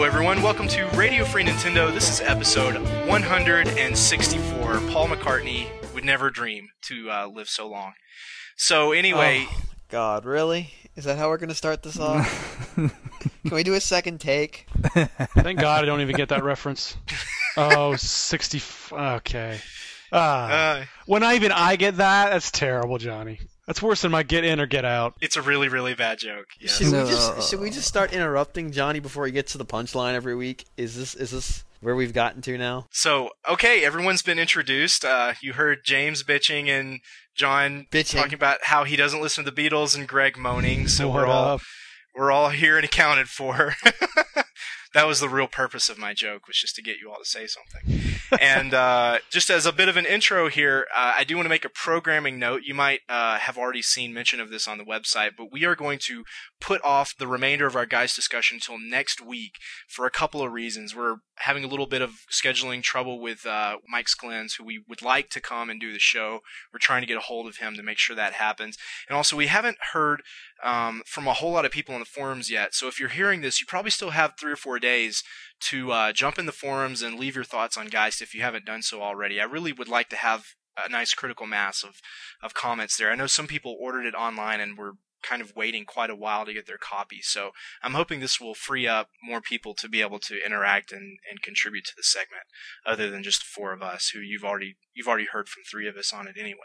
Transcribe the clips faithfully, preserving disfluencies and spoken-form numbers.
everyone. Welcome to Radio Free Nintendo. This is episode one hundred sixty-four. Paul McCartney would never dream to uh, live so long. So anyway... Oh, God, really? Is that how we're going to start this off? Can we do a second take? Thank God I don't even get that reference. Oh, sixty... Okay. Ah, uh, when I even I get that, that's terrible, Johnny. That's worse than my get in or get out. It's a really, really bad joke. Yes. Should, no. we just, should we just start interrupting Johnny before he gets to the punchline every week? Is this is this where we've gotten to now? So, okay, everyone's been introduced. Uh, you heard James bitching and John bitching. talking about how he doesn't listen to the Beatles and Greg moaning. So what we're all up? we're all here and accounted for. That was the real purpose of my joke, was just to get you all to say something. And uh, just as a bit of an intro here, uh, I do want to make a programming note. You might uh, have already seen mention of this on the website, but we are going to put off the remainder of our guys discussion until next week for a couple of reasons. We're having a little bit of scheduling trouble with uh, Mike Sklens, who we would like to come and do the show. We're trying to get a hold of him to make sure that happens. And also, we haven't heard um, from a whole lot of people on the forums yet. So if you're hearing this, you probably still have three or four days to uh, jump in the forums and leave your thoughts on Geist if you haven't done so already. I really would like to have a nice critical mass of, of comments there. I know some people ordered it online and were kind of waiting quite a while to get their copy. So I'm hoping this will free up more people to be able to interact and, and contribute to the segment, other than just four of us, who you've already you've already heard from three of us on it anyway.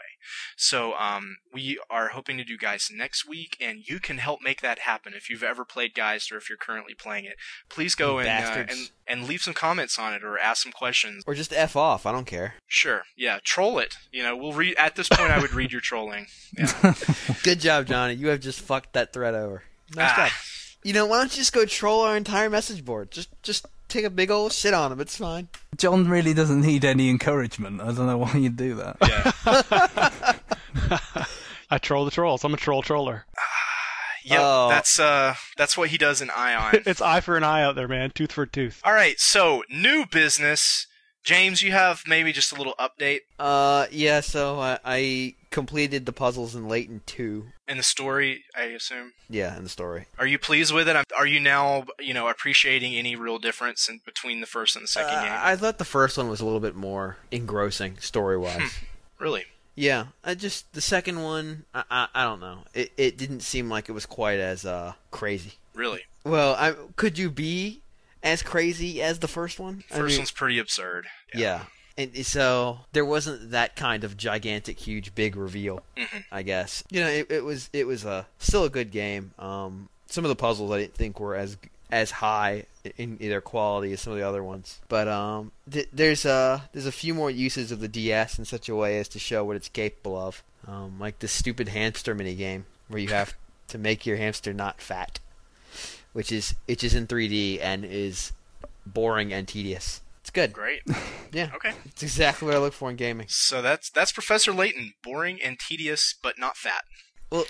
So um, we are hoping to do Geist next week, and you can help make that happen. If you've ever played Geist or if you're currently playing it, please go and, uh, and and leave some comments on it or ask some questions. Or just F off. I don't care. Sure. Yeah. Troll it. You know, we'll read at this point. I would read your trolling. Yeah. Good job, Johnny. You have just fucked that thread over. Nice ah. job. You know, why don't you just go troll our entire message board? Just, just take a big old shit on him. It's fine. John really doesn't need any encouragement. I don't know why you'd do that. Yeah. I troll the trolls. I'm a troll troller. Yep, oh. that's uh, that's what he does in Ion. It's eye for an eye out there, man. Tooth for a tooth. All right, so new business. James, you have maybe just a little update? Uh, yeah, so I, I completed the puzzles in Layton two. In the story, I assume? Yeah, in the story. Are you pleased with it? Are you now, you know, appreciating any real difference in between the first and the second uh, game? I thought the first one was a little bit more engrossing, story-wise. Really? Yeah, I just, the second one, I, I, I don't know. It it didn't seem like it was quite as uh crazy. Really? Well, I, could you be as crazy as the first one? First I mean, one's pretty absurd. Yeah. yeah. And so there wasn't that kind of gigantic, huge, big reveal, mm-hmm. I guess. You know, it, it was it was a still a good game. Um, some of the puzzles I didn't think were as as high in either quality as some of the other ones, but um, th- there's a there's a few more uses of the D S in such a way as to show what it's capable of. Um, like this stupid hamster mini game where you have to make your hamster not fat, which is which is in three D and is boring and tedious. It's good. Great. Yeah. Okay. It's exactly what I look for in gaming. So that's that's Professor Layton. Boring and tedious, but not fat. Well,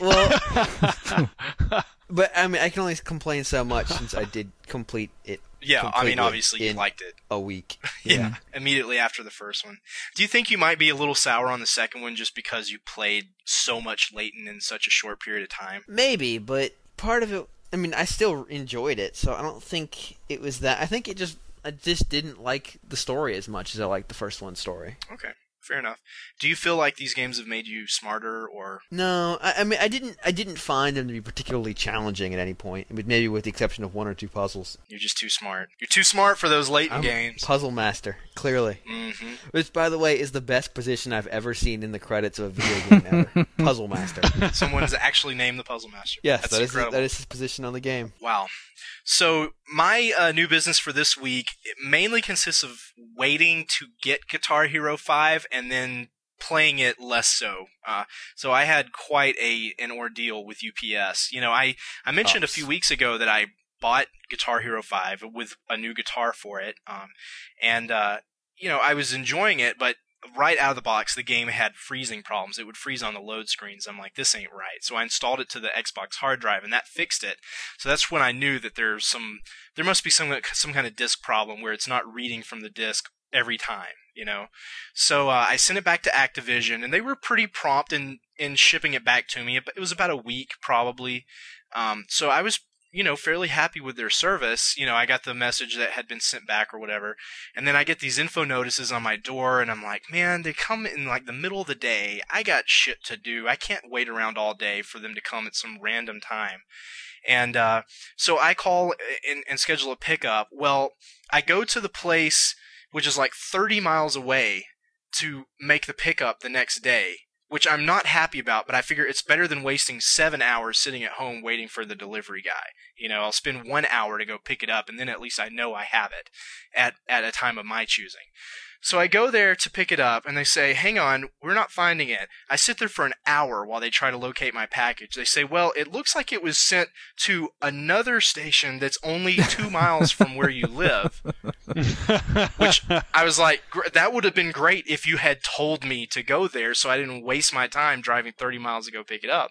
well but I mean, I can only complain so much since I did complete it. Yeah, I mean, obviously you liked it. A week. yeah, yeah, immediately after the first one. Do you think you might be a little sour on the second one just because you played so much Layton in such a short period of time? Maybe, but part of it, I mean, I still enjoyed it, so I don't think it was that. I think it just, I just didn't like the story as much as I liked the first one's story. Okay. Fair enough. Do you feel like these games have made you smarter, or no? I, I mean, I didn't. I didn't find them to be particularly challenging at any point. Maybe with the exception of one or two puzzles. You're just too smart. You're too smart for those Layton I'm games. Puzzle master, clearly. Mm-hmm. Which, by the way, is the best position I've ever seen in the credits of a video game ever. Puzzle master. Someone has actually named the Puzzle Master. Yes, That's that is, his, incredible. that is his position on the game. Wow. So my uh, new business for this week it mainly consists of waiting to get Guitar Hero five and then playing it less so. Uh, so I had quite a an ordeal with U P S. You know, I, I mentioned Ups. a few weeks ago that I bought Guitar Hero five with a new guitar for it. Um, and, uh, you know, I was enjoying it, but right out of the box, the game had freezing problems. It would freeze on the load screens. I'm like, this ain't right. So I installed it to the Xbox hard drive, and that fixed it. So that's when I knew that there's some, there must be some some kind of disk problem where it's not reading from the disk every time, you know. So uh, I sent it back to Activision, and they were pretty prompt in in shipping it back to me. It was about a week probably. Um, so I was you know, fairly happy with their service. You know, I got the message that had been sent back or whatever, and then I get these info notices on my door, and I'm like, man, they come in like the middle of the day. I got shit to do. I can't wait around all day for them to come at some random time. And uh, so I call and, and schedule a pickup. Well, I go to the place, which is like thirty miles away, to make the pickup the next day, which I'm not happy about, but I figure it's better than wasting seven hours sitting at home waiting for the delivery guy. You know, I'll spend one hour to go pick it up, and then at least I know I have it at, at a time of my choosing. So I go there to pick it up, and they say, hang on, we're not finding it. I sit there for an hour while they try to locate my package. They say, well, it looks like it was sent to another station that's only two miles from where you live. Which I was like, that would have been great if you had told me to go there so I didn't waste my time driving thirty miles to go pick it up.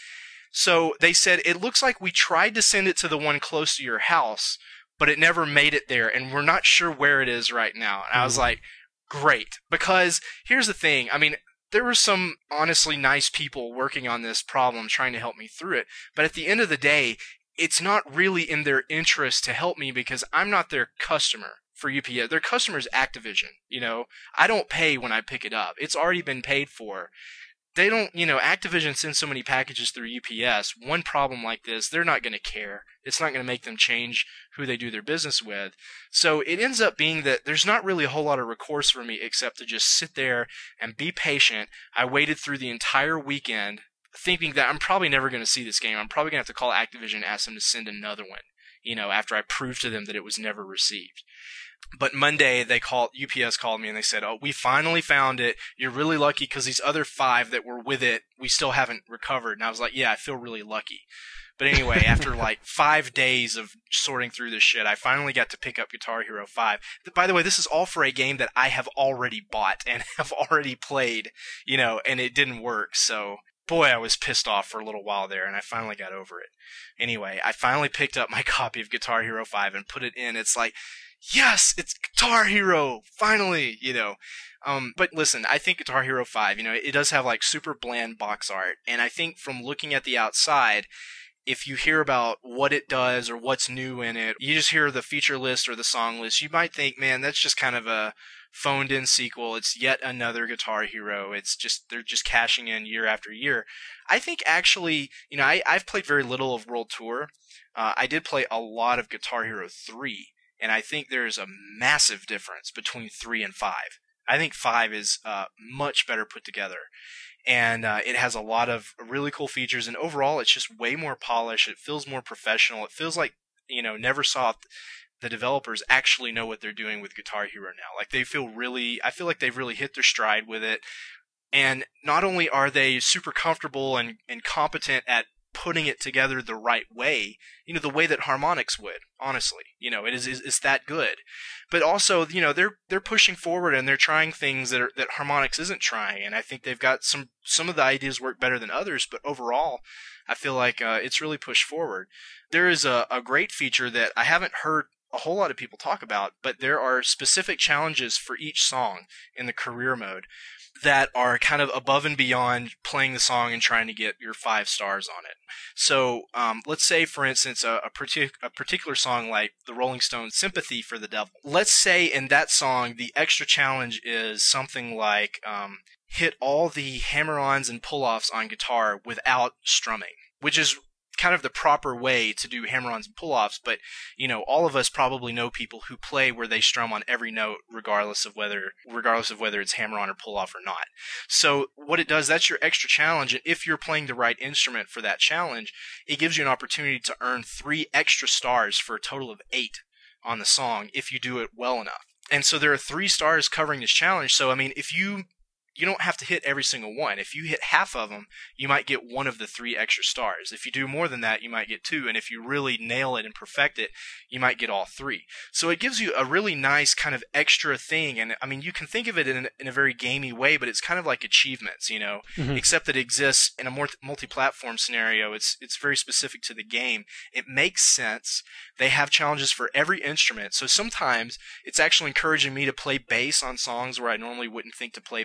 So they said, it looks like we tried to send it to the one close to your house, but it never made it there, and we're not sure where it is right now. And I was like, great. Because here's the thing. I mean, there were some honestly nice people working on this problem trying to help me through it. But at the end of the day, it's not really in their interest to help me because I'm not their customer for U P S. Their customer is Activision. You know, I don't pay when I pick it up. It's already been paid for. They don't, you know, Activision sends so many packages through U P S. One problem like this, they're not going to care. It's not going to make them change who they do their business with. So it ends up being that there's not really a whole lot of recourse for me except to just sit there and be patient. I waited through the entire weekend thinking that I'm probably never going to see this game. I'm probably going to have to call Activision and ask them to send another one, you know, after I proved to them that it was never received. But Monday, they called, U P S called me and they said, oh, we finally found it. You're really lucky because these other five that were with it, we still haven't recovered. And I was like, yeah, I feel really lucky. But anyway, after like five days of sorting through this shit, I finally got to pick up Guitar Hero five. By the way, this is all for a game that I have already bought and have already played, you know, and it didn't work. So, boy, I was pissed off for a little while there, and I finally got over it. Anyway, I finally picked up my copy of Guitar Hero five and put it in. It's like, yes, it's Guitar Hero, finally, you know. Um, but listen, I think Guitar Hero five, you know, it does have like super bland box art, and I think from looking at the outside, if you hear about what it does or what's new in it, you just hear the feature list or the song list, you might think, man, that's just kind of a phoned in sequel. It's yet another Guitar Hero. It's just, they're just cashing in year after year. I think actually, you know, I, I've played very little of World Tour. Uh, I did play a lot of Guitar Hero three, and I think there's a massive difference between three and five. I think five is uh, much better put together. And uh, it has a lot of really cool features, and overall it's just way more polished. It feels more professional. It feels like, you know, Neversoft, the developers actually know what they're doing with Guitar Hero now. Like, they feel really, I feel like they've really hit their stride with it. And not only are they super comfortable and, and competent at putting it together the right way, you know, the way that Harmonix would, honestly, you know, it is, is, is that good. But also, you know, they're, they're pushing forward and they're trying things that are, that Harmonix isn't trying. And I think they've got some, some of the ideas work better than others, but overall, I feel like, uh, it's really pushed forward. There is a, a great feature that I haven't heard a whole lot of people talk about, but there are specific challenges for each song in the career mode that are kind of above and beyond playing the song and trying to get your five stars on it. So um, let's say, for instance, a, a, partic- a particular song like the Rolling Stones' Sympathy for the Devil. Let's say in that song, the extra challenge is something like um, hit all the hammer-ons and pull-offs on guitar without strumming, which is kind of the proper way to do hammer-ons and pull-offs, but, you know, all of us probably know people who play where they strum on every note regardless of whether regardless of whether it's hammer-on or pull-off or not. So what it does, that's your extra challenge, and if you're playing the right instrument for that challenge, it gives you an opportunity to earn three extra stars for a total of eight on the song if you do it well enough. And so there are three stars covering this challenge, so I mean, if you You don't have to hit every single one. If you hit half of them, you might get one of the three extra stars. If you do more than that, you might get two. And if you really nail it and perfect it, you might get all three. So it gives you a really nice kind of extra thing. And I mean, you can think of it in a, in a very gamey way, but it's kind of like achievements, you know, mm-hmm. except that it exists in a more multi-platform scenario. It's, it's very specific to the game. It makes sense. They have challenges for every instrument. So sometimes it's actually encouraging me to play bass on songs where I normally wouldn't think to play bass.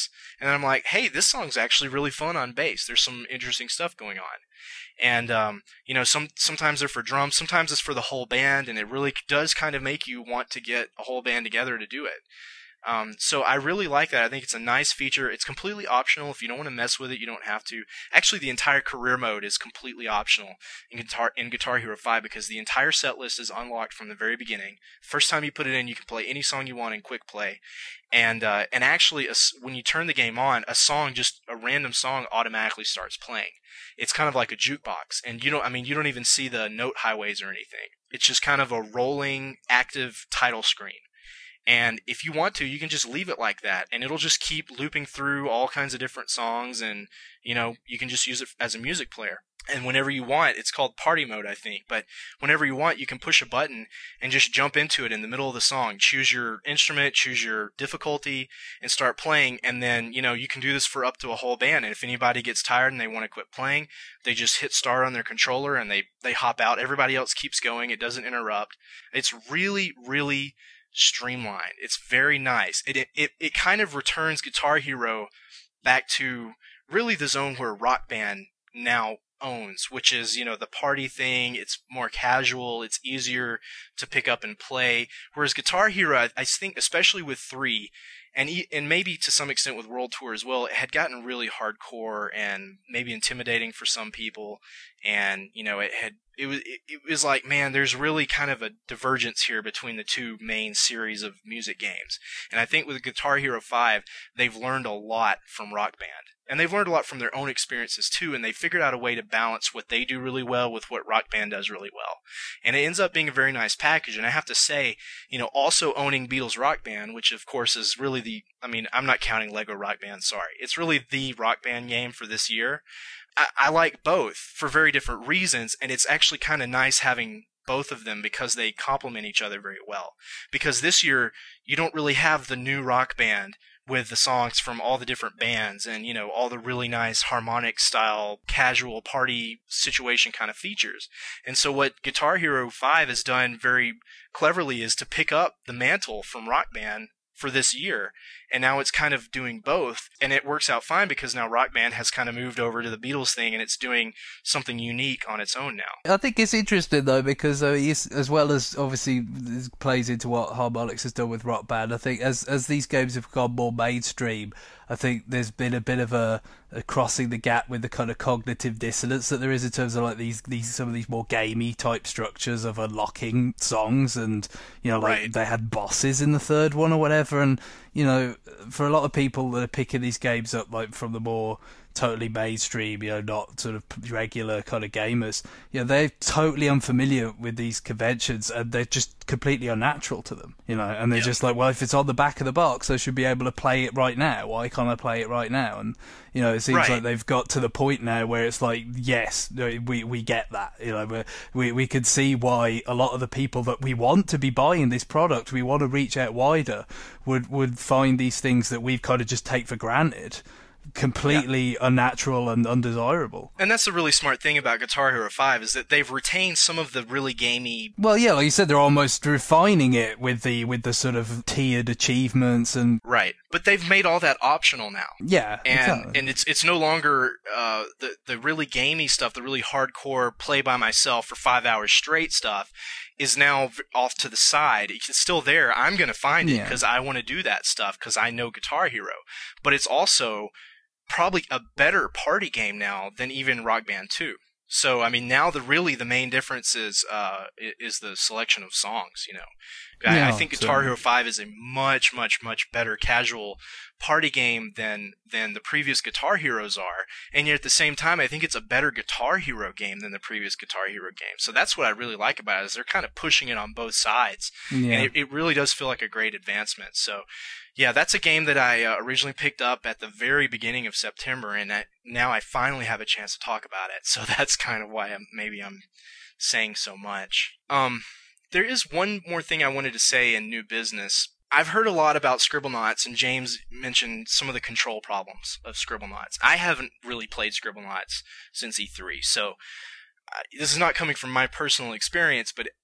bass, and then I'm like, hey, this song's actually really fun on bass. There's some interesting stuff going on. And, um, you know, some sometimes they're for drums, sometimes it's for the whole band, and it really does kind of make you want to get a whole band together to do it. Um, so I really like that. I think it's a nice feature. It's completely optional. If you don't want to mess with it, you don't have to. Actually, the entire career mode is completely optional in Guitar in Guitar Hero five because the entire set list is unlocked from the very beginning. First time you put it in, you can play any song you want in quick play. And uh, and actually, a, when you turn the game on, a song, just a random song, automatically starts playing. It's kind of like a jukebox, and you don't. I mean, you don't even see the note highways or anything. It's just kind of a rolling, active title screen. And if you want to, you can just leave it like that, and it'll just keep looping through all kinds of different songs, and, you know, you can just use it as a music player. And whenever you want, it's called party mode, I think, but whenever you want, you can push a button and just jump into it in the middle of the song. Choose your instrument, choose your difficulty, and start playing, and then, you know, you can do this for up to a whole band, and if anybody gets tired and they want to quit playing, they just hit start on their controller, and they, they hop out. Everybody else keeps going. It doesn't interrupt. It's really, really streamlined. It's very nice. It, it it kind of returns Guitar Hero back to really the zone where Rock Band now owns, which is, you know, the party thing. It's more casual. It's easier to pick up and play. Whereas Guitar Hero, I, I think, especially with three, and and maybe to some extent with World Tour as well, it had gotten really hardcore and maybe intimidating for some people. And, you know, it had it was it, it was like, man, there's really kind of a divergence here between the two main series of music games. And I think with Guitar Hero five, they've learned a lot from Rock Band. And they've learned a lot from their own experiences too, and they figured out a way to balance what they do really well with what Rock Band does really well. And it ends up being a very nice package. And I have to say, you know, also owning Beatles Rock Band, which of course is really the, I mean, I'm not counting Lego Rock Band, sorry. It's really the Rock Band game for this year. I, I like both for very different reasons, and it's actually kind of nice having both of them because they complement each other very well. Because this year, you don't really have the new Rock Band with the songs from all the different bands and, you know, all the really nice harmonic style, casual party situation kind of features. And so what Guitar Hero five has done very cleverly is to pick up the mantle from Rock Band for this year, and now it's kind of doing both, and it works out fine because now Rock Band has kind of moved over to the Beatles thing, and it's doing something unique on its own now. I think it's interesting though because uh, as well as obviously this plays into what Harmonix has done with Rock Band, I think as as these games have gone more mainstream, I think there's been a bit of a, a crossing the gap with the kind of cognitive dissonance that there is in terms of like these, these some of these more gamey type structures of unlocking songs, and you know, like right. They had bosses in the third one or whatever, and you know, for a lot of people that are picking these games up like from the more totally mainstream, you know, not sort of regular kind of gamers, you know, they're totally unfamiliar with these conventions and they're just completely unnatural to them, you know, and they're yep. just like, well, if it's on the back of the box, I should be able to play it right now. Why can't I play it right now? And, you know, it seems right. like they've got to the point now where it's like, yes, we we get that, you know, we we can see why a lot of the people that we want to be buying this product, we want to reach out wider, would, would find these things that we've kind of just take for granted completely yeah. unnatural and undesirable. And that's the really smart thing about Guitar Hero five is that they've retained some of the really gamey. Well, yeah, like you said, they're almost refining it with the with the sort of tiered achievements and right. But they've made all that optional now. Yeah, and exactly. and it's it's no longer uh, the the really gamey stuff, the really hardcore play by myself for five hours straight stuff is now off to the side. It's still there. I'm going to find it because yeah. I want to do that stuff because I know Guitar Hero. But it's also probably a better party game now than even Rock Band two. So, I mean, now the really the main difference is uh, is the selection of songs, you know. I, yeah, I think Guitar Hero five is a much, much, much better casual party game than than the previous Guitar Heroes are. And yet at the same time, I think it's a better Guitar Hero game than the previous Guitar Hero game. So that's what I really like about it, is they're kind of pushing it on both sides. Yeah. And it, it really does feel like a great advancement. So, yeah, that's a game that I uh, originally picked up at the very beginning of September, and I, now I finally have a chance to talk about it. So that's kind of why I'm, maybe I'm saying so much. Um, there is one more thing I wanted to say in new business. I've heard a lot about Scribblenauts, and James mentioned some of the control problems of Scribblenauts. I haven't really played Scribblenauts since E three, so uh, this is not coming from my personal experience, but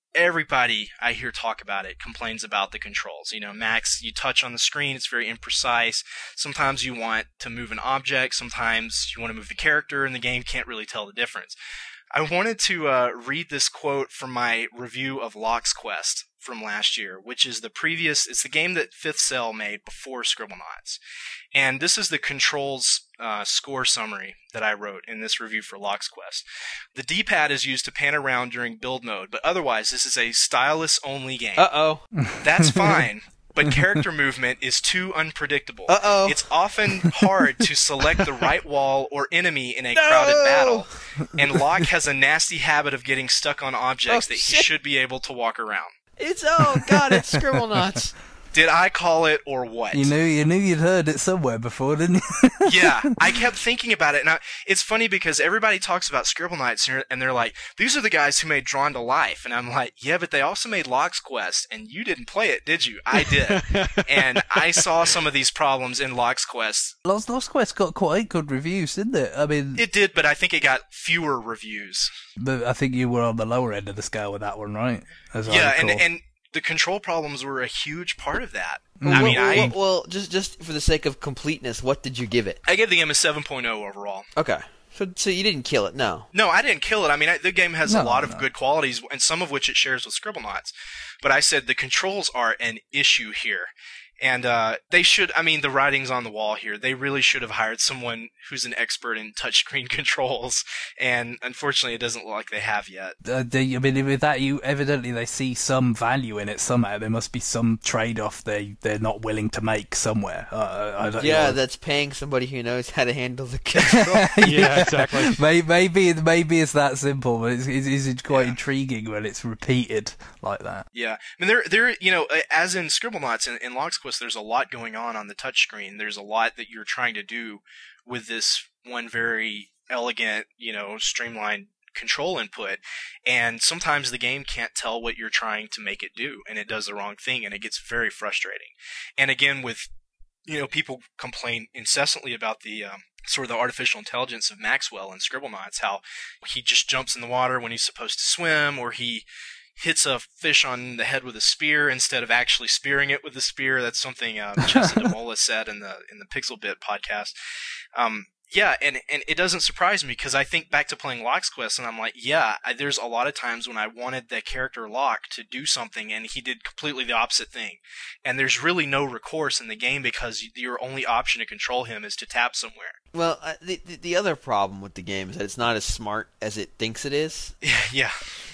everybody I hear talk about it complains about the controls. You know, Max, you touch on the screen, it's very imprecise. Sometimes you want to move an object, sometimes you want to move the character, and the game can't really tell the difference. I wanted to uh, read this quote from my review of Lock's Quest from last year, which is the previous, it's the game that Fifth Cell made before Scribblenauts. And this is the controls uh, score summary that I wrote in this review for Lock's Quest. The D-pad is used to pan around during build mode, but otherwise this is a stylus-only game. Uh-oh. That's fine. But character movement is too unpredictable. Uh-oh. It's often hard to select the right wall or enemy in a No! crowded battle. And Locke has a nasty habit of getting stuck on objects Oh, that he shit. should be able to walk around. It's, oh, God, it's Scribblenauts. Did I call it or what? You knew you knew you'd heard it somewhere before, didn't you? Yeah, I kept thinking about it. And I, it's funny because everybody talks about Scribblenauts and they're like, these are the guys who made Drawn to Life. And I'm like, yeah, but they also made Lock's Quest, and you didn't play it, did you? I did. And I saw some of these problems in Lock's Quest. Lost Lost Quest got quite good reviews, didn't it? I mean, It did, but I think it got fewer reviews. but I think you were on the lower end of the scale with that one, right? As I Yeah, and recall. and the control problems were a huge part of that. Well, I mean, well, I well, well, just just for the sake of completeness, what did you give it? I gave the game a seven point oh overall. Okay. So, so you didn't kill it, no. No, I didn't kill it. I mean, I, the game has No, a lot of no. good qualities, and some of which it shares with Scribblenauts. But I said the controls are an issue here. And uh, they should, I mean, the writing's on the wall here. They really should have hired someone who's an expert in touchscreen controls. And unfortunately, it doesn't look like they have yet. Uh, they, I mean, with that, you evidently they see some value in it somehow. There must be some trade-off they they're not willing to make somewhere. Uh, I don't Yeah, know. that's paying somebody who knows how to handle the control. Yeah, exactly. Maybe, maybe maybe it's that simple, but it's, it's, it's quite Yeah. intriguing when it's repeated like that. Yeah, I mean, there, there, you know, as in Scribblenauts and in Lock's Quest, there's a lot going on on the touchscreen. There's a lot that you're trying to do with this one very elegant, you know, streamlined control input, and sometimes the game can't tell what you're trying to make it do, and it does the wrong thing, and it gets very frustrating. And again, with, you know, people complain incessantly about the um, sort of the artificial intelligence of Maxwell and Scribblenauts, how he just jumps in the water when he's supposed to swim, or he hits a fish on the head with a spear instead of actually spearing it with the spear. That's something uh, Chesa DeMola said in the in the Pixel Bit podcast. Um, yeah, and, and it doesn't surprise me because I think back to playing Lock's Quest and I'm like, yeah, I, there's a lot of times when I wanted the character Locke to do something and he did completely the opposite thing. And there's really no recourse in the game because your only option to control him is to tap somewhere. Well, uh, the, the the other problem with the game is that it's not as smart as it thinks it is. Yeah.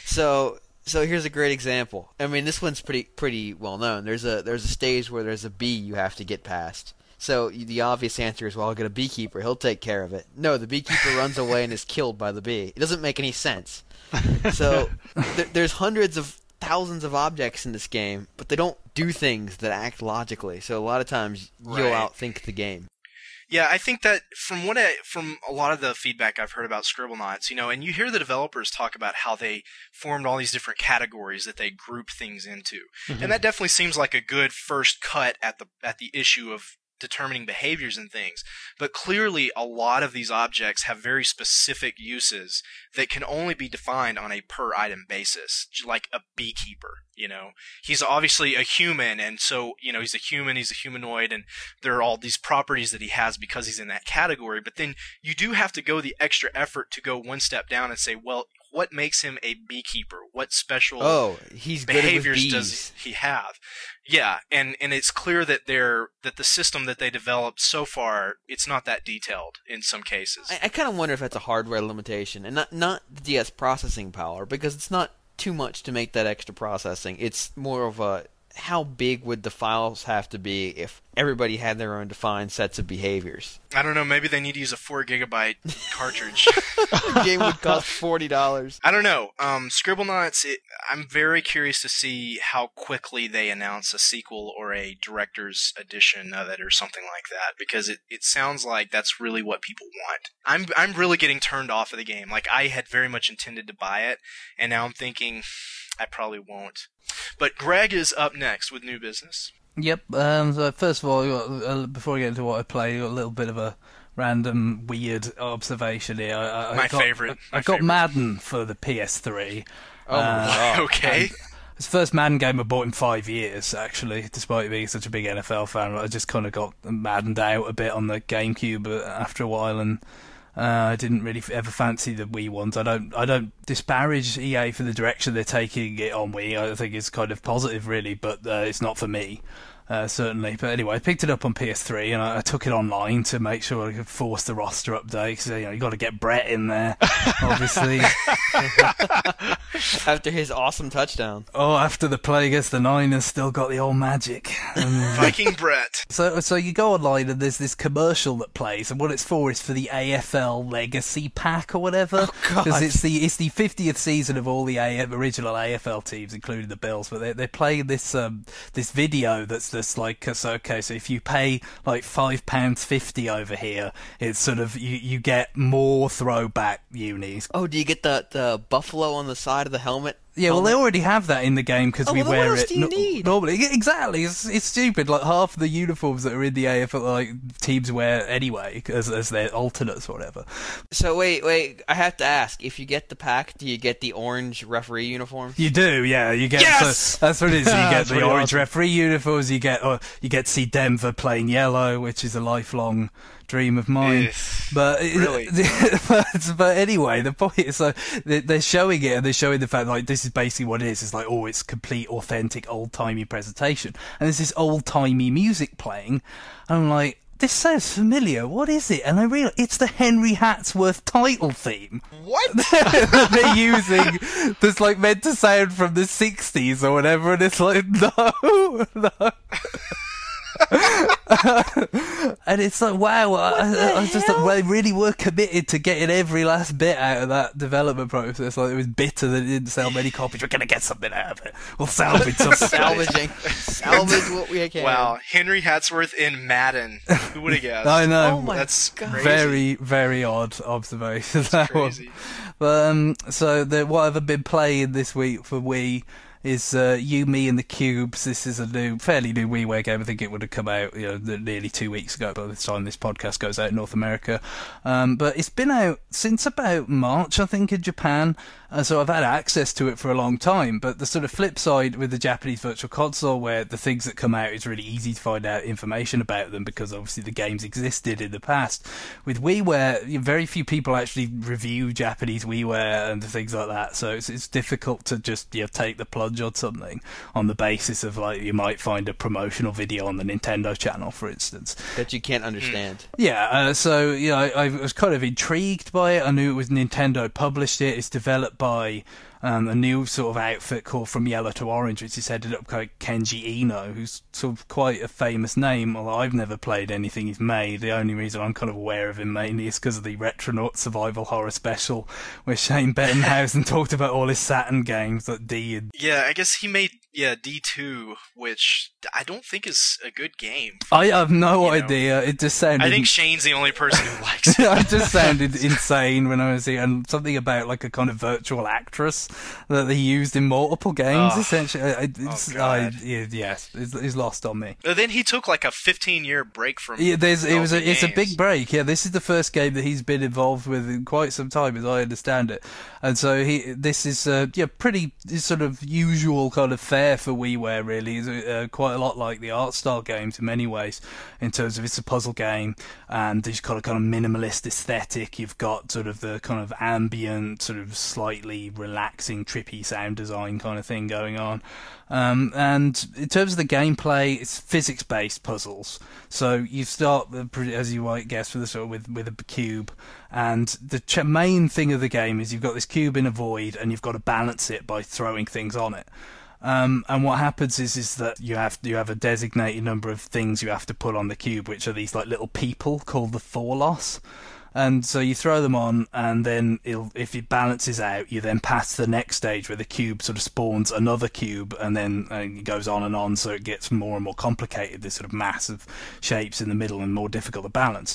So so here's a great example. I mean, this one's pretty pretty well known. There's a there's a stage where there's a bee you have to get past. So the obvious answer is, well, I'll get a beekeeper. He'll take care of it. No, the beekeeper runs away and is killed by the bee. It doesn't make any sense. So th- there's hundreds of thousands of objects in this game, but they don't do things that act logically. So a lot of times you'll Right. outthink the game. Yeah, I think that from what I, from a lot of the feedback I've heard about Scribblenauts, you know, and you hear the developers talk about how they formed all these different categories that they group things into, Mhm. and that definitely seems like a good first cut at the at the issue of determining behaviors and things. But clearly, a lot of these objects have very specific uses that can only be defined on a per item basis, like a beekeeper. You know, he's obviously a human, and so, you know, he's a human, he's a humanoid, and there are all these properties that he has because he's in that category. But then you do have to go the extra effort to go one step down and say, well, what makes him a beekeeper? What special Oh, he's good with behaviors bees. does he have? Yeah, and, and it's clear that they're that the system that they developed so far, it's not that detailed in some cases. I, I kind of wonder if that's a hardware limitation, and not not the D S processing power, because it's not too much to make that extra processing. It's more of a, how big would the files have to be if everybody had their own defined sets of behaviors? I don't know, maybe they need to use a four gigabyte cartridge. The game would cost forty dollars. I don't know. Um, Scribblenauts, it, I'm very curious to see how quickly they announce a sequel or a director's edition of it or something like that, because it, it sounds like that's really what people want. I'm I'm really getting turned off of the game. Like, I had very much intended to buy it, and now I'm thinking I probably won't. But Greg is up next with new business. Yep. Um, so first of all, I got, uh, before I get into what I play, I got a little bit of a random weird observation here. I, I My got, favorite. My I got favorite. Madden for the P S three, Oh my Uh, god. Okay. It's the first Madden game I bought in five years, actually, despite being such a big N F L fan. I just kind of got maddened out a bit on the GameCube after a while, and uh, I didn't really ever fancy the Wii ones. I don't I don't disparage E A for the direction they're taking it on Wii. I think it's kind of positive, really, but uh, it's not for me. Uh, certainly, but anyway, I picked it up on P S three and I, I took it online to make sure I could force the roster update because you know you got to get Brett in there, obviously. After his awesome touchdown. Oh, after the play against the Niners, still got the old magic. And, Viking Brett. So, so you go online and there's this commercial that plays, and what it's for is for the A F L Legacy Pack or whatever. Oh, God. Because it's the it's the fiftieth season of all the A F, original A F L teams, including the Bills. But they they're playing this um this video that's that's like so okay. So if you pay like five pounds fifty over here, it's sort of you you get more throwback unis. Oh, do you get the the buffalo on the side of the helmet? Yeah, well, helmet? they already have that in the game because Oh, we well, then wear what else it do you no- need? normally. Yeah, exactly, it's it's stupid. Like half the uniforms that are in the A F L, like teams wear anyway, as as their alternates or whatever. So wait, wait. I have to ask: if you get the pack, do you get the orange referee uniform? You do, yeah. You get Yes! so, that's what it is. You get That's the pretty orange awesome. referee uniforms. You get or you get to see Denver playing yellow, which is a lifelong dream of mine. Ugh, But really? but, but anyway, the point is, so they- they're showing it and they're showing the fact like this is basically what it is. It's like, oh, it's complete, authentic, old timey presentation, and there's this old timey music playing. And I'm like, this sounds familiar. What is it? And I realize it's the Henry Hatsworth title theme. What? that they're using that's like meant to sound from the sixties or whatever, and it's like no, no. And it's like, wow, I, I, I was just like, well, they really were committed to getting every last bit out of that development process. Like, it was bitter that it didn't sell many copies. We're going to get something out of it. We'll salvage something. Salvaging, salvage what we can. Wow, Henry Hatsworth in Madden. Who would have guessed? I know. Oh my That's God. crazy. Very, very odd observation. That one. crazy. But um, so the, what I've been playing this week for Wii is uh, You, Me, and the Cubes. This is a new, fairly new WiiWare game. I think it would have come out, you know, nearly two weeks ago by the time this podcast goes out in North America. Um, but it's been out since about March, I think, in Japan. Uh, so I've had access to it for a long time. But the sort of flip side with the Japanese Virtual Console, where the things that come out, it's really easy to find out information about them because obviously the games existed in the past. With WiiWare, you know, very few people actually review Japanese WiiWare and things like that. So it's, it's difficult to just, you know, take the plunge on something on the basis of, like, you might find a promotional video on the Nintendo channel, for instance. that you can't understand. Yeah, uh, so, you know, I, I was kind of intrigued by it. I knew it was Nintendo published it. It's developed by um, a new sort of outfit called From Yellow to Orange, which is headed up by Kenji Eno, who's sort of quite a famous name, although I've never played anything he's made. The only reason I'm kind of aware of him mainly is because of the Retronaut Survival Horror Special, where Shane Bettenhausen talked about all his Saturn games, like D and... Yeah, I guess he made yeah D two, which I don't think is a good game. I have no You know. idea. It just sounded... I think Shane's the only person who likes it. it just sounded insane when I was here, and something about like a kind of virtual actress that they used in multiple games. Oh. essentially, I, it's, Oh, I, God. yeah, yes, it's, it's lost on me. But then he took like a fifteen year break from. Yeah, there's it was a, developing it's a games. big break. Yeah, this is the first game that he's been involved with in quite some time, as I understand it. And so he, this is uh, yeah, pretty sort of usual kind of fare for WiiWare. Really, is uh, quite a lot like the art style games in many ways, in terms of it's a puzzle game and it's got a kind of minimalist aesthetic. You've got sort of the kind of ambient, sort of slightly relaxing, trippy sound design kind of thing going on. Um, and in terms of the gameplay, it's physics-based puzzles. So you start, as you might guess, with a sort of with with a cube, and the ch- main thing of the game is you've got this cube in a void, and you've got to balance it by throwing things on it. Um, and what happens is is that you have you have a designated number of things you have to put on the cube, which are these like little people called the Thorlos. And so you throw them on, and then it'll, if it balances out, you then pass to the next stage where the cube sort of spawns another cube, and then uh, it goes on and on, so it gets more and more complicated, this sort of mass of shapes in the middle and more difficult to balance.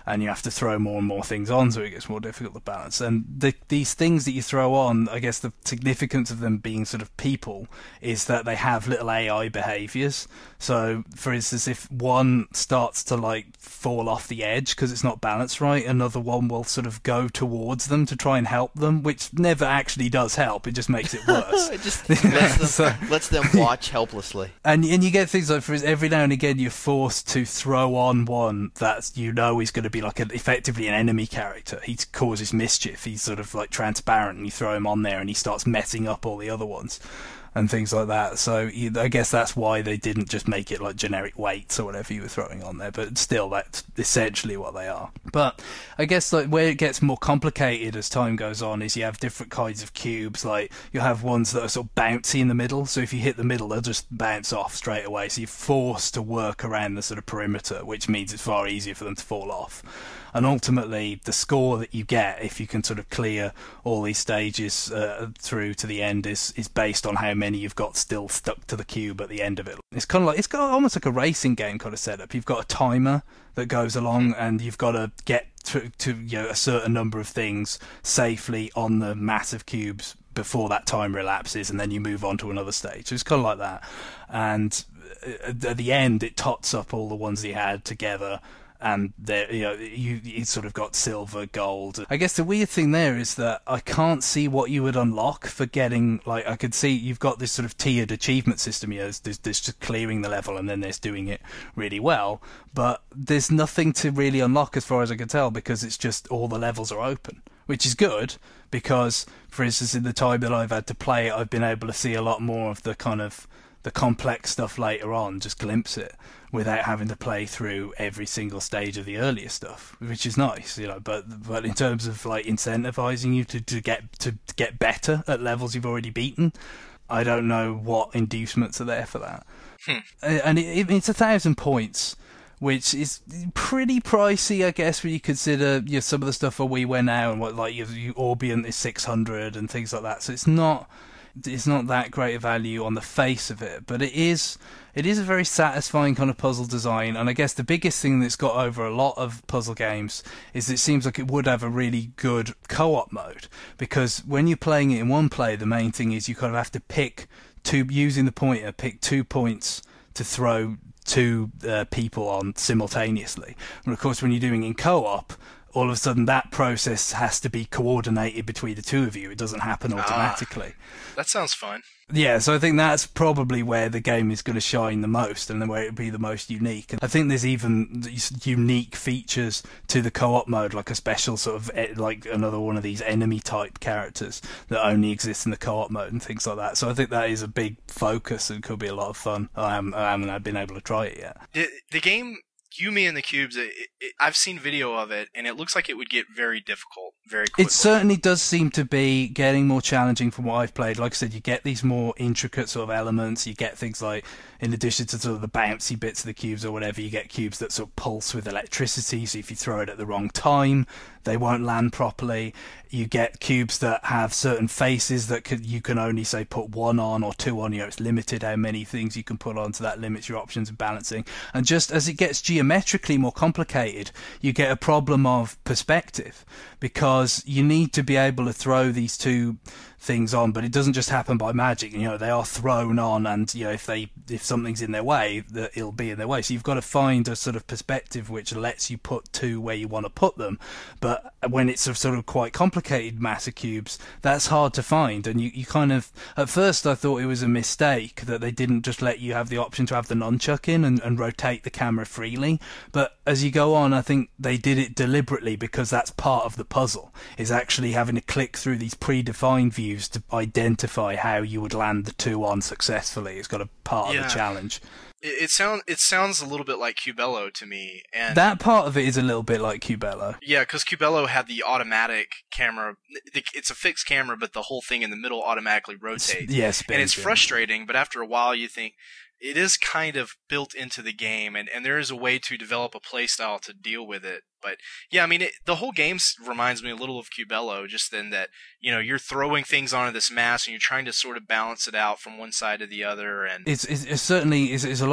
and you have to throw more and more things on, so it gets more difficult to balance. And the, these things that you throw on, I guess the significance of them being sort of people is that they have little A I behaviours. So, for instance, if one starts to like fall off the edge because it's not balanced right, another one will sort of go towards them to try and help them, which never actually does help. It just makes it worse. It just lets them, so, lets them watch helplessly. And and you get things like, for every now and again, you're forced to throw on one that you know is going to be like a, effectively an enemy character. He causes mischief. He's sort of like transparent, and you throw him on there, and he starts messing up all the other ones. And things like that. So I guess that's why they didn't just make it like generic weights or whatever you were throwing on there. But still, that's essentially what they are. But I guess like where it gets more complicated as time goes on is you have different kinds of cubes. Like you have ones that are sort of bouncy in the middle. So if you hit the middle, they'll just bounce off straight away. So you're forced to work around the sort of perimeter, which means it's far easier for them to fall off. And ultimately, the score that you get if you can sort of clear all these stages uh, through to the end is is based on how many you've got still stuck to the cube at the end of it. It's kind of like it's got almost like a racing game kind of setup. You've got a timer that goes along, and you've got to get to, to you know a certain number of things safely on the massive cubes before that timer elapses, and then you move on to another stage. So it's kind of like that. And at the end, it tots up all the ones that you had together. And there, you know, you, you sort of got silver, gold. I guess the weird thing there is that I can't see what you would unlock for getting, like, I could see you've got this sort of tiered achievement system. You know, there's, there's just clearing the level, and then there's doing it really well. But there's nothing to really unlock as far as I can tell, because it's just all the levels are open, which is good because, for instance, in the time that I've had to play it, I've been able to see a lot more of the kind of the complex stuff later on, just glimpse it without having to play through every single stage of the earlier stuff, which is nice, you know. But but in terms of like incentivizing you to, to get to, to get better at levels you've already beaten, I don't know what inducements are there for that. Hmm. And it, it's a thousand points, which is pretty pricey, I guess, when you consider you know, some of the stuff for WiiWare now and what like you, you Orbiant is six hundred and things like that. So it's not. It's not that great a value on the face of it, but it is it is a very satisfying kind of puzzle design. And I guess the biggest thing that's got over a lot of puzzle games is it seems like it would have a really good co-op mode, because when you're playing it in one play, the main thing is you kind of have to pick two, using the pointer, pick two points to throw two uh, people on simultaneously. And of course, when you're doing it in co-op, all of a sudden that process has to be coordinated between the two of you. It doesn't happen automatically. Ah, that sounds fun. Yeah, so I think that's probably where the game is going to shine the most and where it would be the most unique. And I think there's even these unique features to the co-op mode, like a special sort of, like another one of these enemy type characters that only exist in the co-op mode and things like that. So I think that is a big focus and could be a lot of fun. I haven't, I haven't been able to try it yet. The, the game... Yume and the Cubes, it, it, I've seen video of it, and it looks like it would get very difficult very quickly. It certainly does seem to be getting more challenging from what I've played. Like I said, you get these more intricate sort of elements. You get things like, in addition to sort of the bouncy bits of the cubes or whatever, you get cubes that sort of pulse with electricity, so if you throw it at the wrong time, they won't land properly. You get cubes that have certain faces that could, you can only, say, put one on or two on. You know, it's limited how many things you can put on, so that limits your options of balancing. And just as it gets geometrically more complicated, you get a problem of perspective, because you need to be able to throw these two things on, but it doesn't just happen by magic. You know, they are thrown on, and you know, if they if something's in their way, that it'll be in their way. So you've got to find a sort of perspective which lets you put two where you want to put them. But when it's a sort of quite complicated mass of cubes, that's hard to find. And you, you kind of, at first I thought it was a mistake that they didn't just let you have the option to have the nunchuck in and, and rotate the camera freely. But as you go on, I think they did it deliberately, because that's part of the puzzle, is actually having to click through these predefined views to identify how you would land the two on successfully. It's got a part yeah. of the challenge. It, it sounds it sounds a little bit like Cubello to me, and that part of it is a little bit like Cubello. Yeah, because Cubello had the automatic camera. It's a fixed camera, but the whole thing in the middle automatically rotates. Yes, and it's frustrating. But after a while, you think it is kind of built into the game, and, and there is a way to develop a play style to deal with it. But yeah, I mean, it, the whole game reminds me a little of Cubello, just in that, you know, you're throwing things onto this mass and you're trying to sort of balance it out from one side to the other. And it's, it's, it's certainly it's, it's a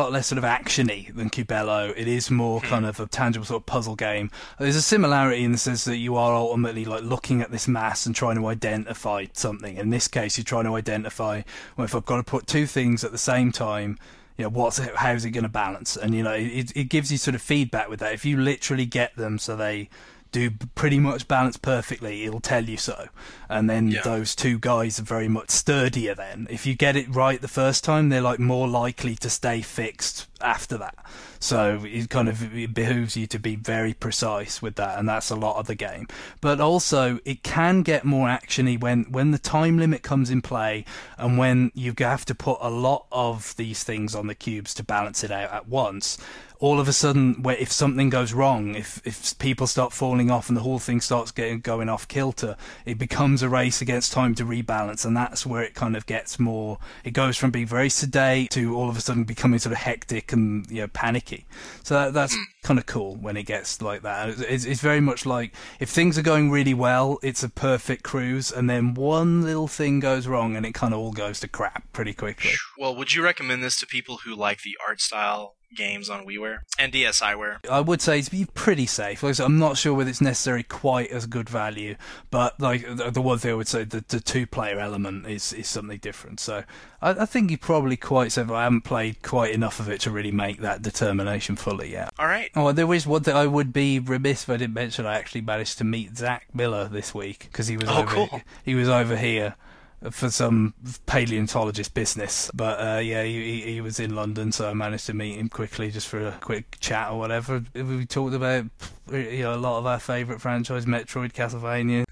lot less sort of actiony than Cubello. It is more kind of a tangible sort of puzzle game. There's a similarity in the sense that you are ultimately like looking at this mass and trying to identify something. In this case, you're trying to identify, well, if I've got to put two things at the same time, you know, what's it, how's it going to balance? And you know, it it gives you sort of feedback with that. If you literally get them so they do pretty much balance perfectly, it'll tell you so. And then yeah. those two guys are very much sturdier then. If you get it right the first time, they're like more likely to stay fixed after that. So it kind of it behooves you to be very precise with that, and that's a lot of the game. But also, it can get more actiony when, when the time limit comes in play, and when you have to put a lot of these things on the cubes to balance it out at once. All of a sudden, if something goes wrong, if if people start falling off and the whole thing starts getting going off kilter, it becomes a race against time to rebalance, and that's where it kind of gets more. It goes from being very sedate to all of a sudden becoming sort of hectic and, you know, panicky. So that, that's kind of cool when it gets like that. It's, it's very much like if things are going really well, it's a perfect cruise, and then one little thing goes wrong and it kind of all goes to crap pretty quickly. Well, would you recommend this to people who like the art style games on WiiWare and DSiWare? I would say to be pretty safe. Like I said, I'm not sure whether it's necessarily quite as good value, but like the, the one thing I would say, the, the two-player element is, is something different. So I, I think you're probably quite safe. I haven't played quite enough of it to really make that determination fully yet. All right. Oh, there is one thing I would be remiss if I didn't mention. I actually managed to meet Zach Miller this week because he was oh, over cool. he was over here for some paleontologist business, but uh, yeah, he, he was in London, so I managed to meet him quickly just for a quick chat or whatever. We talked about, you know, a lot of our favourite franchise, Metroid, Castlevania.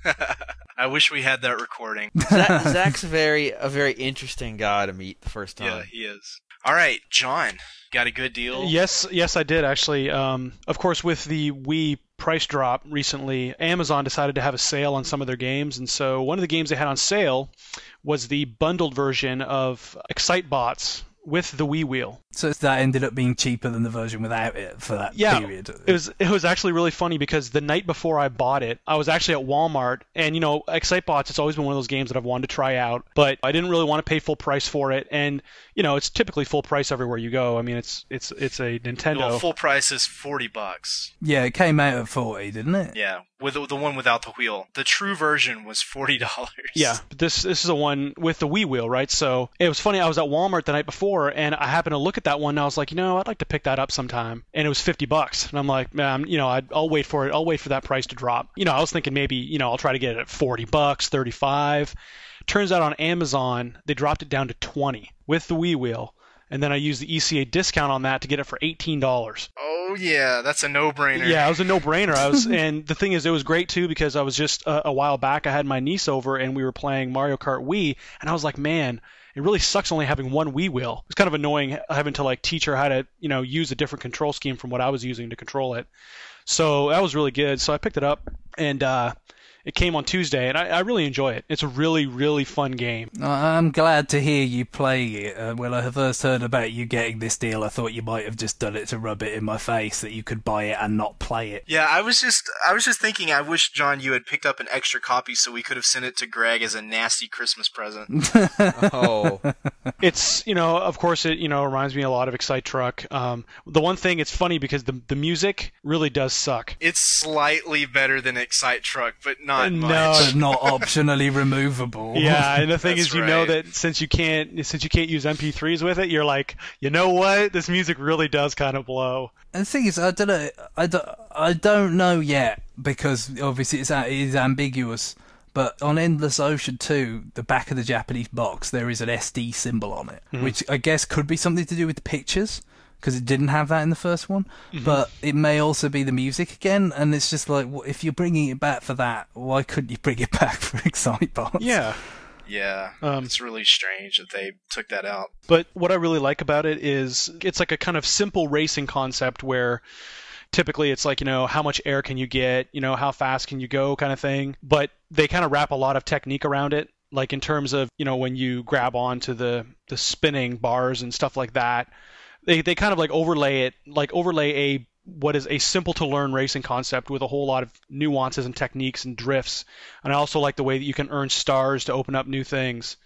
I wish we had that recording. Zach, Zach's a very a very interesting guy to meet the first time. Yeah, he is. All right, John, got a good deal? Yes, yes, I did actually. Um, of course, with the Wii price drop recently, Amazon decided to have a sale on some of their games, and so one of the games they had on sale was the bundled version of Excitebots with the Wii Wheel. So that ended up being cheaper than the version without it for that yeah, period. It was it was actually really funny because the night before I bought it, I was actually at Walmart, and you know, Excitebots, it's always been one of those games that I've wanted to try out, but I didn't really want to pay full price for it, and you know, it's typically full price everywhere you go. I mean, it's it's it's a Nintendo. Well, full price is forty bucks. Yeah, it came out at forty, didn't it? Yeah, with the, the one without the wheel. The true version was forty dollars. Yeah, but this this is a one with the Wii Wheel, right? So it was funny. I was at Walmart the night before, and I happened to look at that one, and I was like, you know, I'd like to pick that up sometime. And it was fifty bucks, and I'm like, man, you know, I'd, I'll wait for it. I'll wait for that price to drop. You know, I was thinking maybe, you know, I'll try to get it at forty bucks, thirty-five. Turns out on Amazon they dropped it down to twenty with the Wii Wheel. And then I used the E C A discount on that to get it for eighteen dollars. Oh yeah, that's a no-brainer. Yeah, it was a no-brainer. I was, and the thing is, it was great too because I was just uh, a while back. I had my niece over and we were playing Mario Kart Wii, and I was like, man, it really sucks only having one Wii Wheel. It's kind of annoying having to like teach her how to, you know, use a different control scheme from what I was using to control it. So that was really good. So I picked it up, and uh, it came on Tuesday, and I, I really enjoy it. It's a really, really fun game. I'm glad to hear you play it. Uh, when I first heard about you getting this deal, I thought you might have just done it to rub it in my face that you could buy it and not play it. Yeah, I was just I was just thinking, I wish, John, you had picked up an extra copy so we could have sent it to Greg as a nasty Christmas present. Oh. It's, you know, of course, it, you know, reminds me a lot of Excite Truck. Um, the one thing, it's funny because the the music really does suck. It's slightly better than Excite Truck, but not No. much. But not optionally removable. Yeah, and the thing That's is, you know right. that since you can't since you can't use M P threes with it, you're like, you know what? This music really does kind of blow. And the thing is, I don't know, I don't, I don't know yet because obviously it's it is ambiguous. But on Endless Ocean two, the back of the Japanese box, there is an S D symbol on it, mm-hmm. which I guess could be something to do with the pictures, because it didn't have that in the first one. Mm-hmm. But it may also be the music again, and it's just like, well, if you're bringing it back for that, why couldn't you bring it back for Excitebots? Yeah. Yeah, um, it's really strange that they took that out. But what I really like about it is it's like a kind of simple racing concept where typically it's like, you know, how much air can you get, you know, how fast can you go kind of thing. But they kind of wrap a lot of technique around it, like in terms of, you know, when you grab onto the, the spinning bars and stuff like that. They they kind of like overlay it, like overlay a what is a simple to learn racing concept with a whole lot of nuances and techniques and drifts. And I also like the way that you can earn stars to open up new things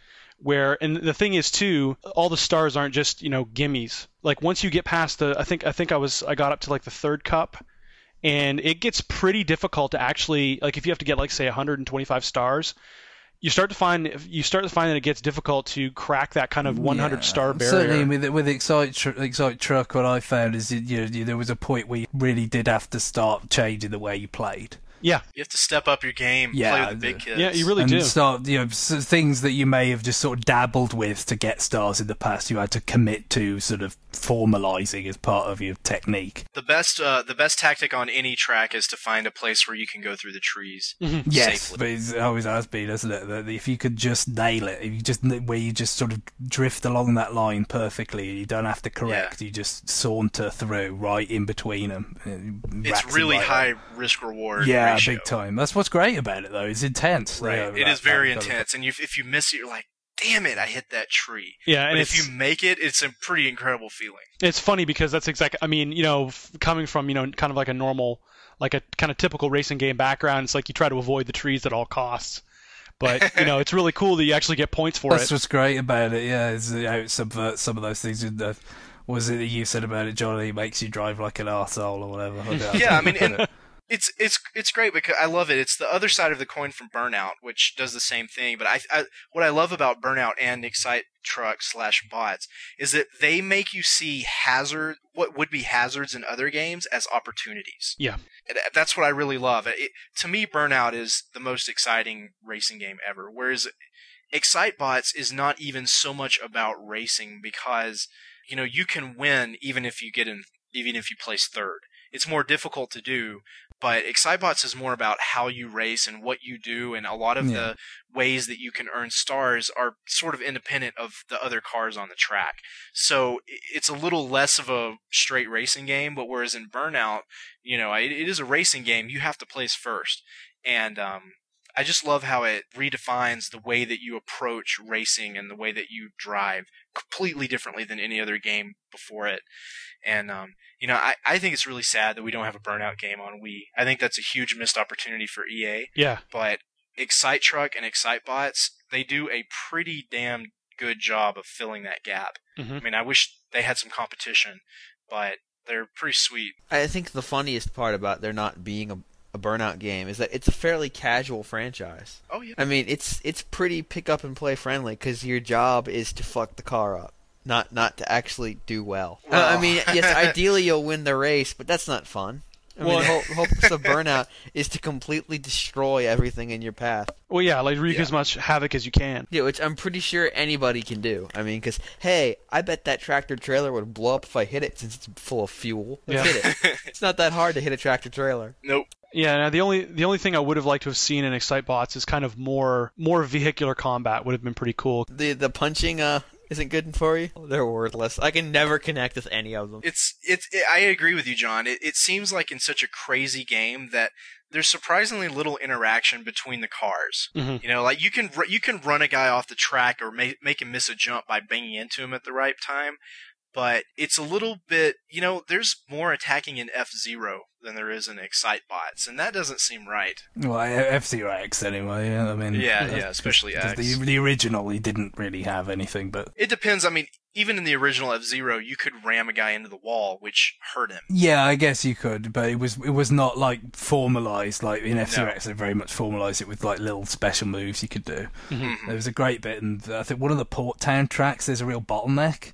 where, and the thing is too, all the stars aren't just, you know, gimmies. Like once you get past the, I think I think I was I got up to like the third cup, and it gets pretty difficult to actually, like if you have to get like say one hundred twenty-five stars, you start to find you start to find that it gets difficult to crack that kind of one hundred Yeah, star barrier. Certainly, with with Excite tr- Excite Truck, what I found is you, you, you, there was a point where you really did have to start changing the way you played. Yeah, You have to step up your game, Yeah, play with the big the- kids. yeah, you really and do. start, you know, s- things that you may have just sort of dabbled with to get stars in the past. You had to commit to sort of formalizing as part of your technique. The best, uh, the best tactic on any track is to find a place where you can go through the trees. Yes, Safely. but it's always has been, isn't it? That if you could just nail it, if you just where you just sort of drift along that line perfectly, you don't have to correct. You just saunter through right in between them. It's really high risk reward. Yeah, ratio. big time. That's what's great about it, though. It's intense. Right. You know, it that- is very that kind of- intense, and you, if you miss it, you're like, "Damn it, I hit that tree." Yeah, and But it's if you make it, it's a pretty incredible feeling. it's funny because that's exactly. I mean, you know, f- coming from you know kind of like a normal, like a kind of typical racing game background, it's like you try to avoid the trees at all costs. But you know, it's really cool that you actually get points for That's it. what's great about it. Yeah, is how it subverts some of those things. In the, what was it that you said about it, Johnny? It makes you drive like an arsehole or whatever. I don't know. Yeah, I mean, and it's it's it's great because I love it. It's the other side of the coin from Burnout, which does the same thing. But I, I what I love about Burnout and Excite Truck slash bots is that they make you see hazard what would be hazards in other games as opportunities. Yeah. And that's what I really love. It, to me, Burnout is the most exciting racing game ever. Whereas Excite Bots is not even so much about racing because you know you can win even if you get in, even if you place third. It's more difficult to do, but Excitebots is more about how you race and what you do, and a lot of Yeah. the ways that you can earn stars are sort of independent of the other cars on the track. So i- it's a little less of a straight racing game, but whereas in Burnout, you know, it, it is a racing game. You have to place first. And um, I just love how it redefines the way that you approach racing and the way that you drive completely differently than any other game before it. And, um, you know, I, I think it's really sad that we don't have a Burnout game on Wii. I think that's a huge missed opportunity for E A. Yeah. But Excite Truck and Excite Bots, they do a pretty damn good job of filling that gap. Mhm. I mean, I wish they had some competition, but they're pretty sweet. I think the funniest part about there not being a, a Burnout game is that it's a fairly casual franchise. Oh, yeah. I mean, it's it's pretty pick up and play friendly because your job is to fuck the car up, not not to actually do well. Uh, Well. I mean, yes, ideally you'll win the race, but that's not fun. I mean, Well- the whole, the whole purpose of Burnout is to completely destroy everything in your path. Well, yeah, like wreak Yeah. as much havoc as you can. Yeah, which I'm pretty sure anybody can do. I mean, because, hey, I bet that tractor trailer would blow up if I hit it since it's full of fuel. Let's Yeah. hit it. It's not that hard to hit a tractor trailer. Nope. Yeah, now the only the only thing I would have liked to have seen in Excite Bots is kind of more more vehicular combat would have been pretty cool. The the punching uh isn't good for you. They're worthless. I can never connect with any of them. It's it's. It, I agree with you, John. It, it seems like in such a crazy game that there's surprisingly little interaction between the cars. Mhm. You know, like you can ru- you can run a guy off the track or make make him miss a jump by banging into him at the right time, but it's a little bit. You know, there's more attacking in F-Zero than there is in Excite Bots, and that doesn't seem right. Well, F Zero X anyway. Yeah, I mean, Yeah, that's- yeah, especially 'cause X. The, the original, he didn't really have anything, but It depends. I mean, even in the original F-Zero, you could ram a guy into the wall, which hurt him. yeah, I guess you could. But it was it was not like formalized like in F Zero No. X. They very much formalized it with like little special moves you could do. Mhm. There was a great bit, and I think one of the Port Town tracks, there's a real bottleneck.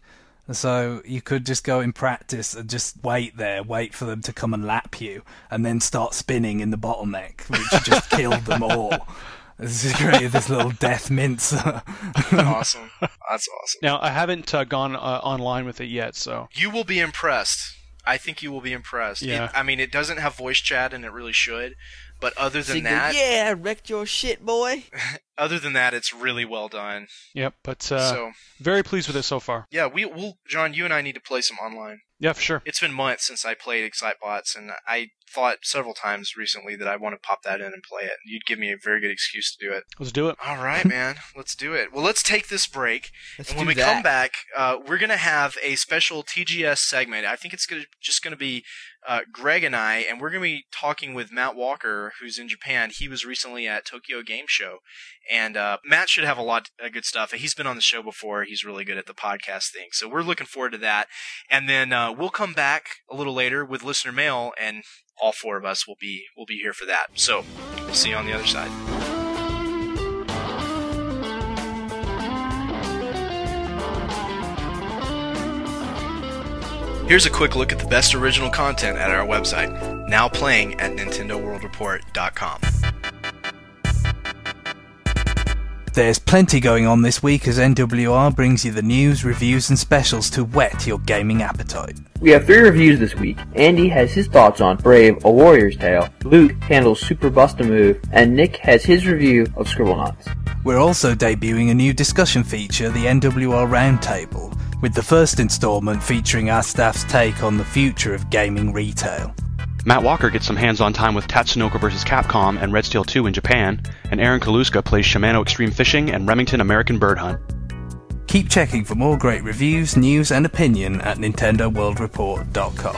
So you could just go in practice and just wait there, wait for them to come and lap you, and then start spinning in the bottleneck, which just killed them all. This is great, this little death mince. Awesome. That's awesome. Now I haven't uh, gone uh, online with it yet, so You will be impressed. I think you will be impressed. Yeah. It, I mean, it doesn't have voice chat, and it really should. But other So than you go, that, yeah, I wrecked your shit, boy. other than that, it's really well done. yep. But uh, so very pleased with it so far. yeah, we will. John, you and I need to play some online. Yeah, for sure. It's been months since I played Excitebots, and I thought several times recently that I want to pop that in and play it. You'd give me a very good excuse to do it. Let's do it. All right, man. Let's do it. Well, let's take this break. Let's And when do we that. come back, uh, we're going to have a special T G S segment. I think it's gonna, just going to be uh, Greg and I, and we're going to be talking with Matt Walker, who's in Japan. He was recently at Tokyo Game Show, and uh, Matt should have a lot of good stuff. He's been on the show before. He's really good at the podcast thing, so we're looking forward to that. And then uh, we'll come back a little later with listener mail, and all four of us will be will be here for that. So we'll see you on the other side. Here's a quick look at the best original content at our website, now playing at Nintendo World Report dot com. There's plenty going on this week as N W R brings you the news, reviews and specials to whet your gaming appetite. We have three reviews this week. Andy has his thoughts on Brave, A Warrior's Tale, Luke handles Super Bust-A-Move, and Nick has his review of Scribblenauts. We're also debuting a new discussion feature, the N W R Roundtable, with the first instalment featuring our staff's take on the future of gaming retail. Matt Walker gets some hands-on time with Tatsunoko versus. Capcom and Red Steel two in Japan, and Aaron Kaluska plays Shimano Extreme Fishing and Remington American Bird Hunt. Keep checking for more great reviews, news and opinion at Nintendo World Report dot com.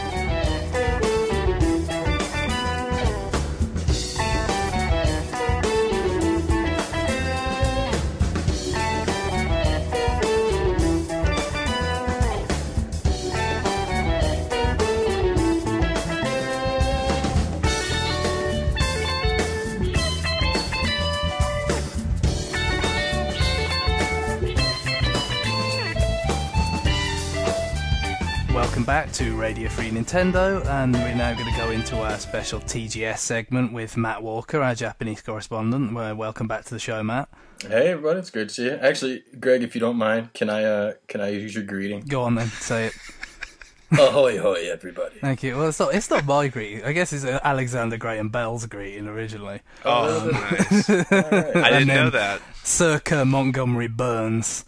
Welcome back to Radio Free Nintendo, and we're now going to go into our special T G S segment with Matt Walker, our Japanese correspondent. Well, welcome back to the show, Matt. Hey everybody, it's great to see you. Actually, Greg, if you don't mind, can I uh, can I use your greeting? Go on then, say it. Ahoy hoy, everybody. Thank you. Well, it's not, it's not my greeting. I guess it's Alexander Graham Bell's greeting originally. Oh, nice. Right. I didn't know that. Circa Montgomery Burns.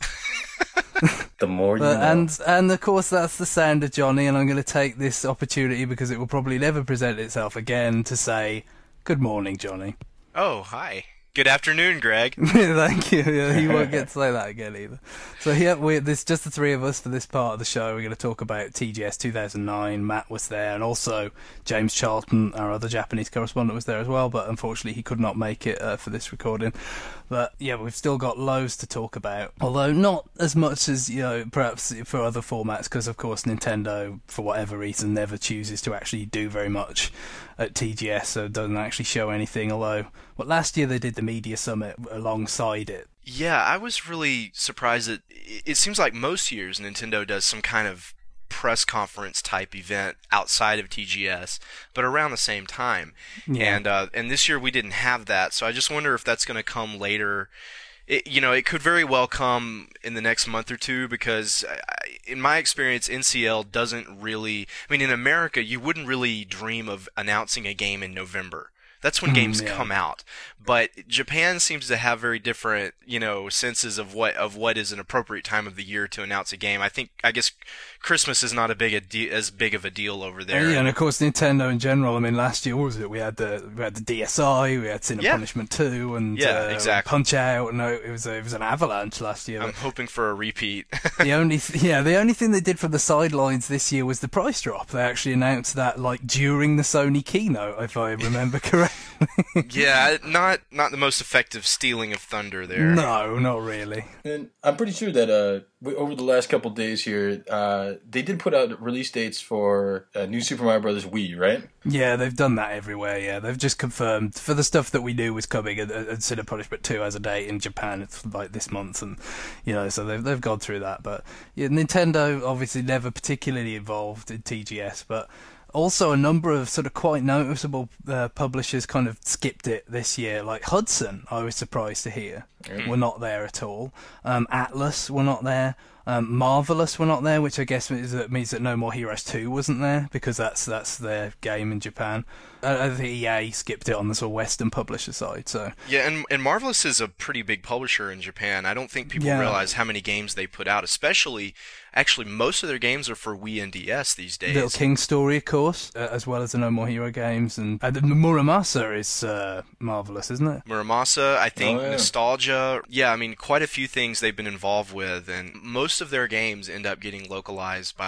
The more you but, know. And, and of course that's the sound of Johnny, and I'm going to take this opportunity, because it will probably never present itself again, to say good morning, Johnny. Oh, hi. Good afternoon, Greg. Thank you. Yeah, you won't get to say that again either. So yeah, we're, there's just the three of us for this part of the show. We're going to talk about T G S two thousand nine. Matt was there, and also James Charlton, our other Japanese correspondent, was there as well, but unfortunately he could not make it uh, for this recording. But yeah, we've still got loads to talk about, although not as much as, you know, perhaps for other formats, because of course Nintendo, for whatever reason, never chooses to actually do very much at T G S, so it doesn't actually show anything, although well, last year they did the Media Summit alongside it. Yeah, I was really surprised that it seems like most years Nintendo does some kind of press conference type event outside of T G S, but around the same time. Yeah. And uh, and this year we didn't have that, so I just wonder if that's going to come later. It, you know, it could very well come in the next month or two, because I, in my experience, N C L doesn't really... I mean, in America, you wouldn't really dream of announcing a game in November. That's when games mm, yeah. come out. But Japan seems to have very different, you know, senses of what of what is an appropriate time of the year to announce a game. I think, I guess, Christmas is not a big a de- as big of a deal over there. Yeah, and of course Nintendo in general. I mean, last year, what was it? We had the we had the D S I, we had Sin and yeah. Punishment two, and yeah, uh, exactly. Punch Out. No, it was a, it was an avalanche last year. I'm hoping for a repeat. the only th- yeah, the only thing they did from the sidelines this year was the price drop. They actually announced that like during the Sony keynote, if I remember correctly. Yeah, not not the most effective stealing of thunder there. No, not really. And I'm pretty sure that uh, over the last couple of days here, uh, they did put out release dates for uh, New Super Mario Bros. Wii, right? Yeah, they've done that everywhere. Yeah, they've just confirmed for the stuff that we knew was coming. And, and Sin and Punishment two has a date in Japan. It's like this month, and you know, so they've they've gone through that. But yeah, Nintendo obviously never particularly involved in T G S, but. Also, a number of sort of quite noticeable uh, publishers kind of skipped it this year. Like Hudson, I was surprised to hear, mm-hmm. were not there at all. Um, Atlas were not there. Um, Marvelous were not there, which I guess means that, means that No More Heroes two wasn't there, because that's that's their game in Japan. I, I think E A skipped it on the sort of Western publisher side. So yeah, and and Marvelous is a pretty big publisher in Japan. I don't think people yeah. realize how many games they put out, especially. Actually, most of their games are for Wii and D S these days. Little King Story, of course, uh, as well as the No More Hero games. And uh, the Muramasa is uh, Marvelous, isn't it? Muramasa, I think, oh, yeah. Nostalgia. Yeah, I mean, quite a few things they've been involved with. And most of their games end up getting localized by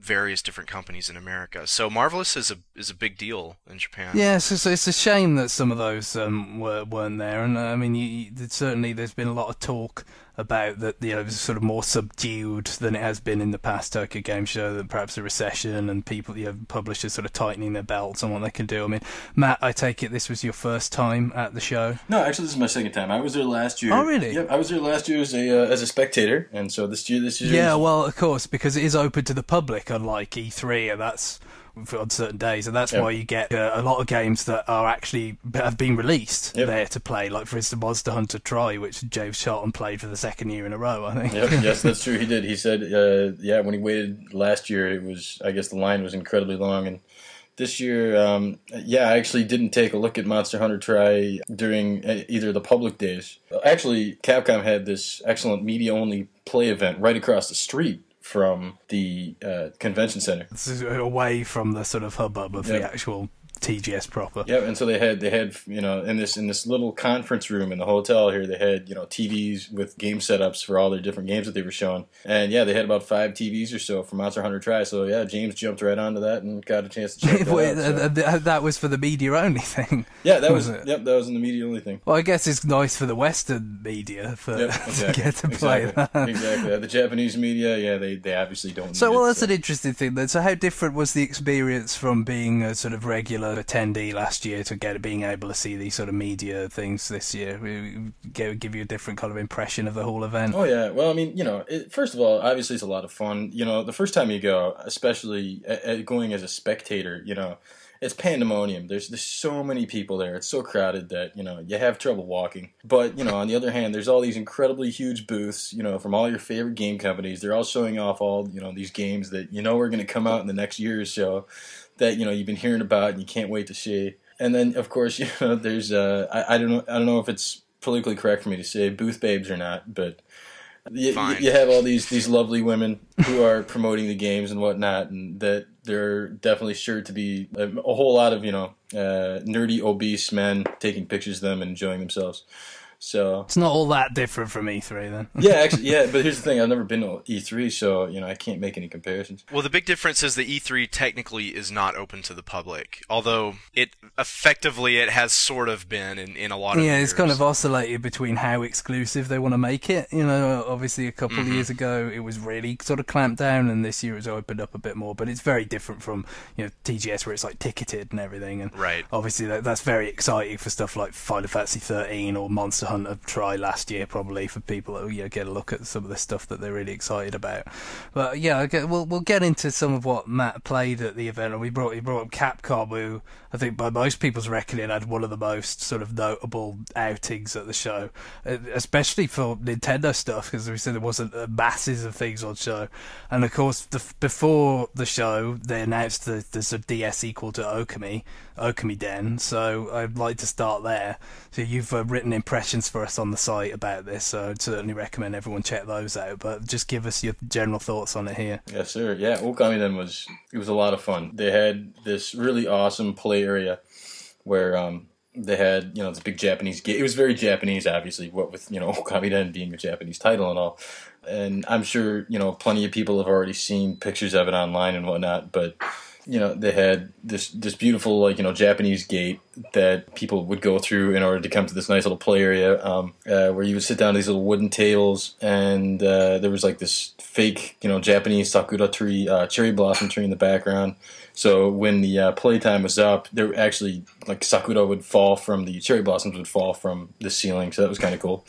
various different companies in America. So Marvelous is a is a big deal in Japan. Yeah, so, so it's a shame that some of those um, were, weren't there. And uh, I mean, you, you, certainly there's been a lot of talk about that, you know, it was sort of more subdued than it has been in the past Tokyo Game Show, that perhaps a recession and people, you know, publishers sort of tightening their belts on what they can do. I mean, Matt, I take it this was your first time at the show? No, actually, this is my second time. I was there last year. Oh, really? Yep, I was there last year as a uh, as a spectator, and so this year, this year. Yeah, is... well, of course, because it is open to the public, unlike E three, and that's on certain days, and that's yep. why you get uh, a lot of games that are actually have been released yep. there to play. Like, for instance, Monster Hunter Tri, which James Charlton played for the second year in a row, I think. Yep. Yes, that's true. He did. He said, uh, yeah, when he waited last year, it was, I guess, the line was incredibly long, and this year, um, yeah, I actually didn't take a look at Monster Hunter Tri during either of the public days. Actually, Capcom had this excellent media-only play event right across the street from the uh, convention center. This is away from the sort of hubbub of yep. the actual T G S proper. Yeah, and so they had they had you know in this in this little conference room in the hotel here, they had you know T Vs with game setups for all their different games that they were showing, and yeah, they had about five T Vs or so for Monster Hunter Tri. So yeah, James jumped right onto that and got a chance to check that Wait, out. So. That was for the media only thing. Yeah, that was, was it? Yep, that was in the media only thing. Well, I guess it's nice for the Western media for yep, exactly, to get to play exactly, that. Exactly. The Japanese media, yeah, they they obviously don't. So need well, it, that's so. an interesting thing then. So how different was the experience from being a sort of regular attendee last year to get being able to see these sort of media things this year? Give, give you a different kind of impression of the whole event? Oh yeah, well I mean, you know, it, first of all, obviously it's a lot of fun. You know, the first time you go, especially uh, uh, going as a spectator, you know, it's pandemonium. There's there's so many people there. It's so crowded that, you know, you have trouble walking. But, you know, on the other hand, there's all these incredibly huge booths, you know, from all your favorite game companies. They're all showing off all, you know, these games that you know are going to come out in the next year or so that, you know, you've been hearing about and you can't wait to see. And then, of course, you know, there's uh, I, I don't know I don't know if it's politically correct for me to say booth babes or not, but you, you have all these these lovely women who are promoting the games and whatnot, and that they're definitely sure to be a, a whole lot of you know uh, nerdy obese men taking pictures of them and enjoying themselves. So it's not all that different from E three then. yeah, actually, yeah. But here's the thing: I've never been to E three, so you know I can't make any comparisons. Well, the big difference is that E three technically is not open to the public, although it effectively it has sort of been in, in a lot of yeah, years. It's kind of oscillated between how exclusive they want to make it. You know, obviously a couple mm-hmm. of years ago it was really sort of clamped down, and this year it's opened up a bit more. But it's very different from you know T G S where it's like ticketed and everything. And right. obviously that, that's very exciting for stuff like Final Fantasy thirteen or Monster Hunter Tri last year, probably for people that you know, get a look at some of the stuff that they're really excited about. But yeah, I get, we'll we'll get into some of what Matt played at the event, and we brought he brought up Capcom, who I think by most people's reckoning had one of the most sort of notable outings at the show, especially for Nintendo stuff, because we said there wasn't uh, masses of things on show. And of course, the, before the show, they announced the the sort of D S sequel to Okami, Okami Den. So I'd like to start there. So you've uh, written impressions for us on the site about this, so I'd certainly recommend everyone check those out. But just give us your general thoughts on it here. Yes, sir. Yeah, Okami Den was it was a lot of fun. They had this really awesome play area where um, they had you know this big Japanese game. It was very Japanese, obviously, what with you know Okami Den being a Japanese title and all. And I'm sure you know plenty of people have already seen pictures of it online and whatnot, but. You know, they had this this beautiful, like, you know, Japanese gate that people would go through in order to come to this nice little play area um, uh, where you would sit down at these little wooden tables, and uh, there was, like, this fake, you know, Japanese sakura tree, uh, cherry blossom tree in the background. So when the uh, playtime was up, there actually, like, sakura would fall from, the cherry blossoms would fall from the ceiling, so that was kind of cool.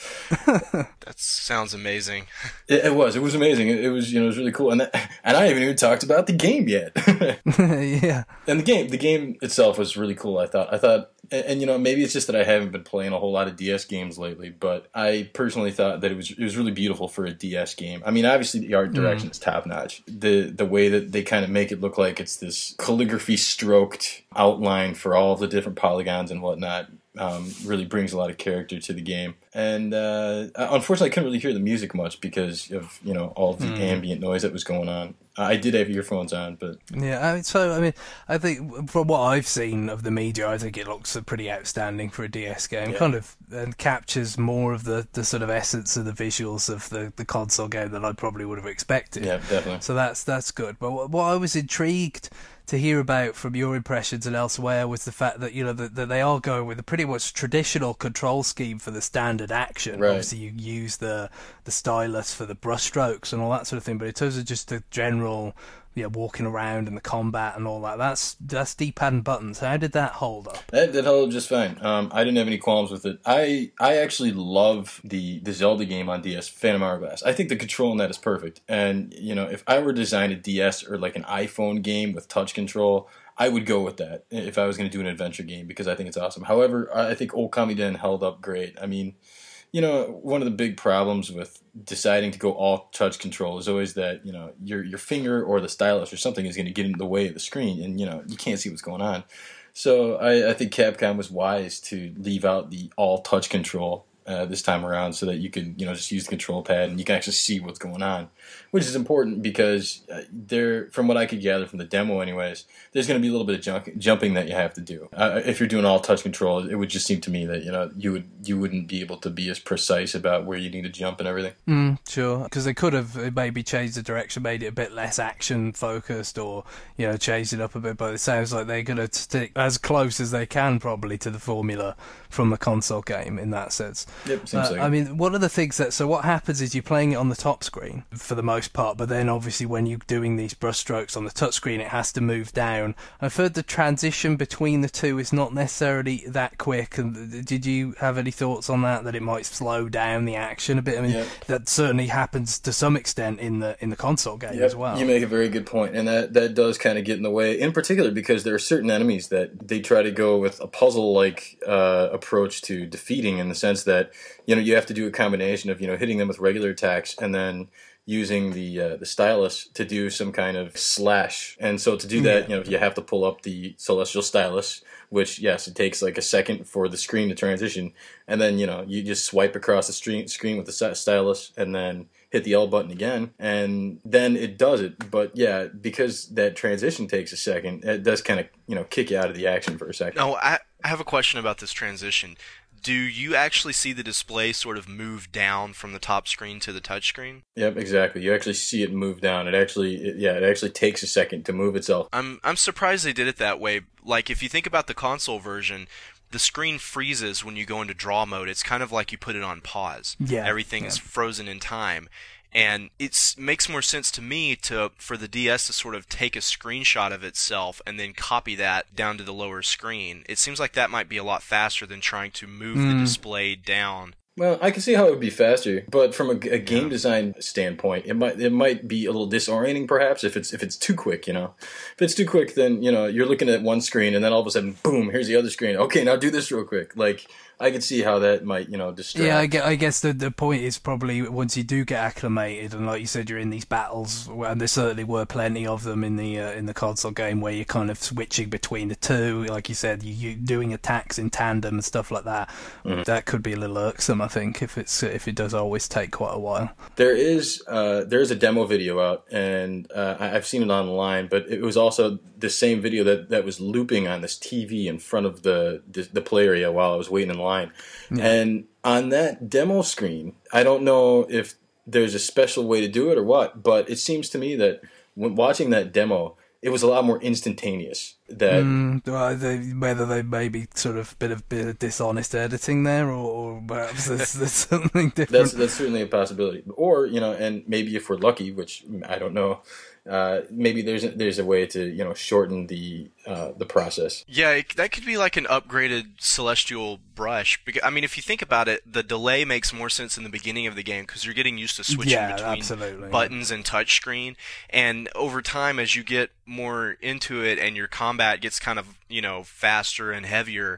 That sounds amazing. It, it was. It was amazing. It, it was, you know, it was really cool. And that, and I haven't even talked about the game yet. Yeah. And the game, the game itself was really cool, I thought. I thought, and, and, you know, maybe it's just that I haven't been playing a whole lot of D S games lately, but I personally thought that it was it was really beautiful for a D S game. I mean, obviously the art direction mm. is top-notch. The the way that they kind of make it look like it's this calligraphy-stroked outline for all of the different polygons and whatnot um, really brings a lot of character to the game. And uh, unfortunately, I couldn't really hear the music much because of you know all the mm. ambient noise that was going on. I did have earphones on, but yeah. I mean, so I mean, I think from what I've seen of the media, I think it looks pretty outstanding for a D S game. Yeah. Kind of and captures more of the, the sort of essence of the visuals of the, the console game than I probably would have expected. Yeah, definitely. So that's that's good. But what, what I was intrigued to hear about from your impressions and elsewhere was the fact that you know that, that they are going with a pretty much traditional control scheme for the standard action. Right. Obviously, you use the the stylus for the brushstrokes and all that sort of thing, but in terms of just the general, you know, walking around and the combat and all that, that's that's D-pad and buttons. How did that hold up? That, that held up just fine. Um, I didn't have any qualms with it. I I actually love the the Zelda game on D S, Phantom Hourglass. I think the control in that is perfect. And you know, if I were to design a D S or like an iPhone game with touch control, I would go with that if I was going to do an adventure game because I think it's awesome. However, I think Okami Den held up great. I mean, you know, one of the big problems with deciding to go all touch control is always that, you know, your your finger or the stylus or something is going to get in the way of the screen and, you know, you can't see what's going on. So I, I think Capcom was wise to leave out the all touch control uh, this time around so that you can, you know, just use the control pad and you can actually see what's going on, which is important because uh, there, from what I could gather from the demo anyways, there's going to be a little bit of junk, jumping that you have to do. Uh, if you're doing all touch control, it would just seem to me that, you know, you would you wouldn't be able to be as precise about where you need to jump and everything. Mm, sure, because they could have maybe changed the direction, made it a bit less action focused, or you know, changed it up a bit. But it sounds like they're going to stick as close as they can, probably, to the formula from the console game in that sense. Yep, seems uh, like I it. mean, one of the things that so what happens is you're playing it on the top screen for the most part, but then obviously when you're doing these brushstrokes on the touch screen, it has to move down. I've heard the transition between the two is not necessarily that quick. And did you have any thoughts on that? That it might slow down the action a bit? I mean, Yep. that certainly happens to some extent in the in the console game Yep, as well. You make a very good point, and that, that does kind of get in the way, in particular because there are certain enemies that they try to go with a puzzle-like uh, approach to defeating, in the sense that, you know, you have to do a combination of, you know, hitting them with regular attacks and then using the uh, the stylus to do some kind of slash. And so to do that, you know, you have to pull up the celestial stylus, which, yes, it takes like a second for the screen to transition. And then, you know, you just swipe across the screen, screen with the stylus and then hit the L button again. And then it does it. But, yeah, because that transition takes a second, it does kind of, you know, kick you out of the action for a second. No, I, I have a question about this transition. Do you actually see the display sort of move down from the top screen to the touch screen? Yep, exactly. You actually see it move down. It actually, it, yeah, it actually takes a second to move itself. I'm I'm surprised they did it that way. Like, if you think about the console version, the screen freezes when you go into draw mode. It's kind of like you put it on pause. Yeah. Everything yeah. is frozen in time. And it makes more sense to me to for the D S to sort of take a screenshot of itself and then copy that down to the lower screen. It seems like that might be a lot faster than trying to move mm. the display down. Well, I can see how it would be faster, but from a, a game yeah. design standpoint, it might it might be a little disorienting, perhaps, if it's if it's too quick. You know, if it's too quick, then you know you're looking at one screen, and then all of a sudden, boom, here's the other screen. Okay, now do this real quick. Like, I could see how that might, you know, distract. Yeah, I guess, I guess the the point is probably once you do get acclimated, and like you said, you're in these battles, and there certainly were plenty of them in the uh, in the console game where you're kind of switching between the two. Like you said, you you doing attacks in tandem and stuff like that. Mm-hmm. That could be a little irksome, I think, if it's if it does always take quite a while. There is uh, there is a demo video out, and uh, I've seen it online, but it was also the same video that, that was looping on this T V in front of the the, the play area while I was waiting in line. Yeah. And on that demo screen, I don't know if there's a special way to do it or what, but it seems to me that when watching that demo, it was a lot more instantaneous. That mm, well, they, whether they maybe sort of bit of bit of dishonest editing there, or, or perhaps there's, there's something different. That's that's certainly a possibility. Or you know, and maybe if we're lucky, which I don't know. Uh, maybe there's a, there's a way to you know shorten the uh, the process. Yeah, it, that could be like an upgraded celestial brush. Because, I mean, if you think about it, the delay makes more sense in the beginning of the game because you're getting used to switching yeah, between absolutely. buttons and touchscreen. And over time, as you get more into it and your combat gets kind of you know faster and heavier,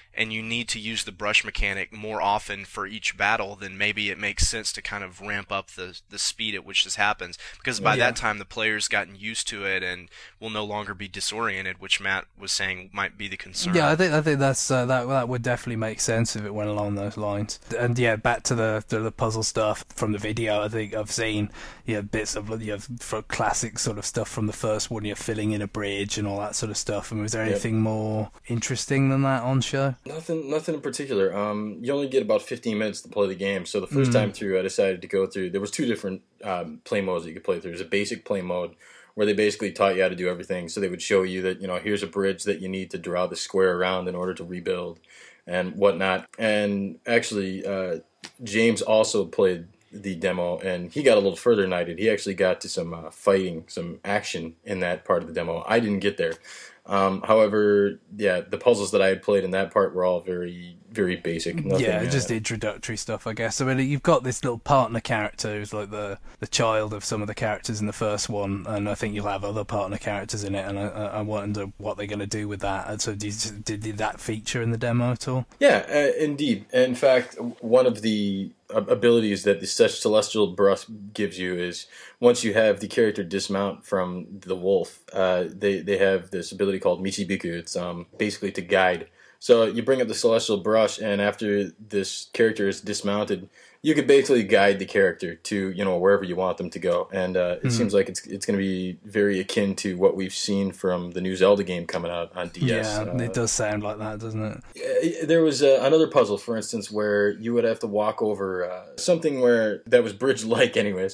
and you need to use the brush mechanic more often for each battle, then maybe it makes sense to kind of ramp up the the speed at which this happens. Because by Yeah. that time, the player's gotten used to it and will no longer be disoriented, which Matt was saying might be the concern. Yeah, I think I think that's uh, that that would definitely make sense if it went along those lines. And yeah, back to the to the puzzle stuff from the video. I think I've seen yeah bits of you know, for classic sort of stuff from the first one. You're filling in a bridge and all that sort of stuff. And was there Yep. anything more interesting than that on show? Nothing, nothing in particular. Um, you only get about fifteen minutes to play the game. So the first Mm. time through, I decided to go through. There was two different um, play modes that you could play through. There's a basic play mode where they basically taught you how to do everything. So they would show you that you know here's a bridge that you need to draw the square around in order to rebuild and whatnot. And actually, uh, James also played the demo, and he got a little further than I did. He actually got to some uh, fighting, some action in that part of the demo. I didn't get there. Um, however, yeah, the puzzles that I had played in that part were all very, very basic. Nothing, Yeah, uh, just introductory stuff, I guess. I mean, you've got this little partner character who's like the the child of some of the characters in the first one, and I think you'll have other partner characters in it. And I, I I wonder what they're going to do with that. And so, did, did did that feature in the demo at all? Yeah, uh, indeed. In fact, one of the uh, abilities that the Celestial Brush gives you is once you have the character dismount from the wolf, uh, they they have this ability called Michibiku. It's um basically to guide. So you bring up the Celestial Brush, and after this character is dismounted, you could basically guide the character to you know wherever you want them to go. And uh, it Mhm. seems like it's it's going to be very akin to what we've seen from the new Zelda game coming out on D S. Yeah, uh, it does sound like that, doesn't it? Yeah, there was uh, another puzzle, for instance, where you would have to walk over uh, something where that was bridge-like, anyways.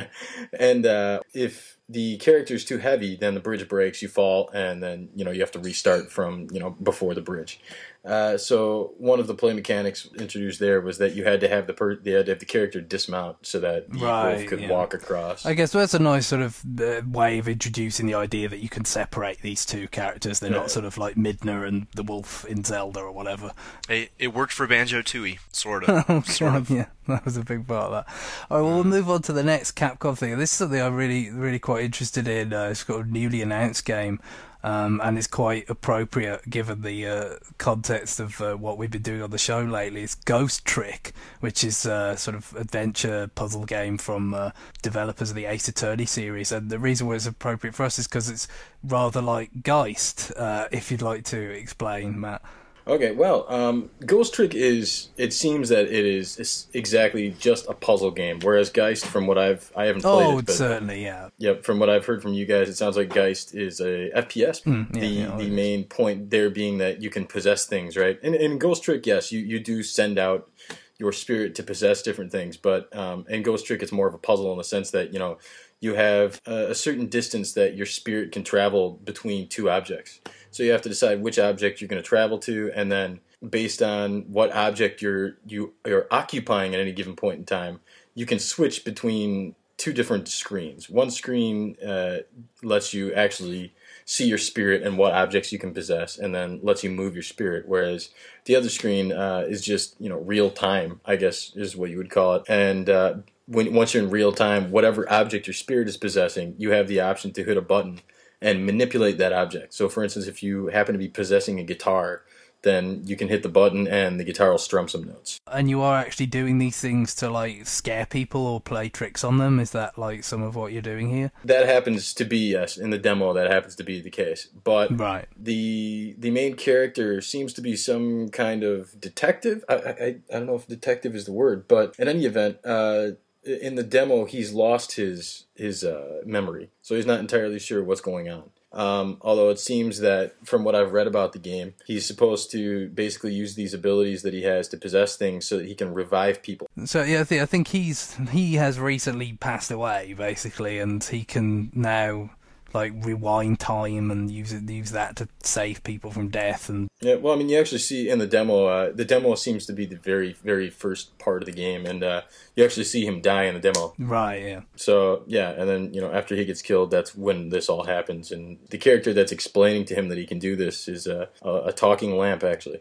And uh, if the character's too heavy, then the bridge breaks, you fall, and then you know you have to restart from you know before the bridge. Uh, so one of the play mechanics introduced there was that you had to have the per- you had to have the character dismount so that the Right, wolf could yeah. walk across. I guess that's a nice sort of uh, way of introducing the idea that you can separate these two characters. They're Yeah. not sort of like Midna and the wolf in Zelda or whatever. It, it worked for Banjo-Tooie, sort of. Oh, sort God, of. yeah, that was a big part of that. All right, well, we'll move on to the next Capcom thing. This is something I'm really, really quite interested in. Uh, it's got a newly announced game, um, and it's quite appropriate given the uh, context of uh, what we've been doing on the show lately. It's Ghost Trick, which is a sort of adventure puzzle game from uh, developers of the Ace Attorney series. And the reason why it's appropriate for us is because it's rather like Geist, uh, if you'd like to explain, Matt. Okay, well, um, Ghost Trick is, it seems that it is is exactly just a puzzle game, whereas Geist, from what I've, I haven't played Oh, it, but certainly, yeah. yep, from what I've heard from you guys, it sounds like Geist is a F P S. Mm, yeah, the yeah, the it is. main point there being that you can possess things, right? And in Ghost Trick, yes, you, you do send out your spirit to possess different things, but um, in Ghost Trick, it's more of a puzzle in the sense that, you know, you have a, a certain distance that your spirit can travel between two objects. So you have to decide which object you're going to travel to, and then based on what object you're you are occupying at any given point in time, you can switch between two different screens. One screen uh, lets you actually see your spirit and what objects you can possess, and then lets you move your spirit. Whereas the other screen uh, is just you know real time, I guess is what you would call it. And uh, when once you're in real time, whatever object your spirit is possessing, you have the option to hit a button and manipulate that object. So, for instance, if you happen to be possessing a guitar, then you can hit the button and the guitar will strum some notes. And you are actually doing these things to like scare people or play tricks on them? Is that like some of what you're doing here? That happens to be, yes, in the demo, that happens to be the case. But Right. the the main character seems to be some kind of detective. I, I, I don't know if detective is the word, but in any event, uh, in the demo, he's lost his his uh, memory, so he's not entirely sure what's going on. Um, although it seems that, from what I've read about the game, he's supposed to basically use these abilities that he has to possess things so that he can revive people. So yeah, I think, I think he's he has recently passed away basically, and he can now like rewind time and use it, use that to save people from death. And Yeah, well, I mean, you actually see in the demo, uh, the demo seems to be the very, very first part of the game, and uh, you actually see him die in the demo. right, yeah. So, yeah, and then, you know, after he gets killed, that's when this all happens. And the character that's explaining to him that he can do this is uh, a, a talking lamp, actually.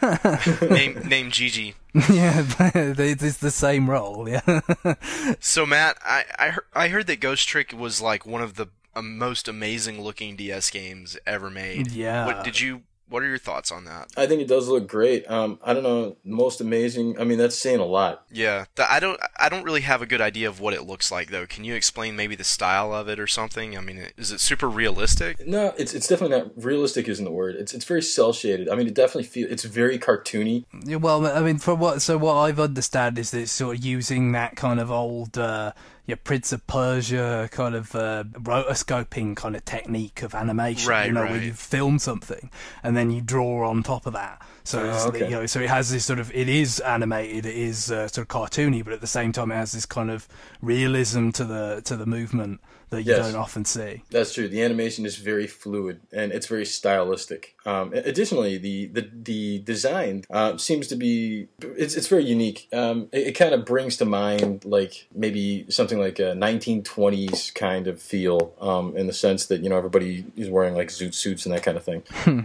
name name Gigi. Yeah, it's the same role. Yeah. So Matt, I I heard, I heard that Ghost Trick was like one of the uh, most amazing looking D S games ever made. Yeah. What did you What are your thoughts on that? I think it does look great. Um, I don't know, most amazing. I mean, that's saying a lot. Yeah, th- I don't. I don't really have a good idea of what it looks like, though. Can you explain maybe the style of it or something? I mean, is it super realistic? No, it's it's definitely not realistic. Isn't the word? It's it's very cel shaded. I mean, it definitely feels. It's very cartoony. Yeah, well, I mean, for what so what I've understood is that it's sort of using that kind of old. Uh, Yeah, Prince of Persia kind of uh, rotoscoping kind of technique of animation, right, you know, right. where you film something and then you draw on top of that. So, Oh, it's, okay. you know, so it has this sort of, it is animated, it is uh, sort of cartoony, but at the same time it has this kind of realism to the to the movement that you Yes. don't often see. That's true. The animation is very fluid and it's very stylistic. Um, additionally, the the the design uh, seems to be it's it's very unique. Um, it, it kind of brings to mind like maybe something like a nineteen twenties kind of feel, um, in the sense that you know everybody is wearing like zoot suits and that kind of thing.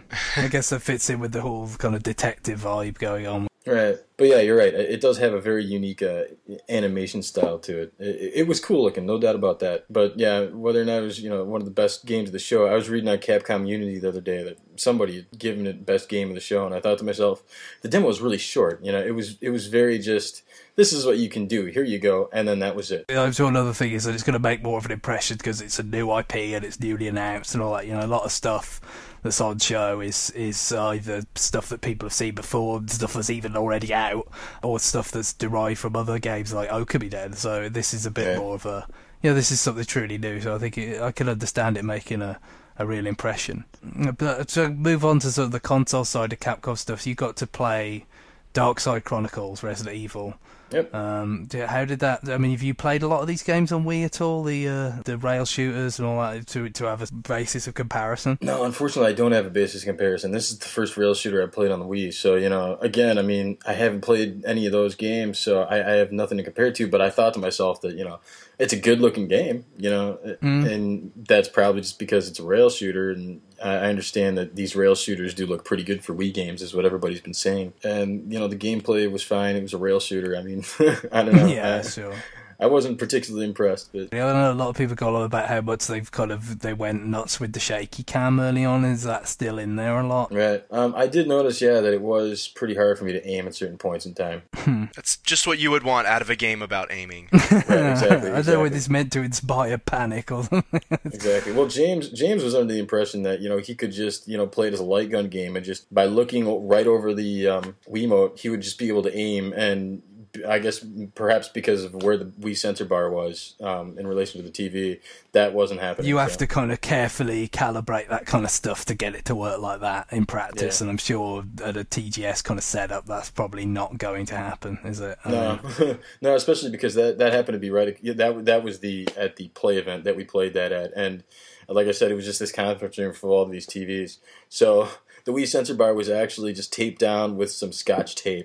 I guess that fits in with the whole kind of detective vibe going on. Right, but yeah, you're right. It it does have a very unique uh, animation style to it. it. It was cool looking, no doubt about that. But yeah, whether or not it was you know one of the best games of the show, I was reading on Capcom Unity the other day that somebody had given it best game of the show, and I thought to myself, the demo was really short. You know, it was it was very just this is what you can do. Here you go, and then that was it. Yeah, I'm sure another thing is that it's going to make more of an impression because it's a new I P and it's newly announced and all that. You know, a lot of stuff that's on show is is either stuff that people have seen before, stuff that's even already out, or stuff that's derived from other games like Okami Den. So this is a bit Yeah. more of a, yeah, this is something truly new. So I think it, I can understand it making a, a real impression. But to move on to sort of the console side of Capcom stuff, you got to play Dark Side Chronicles, Resident Evil. Yep. Um, do- how did that? I mean, have you played a lot of these games on Wii at all? The uh, the rail shooters and all that to to have a basis of comparison. No, unfortunately, I don't have a basis of comparison. This is the first rail shooter I played on the Wii. So, you know, again, I mean, I haven't played any of those games, so I, I have nothing to compare it to. But I thought to myself that, you know, it's a good-looking game, you know, Mm. and that's probably just because it's a rail shooter. And I I understand that these rail shooters do look pretty good for Wii games, is what everybody's been saying. And, you know, the gameplay was fine. It was a rail shooter. I mean, I don't know. Yeah, I, sure. I wasn't particularly impressed, but Yeah, I know a lot of people go on about how much they've kind of they went nuts with the shaky cam early on. Is that still in there a lot? right. Um, I did notice, yeah, that it was pretty hard for me to aim at certain points in time. That's just what you would want out of a game about aiming. Right, exactly. I don't know whether exactly. it's meant to inspire panic or something. Exactly. Well, James James was under the impression that you know he could just you know play it as a light gun game and just by looking o- right over the um, Wiimote, he would just be able to aim. And I guess perhaps because of where the Wii sensor bar was um, in relation to the T V, that wasn't happening. You have so. to kind of carefully calibrate that kind of stuff to get it to work like that in practice, Yeah. and I'm sure at a T G S kind of setup, that's probably not going to happen, is it? I No, mean, no, especially because that, that happened to be right. yeah, That that was the at the play event that we played that at, and like I said, it was just this conference room for all of these T Vs. So the Wii sensor bar was actually just taped down with some Scotch tape.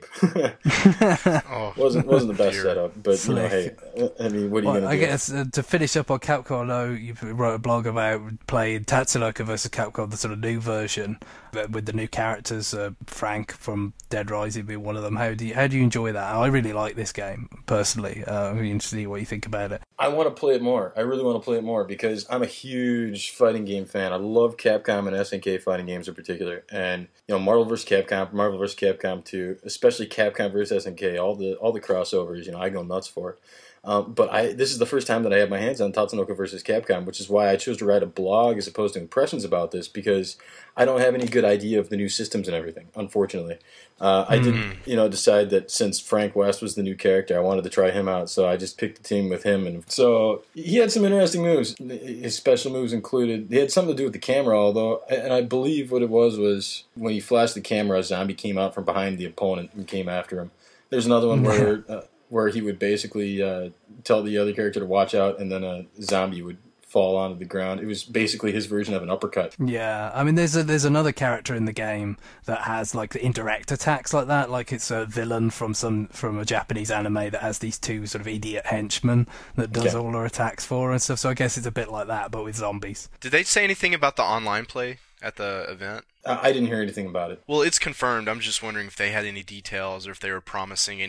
Oh, wasn't wasn't the best Dear. setup, but you know, hey, Slick. I mean, what are you Well, gonna I do? guess uh, to finish up on Capcom, I know you wrote a blog about playing Tatsunoko versus Capcom, the sort of new version, but with the new characters, uh, Frank from Dead Rising being one of them. How do you how do you enjoy that? I really like this game personally. Uh, I'm interested to see what you think about it. I want to play it more. I really want to play it more because I'm a huge fighting game fan. I love Capcom and S N K fighting games in particular, and you know, Marvel versus. Capcom, Marvel versus. Capcom two, especially Capcom versus. S N K. All the all the crossovers, you know, I go nuts for it. Um, but I this is the first time that I have my hands on Tatsunoko versus. Capcom, which is why I chose to write a blog as opposed to impressions about this because I don't have any good idea of the new systems and everything. Unfortunately, uh, I did you know decide that since Frank West was the new character, I wanted to try him out, so I just picked a team with him, and so he had some interesting moves. His special moves included he had something to do with the camera, although, and I believe what it was was when he flashed the camera, a zombie came out from behind the opponent and came after him. There's another one where. Uh, where he would basically uh, tell the other character to watch out, and then a zombie would fall onto the ground. It was basically his version of an uppercut. Yeah, I mean, there's a, there's another character in the game that has like indirect attacks like that, like it's a villain from some from a Japanese anime that has these two sort of idiot henchmen that does Okay. all her attacks for her and stuff. So I guess it's a bit like that, but with zombies. did they say anything about the online play at the event? I I didn't hear anything about it. Well, it's confirmed. I'm just wondering if they had any details or if they were promising any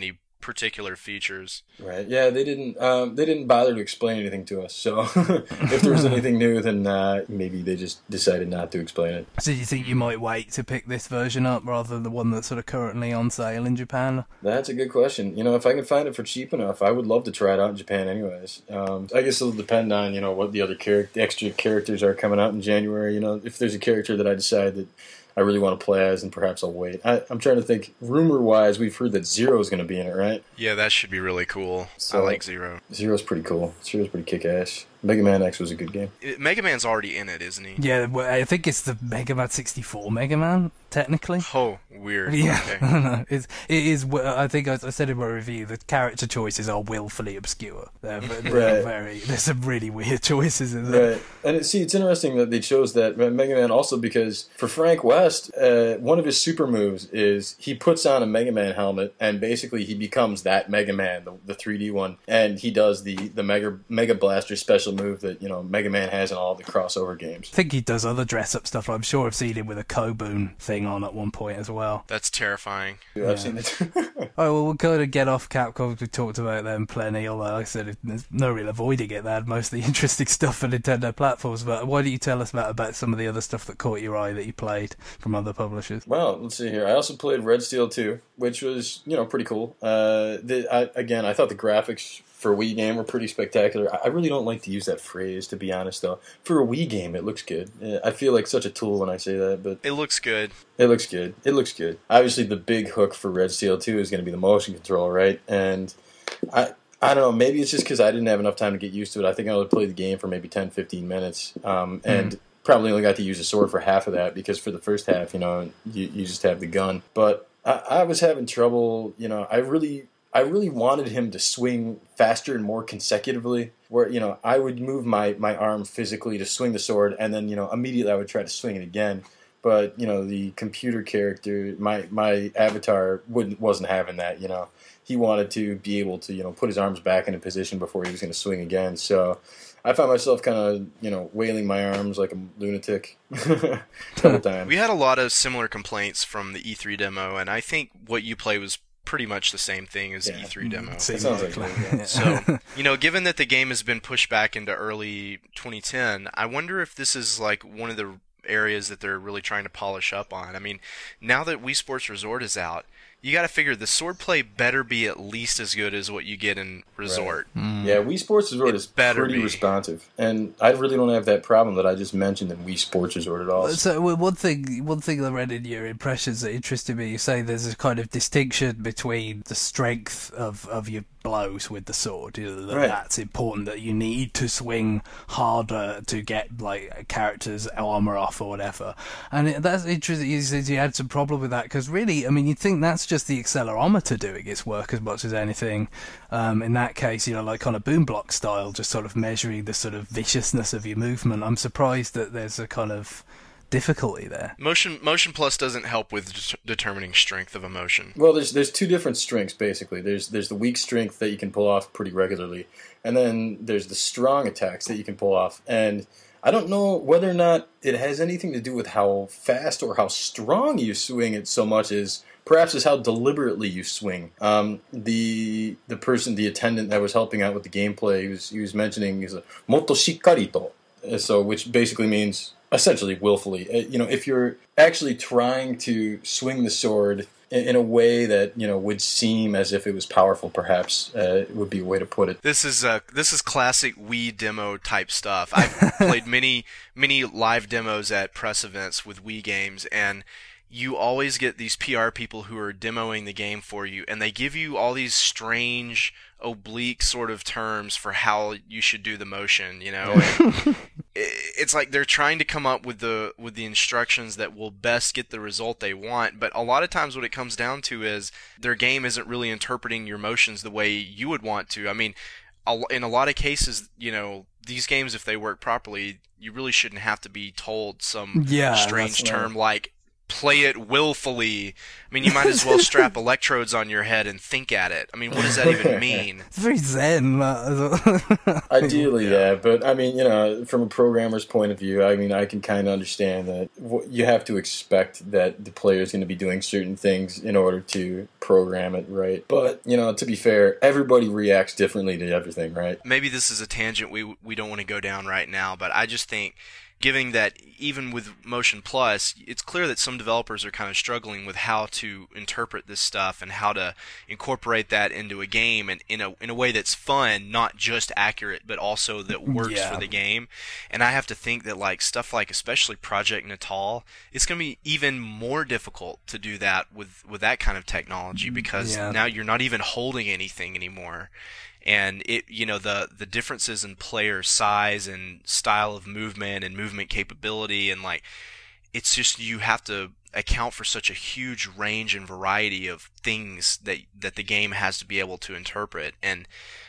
particular features. Right. Yeah, they didn't. Um, they didn't bother to explain anything to us. So if there was anything new, then uh, maybe they just decided not to explain it. So do you think you might wait to pick this version up rather than the one that's sort of currently on sale in Japan? That's a good question. You know, if I can find it for cheap enough, I would love to try it out in Japan. Anyways, um, I guess it'll depend on you know what the other char- the extra characters are coming out in January. You know, if there's a character that I decide that I really want to play as, and perhaps I'll wait. I, I'm trying to think. Rumor-wise, we've heard that Zero is going to be in it, right? Yeah, that should be really cool. So, I like Zero. Zero's pretty cool. Zero's pretty kick-ass. Mega Man X was a good game. It, Mega Man's already in it, isn't he? Yeah, well, I think it's the Mega Man sixty-four Mega Man, technically. Oh, weird. Yeah, Okay. I don't know. It's, it is. I think I said in my review, the character choices are willfully obscure. They're, they're Right. very. There's some really weird choices in there. Right. And it, see, it's interesting that they chose that Mega Man also because for Frank West, uh, one of his super moves is he puts on a Mega Man helmet and basically he becomes that Mega Man, the, the three D one, and he does the, the Mega Mega Blaster special move that, you know, Mega Man has in all the crossover games. I think he does other dress-up stuff. I'm sure I've seen him with a Koboon thing on at one point as well. That's terrifying. Dude, I've seen it. Oh, well, we'll kind of get off Capcom. We talked about them plenty, although, like I said, there's no real avoiding it. They had most of the interesting stuff for Nintendo platforms. But why don't you tell us about, about some of the other stuff that caught your eye that you played from other publishers? Well, let's see here. I also played Red Steel two, which was, you know, pretty cool. Uh, the, I, again, I thought the graphics for a Wii game were pretty spectacular. I really don't like to use that phrase, to be honest, though. For a Wii game, it looks good. I feel like such a tool when I say that, but It looks good. it looks good. It looks good. Obviously, the big hook for Red Steel two is going to be the motion control, right? And I I don't know, maybe it's just because I didn't have enough time to get used to it. I think I only played the game for maybe ten, fifteen minutes, um, and mm. probably only got to use a sword for half of that, because for the first half, you know, you, you just have the gun. But I, I was having trouble, you know, I really... I really wanted him to swing faster and more consecutively, where, you know, I would move my, my arm physically to swing the sword, and then, you know, immediately I would try to swing it again. But, you know, the computer character, my, my avatar wouldn't, wasn't having that, you know. He wanted to be able to, you know, put his arms back in a position before he was going to swing again. So I found myself kind of, you know, wailing my arms like a lunatic a couple times. We had a lot of similar complaints from the E three demo, and I think what you play was pretty much the same thing as Yeah. the E three demo. It sounds like it, yeah. So, you know, given that the game has been pushed back into early twenty ten, I wonder if this is like one of the areas that they're really trying to polish up on. I mean, now that Wii Sports Resort is out, you got to figure the swordplay better be at least as good as what you get in Resort. Mm. Yeah, Wii Sports Resort It is better pretty be. responsive, and I really don't have that problem that I just mentioned in Wii Sports Resort at all. So well, one thing, one thing I read in your impressions that interested me. You say there's a kind of distinction between the strength of, of your blows with the sword. You know, that Right. That's important. That you need to swing harder to get like characters' armor off or whatever. And it, that's interesting. You said you had some problem with that because really, I mean, you'd think that's just the accelerometer doing its work as much as anything. Um, in that case, you know, like kind of boom block style, just sort of measuring the sort of viciousness of your movement. I'm surprised that there's a kind of difficulty there. Motion Motion Plus doesn't help with det- determining strength of a motion. Well, there's there's two different strengths basically. There's there's the weak strength that you can pull off pretty regularly, and then there's the strong attacks that you can pull off. And I don't know whether or not it has anything to do with how fast or how strong you swing it so much as perhaps is how deliberately you swing. Um, the the person, the attendant that was helping out with the gameplay, he was he was mentioning is a motto shikkarito, so which basically means essentially willfully. Uh, you know, if you're actually trying to swing the sword in, in a way that, you know, would seem as if it was powerful, perhaps uh, would be a way to put it. This is uh, this is classic Wii demo type stuff. I've played many many live demos at press events with Wii games, and you always get these P R people who are demoing the game for you, and they give you all these strange, oblique sort of terms for how you should do the motion, you know? And it's like they're trying to come up with the with the instructions that will best get the result they want, but a lot of times what it comes down to is their game isn't really interpreting your motions the way you would want to. I mean, a- in a lot of cases, you know, these games, if they work properly, you really shouldn't have to be told some Yeah, strange that's term like play it willfully. I mean, you might as well strap electrodes on your head and think at it. I mean, what does that even mean? It's very zen. Ideally, yeah. But, I mean, you know, from a programmer's point of view, I mean, I can kind of understand that you have to expect that the player is going to be doing certain things in order to program it right. But, you know, to be fair, everybody reacts differently to everything, right? Maybe this is a tangent we we don't want to go down right now, but I just think, given that even with Motion Plus, it's clear that some developers are kind of struggling with how to interpret this stuff and how to incorporate that into a game and in a in a way that's fun, not just accurate, but also that works yeah. for the game. And I have to think that like stuff like especially Project Natal, it's going to be even more difficult to do that with with that kind of technology, because yeah. now you're not even holding anything anymore. And it, you know, the the differences in player size and style of movement and movement capability, and like, it's just, you have to account for such a huge range and variety of things that that the game has to be able to interpret. And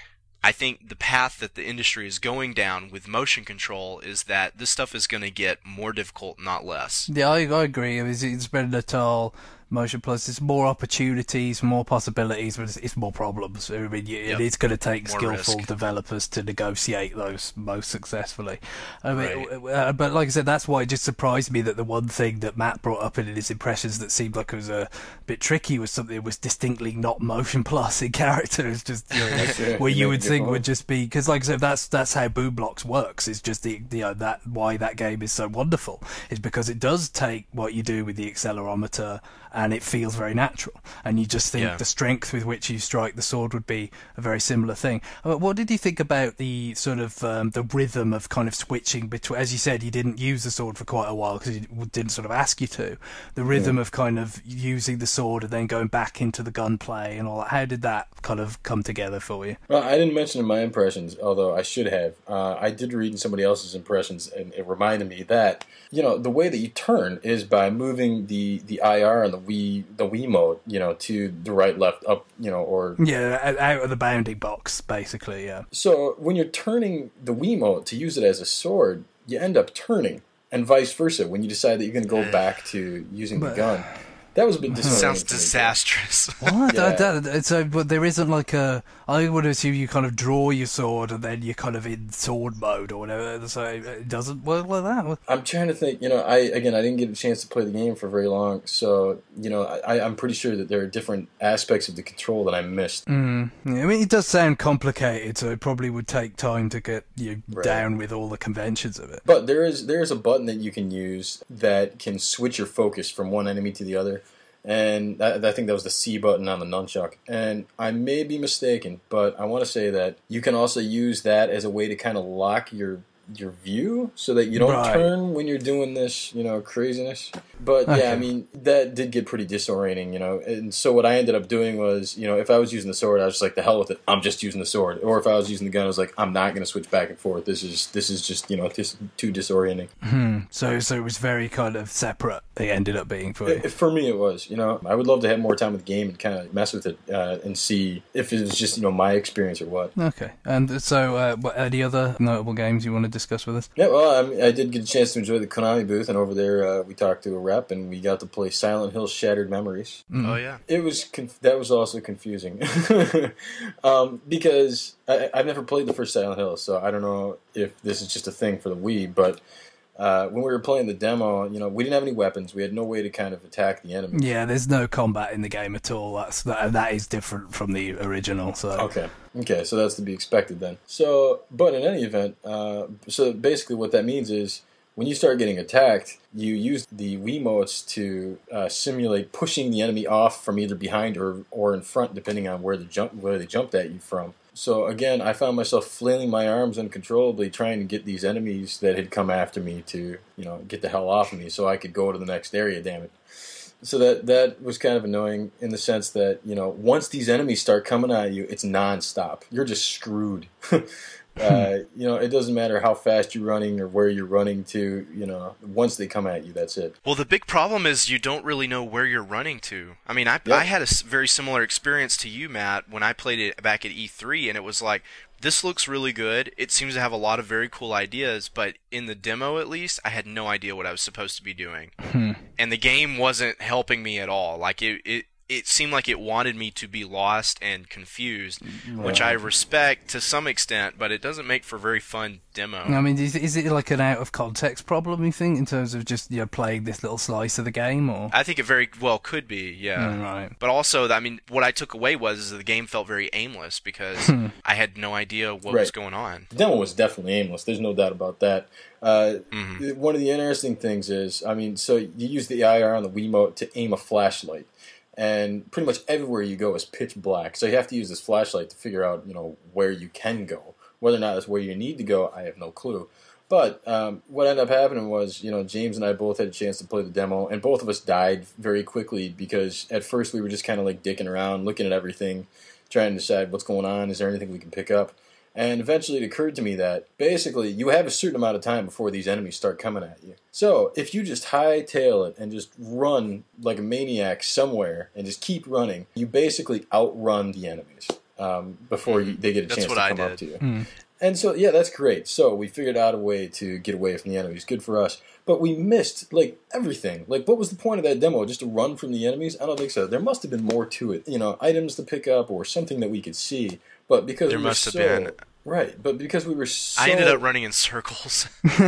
I think the path that the industry is going down with motion control is that this stuff is going to get more difficult, not less. Yeah, I, I agree. I mean, it's been Natal. Motion Plus, it's more opportunities, more possibilities, but it's, it's more problems. I mean, you, Yep. it is going to take More skillful risk. developers to negotiate those most successfully. I mean, Right. w- uh, but like I said, that's why it just surprised me that the one thing that Matt brought up in his impressions that seemed like it was a bit tricky was something that was distinctly not Motion Plus in character. It's just, you know, That's it. where you You would make a good think point. would just be, because like I said, that's that's how Boom Blocks works. It's just the, you know, that why that game is so wonderful is because it does take what you do with the accelerometer and it feels very natural, and you just think Yeah. the strength with which you strike the sword would be a very similar thing. Uh, What did you think about the sort of um, the rhythm of kind of switching between? As you said, you didn't use the sword for quite a while because it didn't sort of ask you to. The rhythm of kind of using the sword and then going back into the gunplay and all that. How did that kind of come together for you? Well, I didn't mention in my impressions, although I should have. Uh, I did read in somebody else's impressions, and it reminded me that, you know, the way that you turn is by moving the, the I R and the Wii the Wii mode, you know, to the right, left, up, you know, or... Yeah, out- out of the bounding box, basically, yeah. So when you're turning the Wii mode to use it as a sword, you end up turning, and vice versa when you decide that you're going to go back to using the But- gun. That was a bit disorienting. Sounds to me. disastrous. What? Yeah. I, I, so, but there isn't like a. I would assume you kind of draw your sword and then you're kind of in sword mode or whatever. So it doesn't work like that. I'm trying to think, you know, I again, I didn't get a chance to play the game for very long, so, you know, I, I'm pretty sure that there are different aspects of the control that I missed. Mm. Yeah, I mean, it does sound complicated, so it probably would take time to get you Right. down with all the conventions of it. But there is there is a button that you can use that can switch your focus from one enemy to the other. And I, I think that was the C button on the nunchuck. And I may be mistaken, but I want to say that you can also use that as a way to kind of lock your your view so that you don't Right. turn when you're doing this, you know, craziness. But Okay. yeah, I mean, that did get pretty disorienting, you know. And so what I ended up doing was, you know, if I was using the sword, I was just like, the hell with it, I'm just using the sword. Or if I was using the gun, I was like, I'm not going to switch back and forth. This is this is just, you know, just too disorienting. Hmm. So, so it was very kind of separate. They ended up being for you. It- For me, it was. You know, I would love to have more time with the game and kind of mess with it uh, and see if it was just, you know, my experience or what. Okay. And so, uh, what, any other notable games you want to discuss with us? Yeah, well, I, mean, I did get a chance to enjoy the Konami booth, and over there uh, we talked to a rep, and we got to play Silent Hill Shattered Memories. Oh yeah. It was conf- that was also confusing um, because I, I've never played the first Silent Hill, so I don't know if this is just a thing for the Wii. But uh, when we were playing the demo, you know, we didn't have any weapons. We had no way to kind of attack the enemy. Yeah, there's no combat in the game at all. That's that. That is different from the original. So. Okay. Okay, so that's to be expected then. So, but in any event, uh, so basically what that means is when you start getting attacked, you use the Wiimotes to uh, simulate pushing the enemy off from either behind or, or in front, depending on where, the jump, where they jumped at you from. So again, I found myself flailing my arms uncontrollably, trying to get these enemies that had come after me to, you know, get the hell off of me so I could go to the next area, damn it. So that that was kind of annoying in the sense that, you know, once these enemies start coming at you, it's nonstop. You're just screwed. Uh, you know, it doesn't matter how fast you're running or where you're running to. You know, once they come at you, that's it. Well, the big problem is you don't really know where you're running to. I mean, I, Yep. I had a s- very similar experience to you, Matt, when I played it back at E three, and it was like, this looks really good. It seems to have a lot of very cool ideas, but in the demo at least, I had no idea what I was supposed to be doing. And the game wasn't helping me at all. Like, it, it, it seemed like it wanted me to be lost and confused, which I respect to some extent, but it doesn't make for a very fun demo. I mean, is, is it like an out of context problem, you think, in terms of just, you know, playing this little slice of the game, or? I think it very well could be, yeah. Mm, right. But also, I mean, what I took away was is the game felt very aimless because I had no idea what Right. was going on. The demo was definitely aimless. There's no doubt about that. Uh, Mhm. One of the interesting things is, I mean, so you use the I R on the Wiimote to aim a flashlight, and pretty much everywhere you go is pitch black. So you have to use this flashlight to figure out, you know, where you can go. Whether or not that's where you need to go, I have no clue. But um, what ended up happening was, you know, James and I both had a chance to play the demo, and both of us died very quickly because at first we were just kind of like dicking around, looking at everything, trying to decide what's going on, is there anything we can pick up? And eventually it occurred to me that basically you have a certain amount of time before these enemies start coming at you. So if you just hightail it and just run like a maniac somewhere and just keep running, you basically outrun the enemies um, before you, they get a That's chance what to I come up did. to you. Mm. And so, yeah, that's great. So we figured out a way to get away from the enemies. Good for us. But we missed, like, everything. Like, what was the point of that demo? Just to run from the enemies? I don't think so. There must have been more to it. You know, items to pick up or something that we could see. But because There we were must have so, been. Right. But because we were so... I ended up running in circles.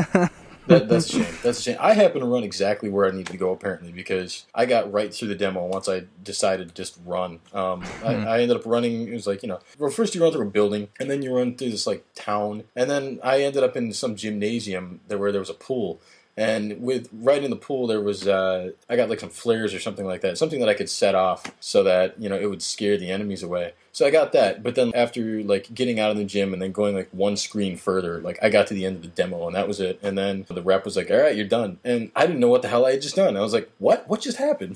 That, that's a shame. That's a shame. I happened to run exactly where I needed to go, apparently, because I got right through the demo once I decided to just run. Um, I, I ended up running. It was like, you know, well, first you run through a building, and then you run through this like town, and then I ended up in some gymnasium there where there was a pool. And with right in the pool, there was uh, I got like some flares or something like that, something that I could set off so that, you know, it would scare the enemies away. So I got that, but then after like getting out of the gym and then going like one screen further, like I got to the end of the demo and that was it. And then the rep was like, "All right, you're done," and I didn't know what the hell I had just done. I was like, "What? What just happened?"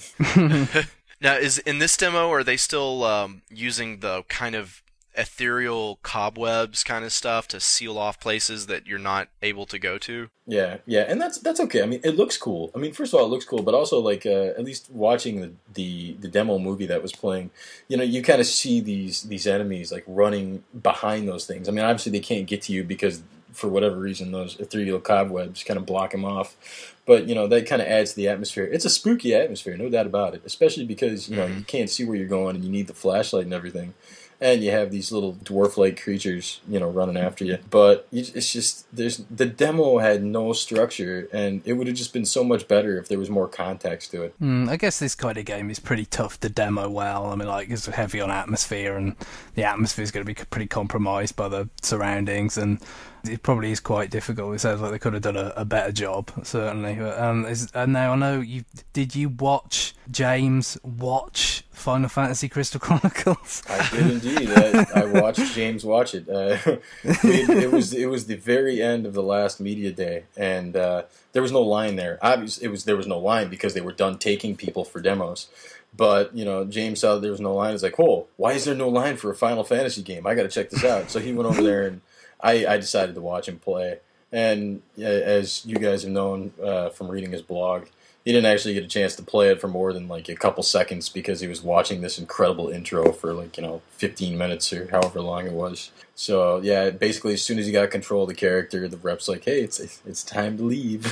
Now, is in this demo, are they still um, using the kind of ethereal cobwebs kind of stuff to seal off places that you're not able to go to? Yeah, yeah, and that's that's okay. I mean, it looks cool. I mean, first of all, it looks cool, but also like uh, at least watching the, the the demo movie that was playing, you know, you kind of see these these enemies like running behind those things. I mean, obviously they can't get to you because for whatever reason those ethereal cobwebs kind of block them off. But you know, that kind of adds to the atmosphere. It's a spooky atmosphere, no doubt about it. Especially because you know you can't see where you're going and you need the flashlight and everything. And you have these little dwarf-like creatures, you know, running after you. But it's just, there's the demo had no structure, and it would have just been so much better if there was more context to it. Mm, I guess this kind of game is pretty tough to demo well. I mean, like, it's heavy on atmosphere, and the atmosphere is going to be pretty compromised by the surroundings, and it probably is quite difficult. It sounds like they could have done a, a better job, certainly. But, um, is, and now I know you did. You watch James watch Final Fantasy Crystal Chronicles? I did indeed. I, I watched James watch it. Uh, it. It was it was the very end of the last media day, and uh, there was no line there. Obviously, it was there was no line because they were done taking people for demos. But, you know, James saw that there was no line. He's like, "Oh, why is there no line for a Final Fantasy game? I got to check this out." So he went over there, and I, I decided to watch him play. And uh, as you guys have known uh, from reading his blog, he didn't actually get a chance to play it for more than like a couple seconds because he was watching this incredible intro for like, you know, fifteen minutes or however long it was. So, yeah, basically as soon as he got control of the character, the rep's like, "Hey, it's it's time to leave."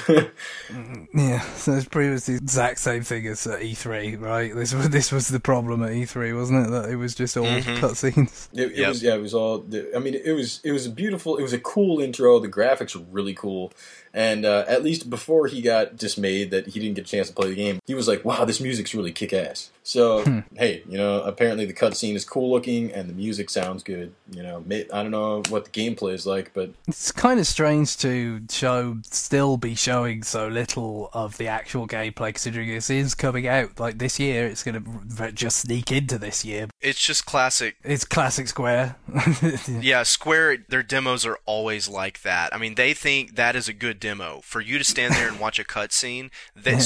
Yeah, so it's pretty much the exact same thing as at E three, right? This was this was the problem at E three, wasn't it? That it was just all Mm-hmm. cutscenes. It, it Yep. was, yeah, it was all. I mean, it was it was a beautiful. It was a cool intro. The graphics were really cool, and uh, at least before he got dismayed that he didn't get a chance to play the game, he was like, "Wow, this music's really kick ass." So hey, you know, apparently the cutscene is cool looking and the music sounds good. You know, may, I don't know what the gameplay is like, but It's kind of strange to show, still be showing so little of the actual gameplay, considering it is coming out like this year. It's going to just sneak into this year. It's just classic. It's classic Square. Yeah, Square, their demos are always like that. I mean, they think that is a good demo. For you to stand there and watch a cutscene, that Yeah.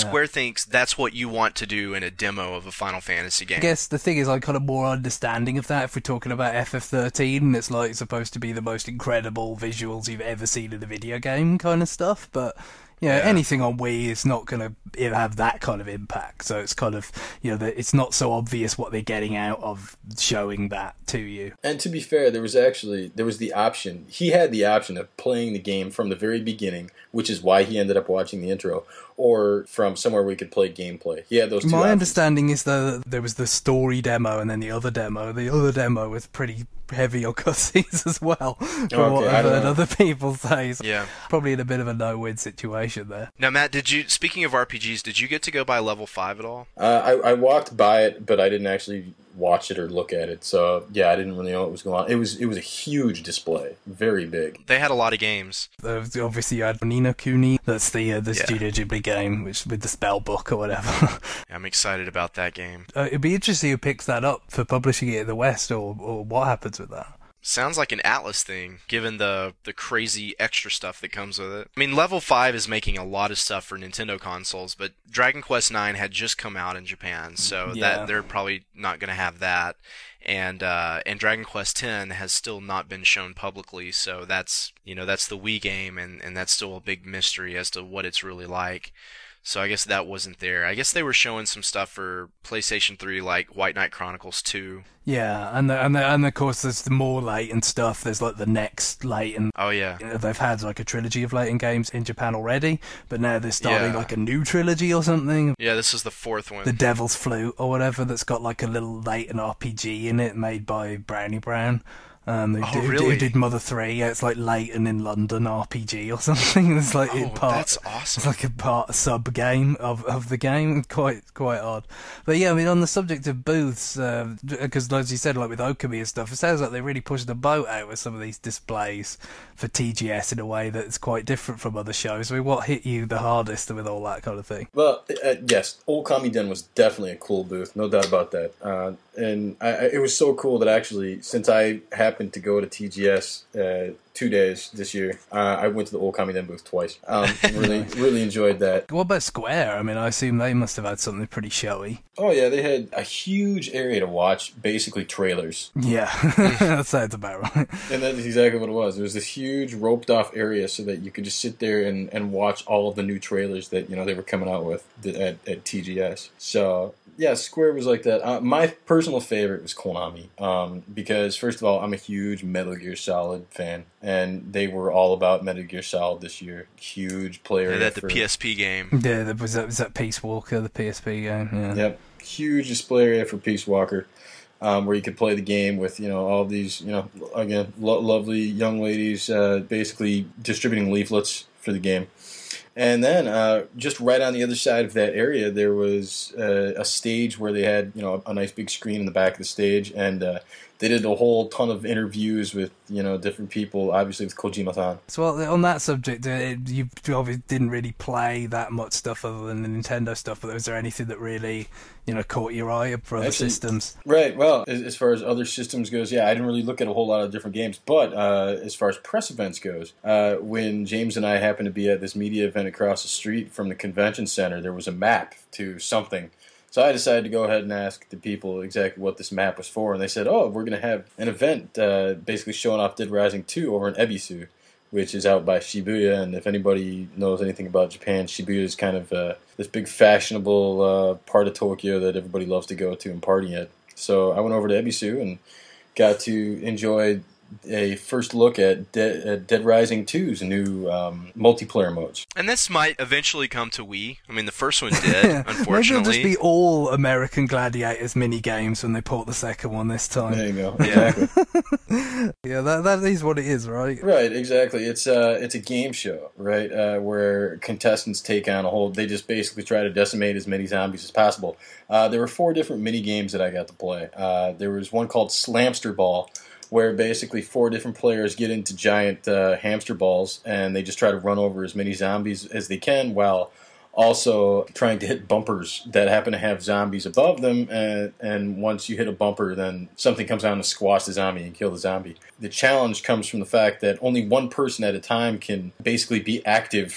Square thinks that's what you want to do in a demo of a Final Fantasy game. I guess the thing is, I'm kind of more understanding of that if we're talking about F F thirteen, and it's like supposed to be the most incredible visuals you've ever seen in a video game kind of stuff, but you know, Yeah. anything on Wii is not going to have that kind of impact, so it's kind of, you know, it's not so obvious what they're getting out of showing that to you. And to be fair, there was actually there was the option. He had the option of playing the game from the very beginning, which is why he ended up watching the intro, or from somewhere we could play gameplay. He had those two My options. understanding is though that there was the story demo and then the other demo. The other demo was pretty heavy on cutscenes as well, from Okay, what I I've don't heard know. other people say. So Yeah. probably in a bit of a no-win situation there. Now, Matt, did you? Speaking of R P Gs, did you get to go by level five at all? Uh, I, I walked by it, but I didn't actually watch it or look at it. So yeah, I didn't really know what was going on. It was it was a huge display, very big. They had a lot of games. Uh, Obviously, you had Ni no Kuni. That's the uh, the Yeah. Studio Ghibli game, which with the spell book or whatever. I'm excited about that game. uh, it'd be interesting who picks that up for publishing it in the West, or or what happens with that. Sounds like an Atlas thing, given the the crazy extra stuff that comes with it. I mean, Level five is making a lot of stuff for Nintendo consoles, but Dragon Quest nine had just come out in Japan, so Yeah. that they're probably not going to have that. And uh, and Dragon Quest ten has still not been shown publicly, so that's, you know, that's the Wii game, and, and that's still a big mystery as to what it's really like. So I guess that wasn't there. I guess they were showing some stuff for PlayStation three, like White Knight Chronicles two. Yeah, and the, and the, and of course there's the more Layton stuff. There's like the next Layton. Oh yeah. You know, they've had like a trilogy of Layton games in Japan already, but now they're starting Yeah. like a new trilogy or something. Yeah, this is the fourth one. The Devil's Flute or whatever, that's got like a little Layton R P G in it, made by Brownie Brown. Um, who, Oh, did, really? who did Mother three. Yeah, it's like Layton in London R P G or something. It's like Oh, it part, that's awesome. It's like a part a sub game of, of the game. Quite quite odd. But yeah, I mean, on the subject of booths, because uh, as you said, like with Okami and stuff, it sounds like they really pushed the boat out with some of these displays for T G S in a way that's quite different from other shows. I mean, what hit you the hardest with all that kind of thing? Well, uh, yes, Old Kami Den was definitely a cool booth, no doubt about that. Uh, and I, I- it was so cool that actually, since I happened to go to T G S uh, two days this year, uh, I went to the Old Kami Den booth twice. Um, really, really enjoyed that. What about Square? I mean, I assume they must have had something pretty showy. Oh yeah, they had a huge area to watch, basically trailers. Yeah, that sounds about right. And that's exactly what it was. It was this huge roped off area so that you could just sit there and, and watch all of the new trailers that, you know, they were coming out with at, at T G S. So yeah, Square was like that. Uh, my personal favorite was Konami, um, because first of all, I'm a huge Metal Gear Solid fan, and they were all about Metal Gear Solid this year. Huge player. Yeah, that the for- P S P game. Yeah, that was that was that Peace Walker, the P S P game. Yeah. Yep, huge display area for Peace Walker, um, where you could play the game with, you know, all these, you know, again, lo- lovely young ladies, uh, basically distributing leaflets for the game. And then, uh, just right on the other side of that area, there was uh, a stage where they had, you know, a nice big screen in the back of the stage, and uh, they did a whole ton of interviews with, you know, different people, obviously with Kojima-san. So well, on that subject, uh, it, you obviously didn't really play that much stuff other than the Nintendo stuff. But was there anything that really, you know, caught your eye for other Actually- systems? Right. Well, as, as far as other systems goes, yeah, I didn't really look at a whole lot of different games. But uh, as far as press events goes, uh, when James and I happened to be at this media event across the street from the convention center, there was a map to something. So I decided to go ahead and ask the people exactly what this map was for, and they said, "Oh, we're going to have an event, uh, basically showing off Dead Rising two over in Ebisu, which is out by Shibuya." And if anybody knows anything about Japan, Shibuya is kind of uh, this big fashionable uh, part of Tokyo that everybody loves to go to and party at. So I went over to Ebisu and got to enjoy a first look at, De- at Dead Rising two's new um, multiplayer modes. And this might eventually come to Wii. I mean, the first one did, Maybe it'll unfortunately. just be all American Gladiators mini games when they port the second one this time. There you go. Yeah. Exactly. Yeah, that that is what it is, right? Right, exactly. It's uh, it's a game show, right? Uh, where contestants take on a whole. They just basically try to decimate as many zombies as possible. Uh, there were four different mini games that I got to play. Uh, there was one called Slamster Ball, where basically four different players get into giant uh, hamster balls and they just try to run over as many zombies as they can while also trying to hit bumpers that happen to have zombies above them. And, and once you hit a bumper, then something comes down to squash the zombie and kill the zombie. The challenge comes from the fact that only one person at a time can basically be active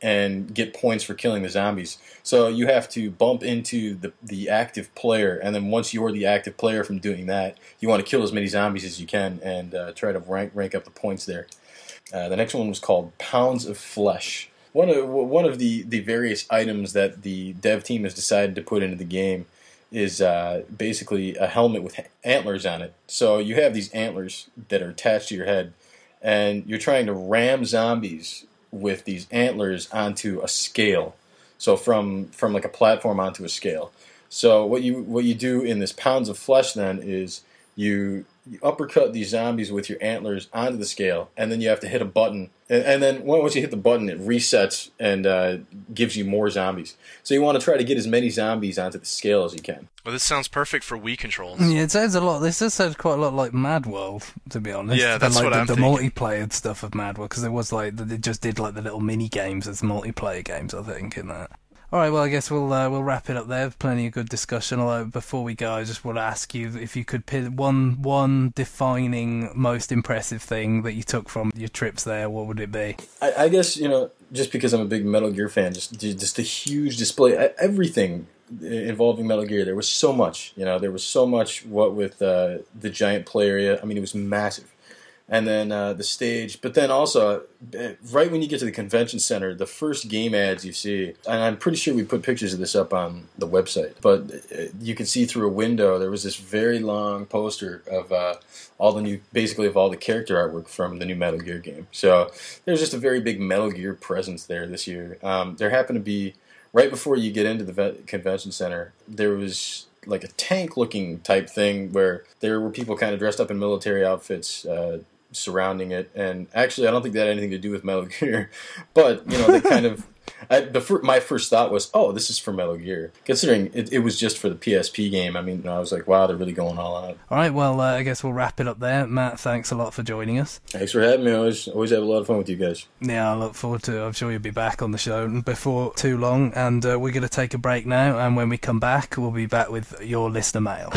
and get points for killing the zombies. So you have to bump into the the active player, and then once you're the active player from doing that, you want to kill as many zombies as you can and uh, try to rank rank up the points there. Uh, the next one was called Pounds of Flesh. One of one of the, the various items that the dev team has decided to put into the game is uh, basically a helmet with antlers on it. So you have these antlers that are attached to your head, and you're trying to ram zombies with these antlers onto a scale. So from from like a platform onto a scale. So what you what you do in this Pounds of Flesh then is you, you uppercut these zombies with your antlers onto the scale, and then you have to hit a button, and, and then once you hit the button, it resets and uh, gives you more zombies. So you want to try to get as many zombies onto the scale as you can. Well, this sounds perfect for Wii controls. Yeah, it sounds a lot. This does sound quite a lot like Mad World, to be honest. Yeah, that's like what the, I'm the thinking. multiplayer stuff of Mad World, because there was like they just did like the little mini games as multiplayer games, I think, in that. All right, well, I guess we'll uh, we'll wrap it up there. Plenty of good discussion. Although before we go, I just want to ask you if you could pick one one defining, most impressive thing that you took from your trips there. What would it be? I, I guess, you know, just because I'm a big Metal Gear fan, just just a huge display, everything involving Metal Gear. There was so much, you know, there was so much. What with uh, the giant play area, I mean, it was massive. And then uh, the stage, but then also, uh, right when you get to the convention center, the first game ads you see, and I'm pretty sure we put pictures of this up on the website, but uh, you can see through a window, there was this very long poster of uh, all the new, basically of all the character artwork from the new Metal Gear game. So there's just a very big Metal Gear presence there this year. Um, there happened to be, right before you get into the vet- convention center, there was like a tank-looking type thing where there were people kind of dressed up in military outfits, uh, surrounding it, and actually I don't think that had anything to do with Metal Gear, but you know, they kind of I, the fir- my first thought was, oh, this is for Metal Gear, considering it, it was just for the P S P game. I mean, you know, I was like, wow, they're really going all out. All right, well, uh, I guess we'll wrap it up there. Matt, thanks a lot for joining us. Thanks for having me. I always always have a lot of fun with you guys. Yeah, I look forward to it. I'm sure you'll be back on the show before too long, and uh, we're going to take a break now, and when we come back, we'll be back with your listener mail.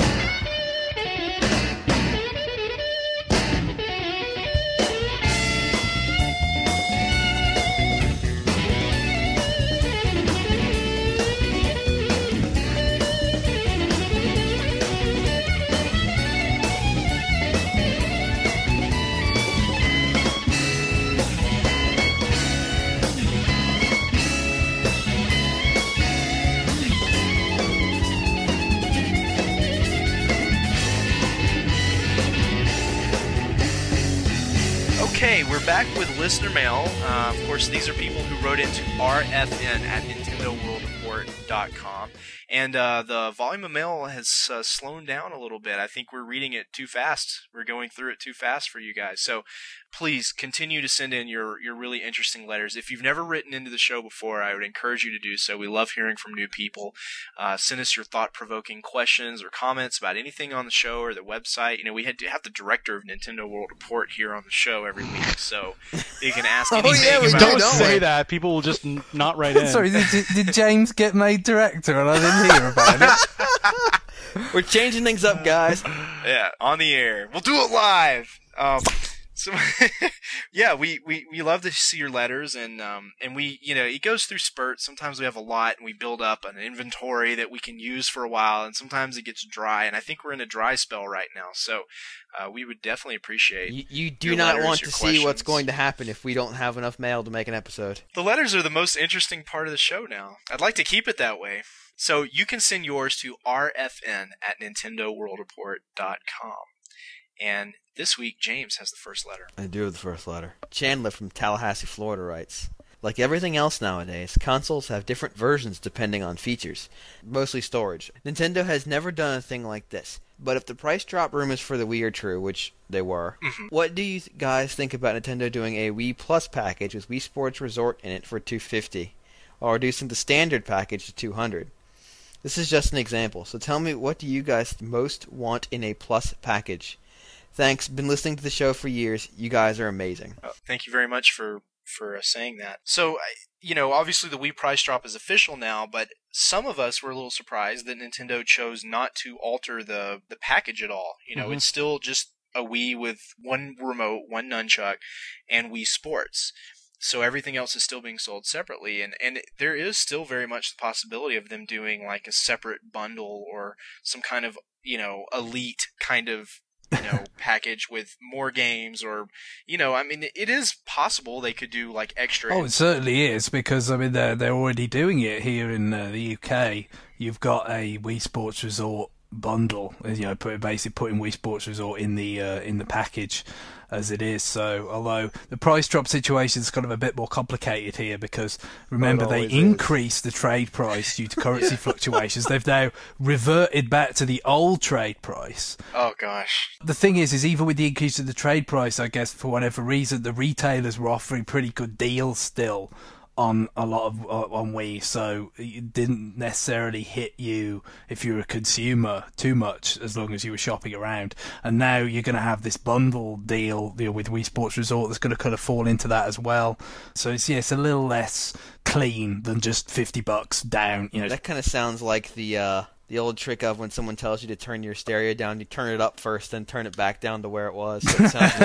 Okay, we're back with listener mail. Uh, of course, these are people who wrote into R F N at Nintendo World Report dot com. And uh, the volume of mail has uh, slowed down a little bit. I think we're reading it too fast. We're going through it too fast for you guys. So please continue to send in your, your really interesting letters. If you've never written into the show before, I would encourage you to do so. We love hearing from new people. Uh, send us your thought-provoking questions or comments about anything on the show or the website. You know, we had to have the director of Nintendo World Report here on the show every week, so you can ask Oh, anything yeah, we about do, Don't don't say we? that. People will just n- not write in. Sorry, did, did, did James get made director and I didn't hear about it? We're changing things up, guys. Yeah, on the air. We'll do it live. Um, so, yeah, we, we, we love to see your letters, and um, and we, you know, it goes through spurts. Sometimes we have a lot, and we build up an inventory that we can use for a while, and sometimes it gets dry, and I think we're in a dry spell right now, so uh, we would definitely appreciate You, you do your not letters, want your to see what's questions. going to happen if we don't have enough mail to make an episode. The letters are the most interesting part of the show now. I'd like to keep it that way. So you can send yours to R F N at Nintendo World Report dot com. And this week, James has the first letter. I do have the first letter. Chandler from Tallahassee, Florida writes, like everything else nowadays, consoles have different versions depending on features, mostly storage. Nintendo has never done a thing like this. But if the price drop rumors for the Wii are true, which they were, Mhm. what do you th- guys think about Nintendo doing a Wii Plus package with Wii Sports Resort in it for two hundred fifty dollars, or reducing the standard package to two hundred dollars? This is just an example, so tell me, what do you guys most want in a Plus package? Thanks, been listening to the show for years. You guys are amazing. Uh, thank you very much for for uh, saying that. So, I- you know, obviously the Wii price drop is official now, but some of us were a little surprised that Nintendo chose not to alter the the package at all. You know, Mhm. it's still just a Wii with one remote, one nunchuck, and Wii Sports. so everything else is still being sold separately, and, and there is still very much the possibility of them doing like a separate bundle or some kind of, you know, elite kind of, you know, package with more games, or, you know, I mean, it is possible they could do like extra. Oh, it certainly is, because I mean they're they're already doing it here in uh, the U K. You've got a Wii Sports Resort bundle, you know, put, basically putting Wii Sports Resort in the uh, in the package as it is. So, although the price drop situation is kind of a bit more complicated here, because remember they increased the trade price due to currency fluctuations. They've now reverted back to the old trade price. Oh gosh. The thing is, is even with the increase of the trade price, I guess for whatever reason, the retailers were offering pretty good deals still on a lot of uh, on Wii, so it didn't necessarily hit you if you're a consumer too much, as long as you were shopping around. And now you're going to have this bundle deal, you know, with Wii Sports Resort that's going to kind of fall into that as well. So it's yeah, it's a little less clean than just fifty bucks down. You know, that kind of sounds like the uh, the old trick of when someone tells you to turn your stereo down, you turn it up first, then turn it back down to where it was. So it sounds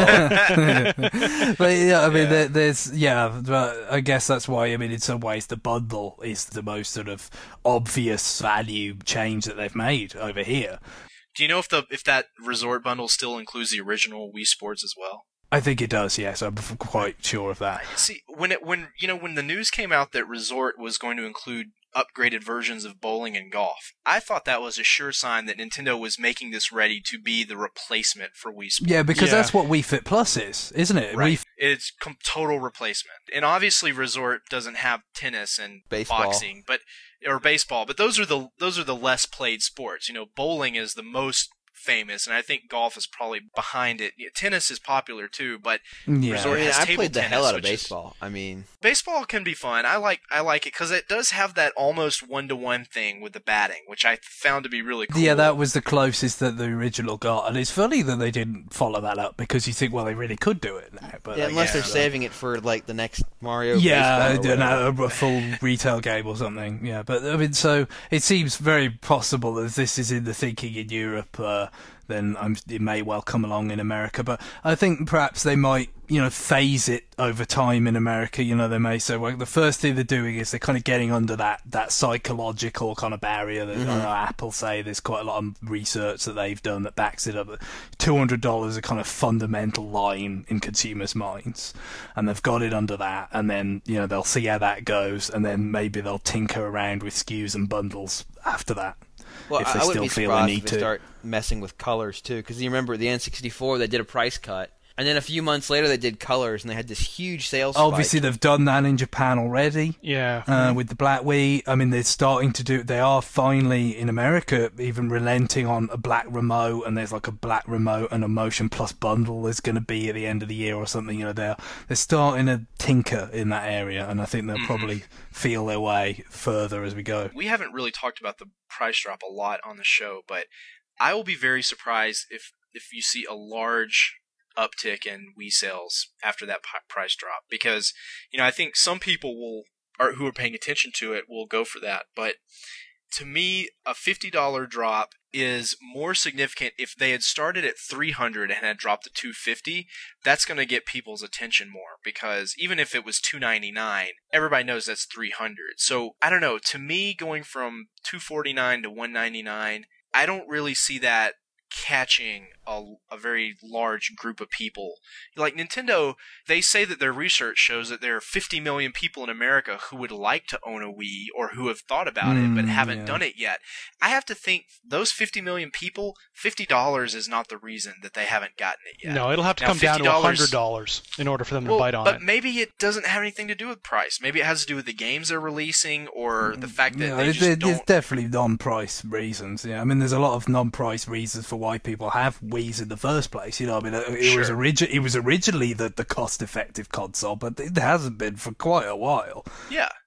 low. But yeah, I mean, Yeah. there, there's yeah, but I guess that's why. I mean, in some ways, the bundle is the most sort of obvious value change that they've made over here. Do you know if the if that resort bundle still includes the original Wii Sports as well? I think it does. Yes, I'm quite sure of that. See, when it when you know when the news came out that Resort was going to include upgraded versions of bowling and golf, I thought that was a sure sign that Nintendo was making this ready to be the replacement for Wii Sports. Yeah, because Yeah. that's what Wii Fit Plus is, isn't it? Right. Wii F- It's com- total replacement. And obviously Resort doesn't have tennis and Baseball. boxing, but or baseball, but those are the those are the less played sports. You know, bowling is the most famous, and I think golf is probably behind it. Yeah, tennis is popular too, but yeah. Resort I mean, has I table played the tennis, hell out of which is- baseball. I mean, baseball can be fun. I like I like it because it does have that almost one to one thing with the batting, which I found to be really cool. Yeah, that was the closest that the original got, and it's funny that they didn't follow that up, because you think, well, they really could do it now. But yeah, I unless guess, they're uh, saving it for like the next Mario. Yeah, baseball or no, whatever. a full retail game or something. Yeah, but I mean, so it seems very possible that if this is in the thinking in Europe, uh, then I'm, it may well come along in America. But I think perhaps they might, you know, phase it over time in America. You know, they may say, well, the first thing they're doing is they're kind of getting under that, that psychological kind of barrier that Mm-hmm. I know Apple say there's quite a lot of research that they've done that backs it up. two hundred dollars is a kind of fundamental line in consumers' minds, and they've got it under that, and then, you know, they'll see how that goes, and then maybe they'll tinker around with S K Us and bundles after that. Well, if I, they I still wouldn't be feel they surprised need if they to. start messing with colors too, because you remember the N sixty-four, they did a price cut, and then a few months later they did colors, and they had this huge sales spike. Obviously, they've done that in Japan already. Yeah. Uh, with the Black Wii, I mean, they're starting to do. They are finally in America even relenting on a black remote, and there's like a black remote and a Motion Plus bundle there's going to be at the end of the year or something. You know, they're they're starting to tinker in that area, and I think they'll probably feel their way further as we go. We haven't really talked about the price drop a lot on the show, but I will be very surprised if if you see a large uptick in Wii sales after that p- price drop, because, you know, I think some people will or who are paying attention to it will go for that, but to me a fifty dollars drop is more significant. If they had started at three hundred dollars and had dropped to two hundred fifty dollars, that's going to get people's attention more, because even if it was two hundred ninety-nine dollars, everybody knows that's three hundred dollars. So I don't know, to me going from two hundred forty-nine dollars to one hundred ninety-nine dollars, I don't really see that catching a, a very large group of people. Like Nintendo, they say that their research shows that there are fifty million people in America who would like to own a Wii or who have thought about it but Mm, haven't yeah. done it yet. I have to think those fifty million people, fifty dollars is not the reason that they haven't gotten it yet. No, it'll have to Now, come down to fifty dollars one hundred dollars in order for them to Well, bite on but it. maybe it doesn't have anything to do with price. Maybe it has to do with the games they're releasing or the fact that Yeah, they there- just there's don't. definitely non-price reasons. Yeah, I mean, there's a lot of non-price reasons for why people have Wii's in the first place. You know, I mean, it, it was Sure. origi- it was originally the, the cost-effective console, but it hasn't been for quite a while. Yeah.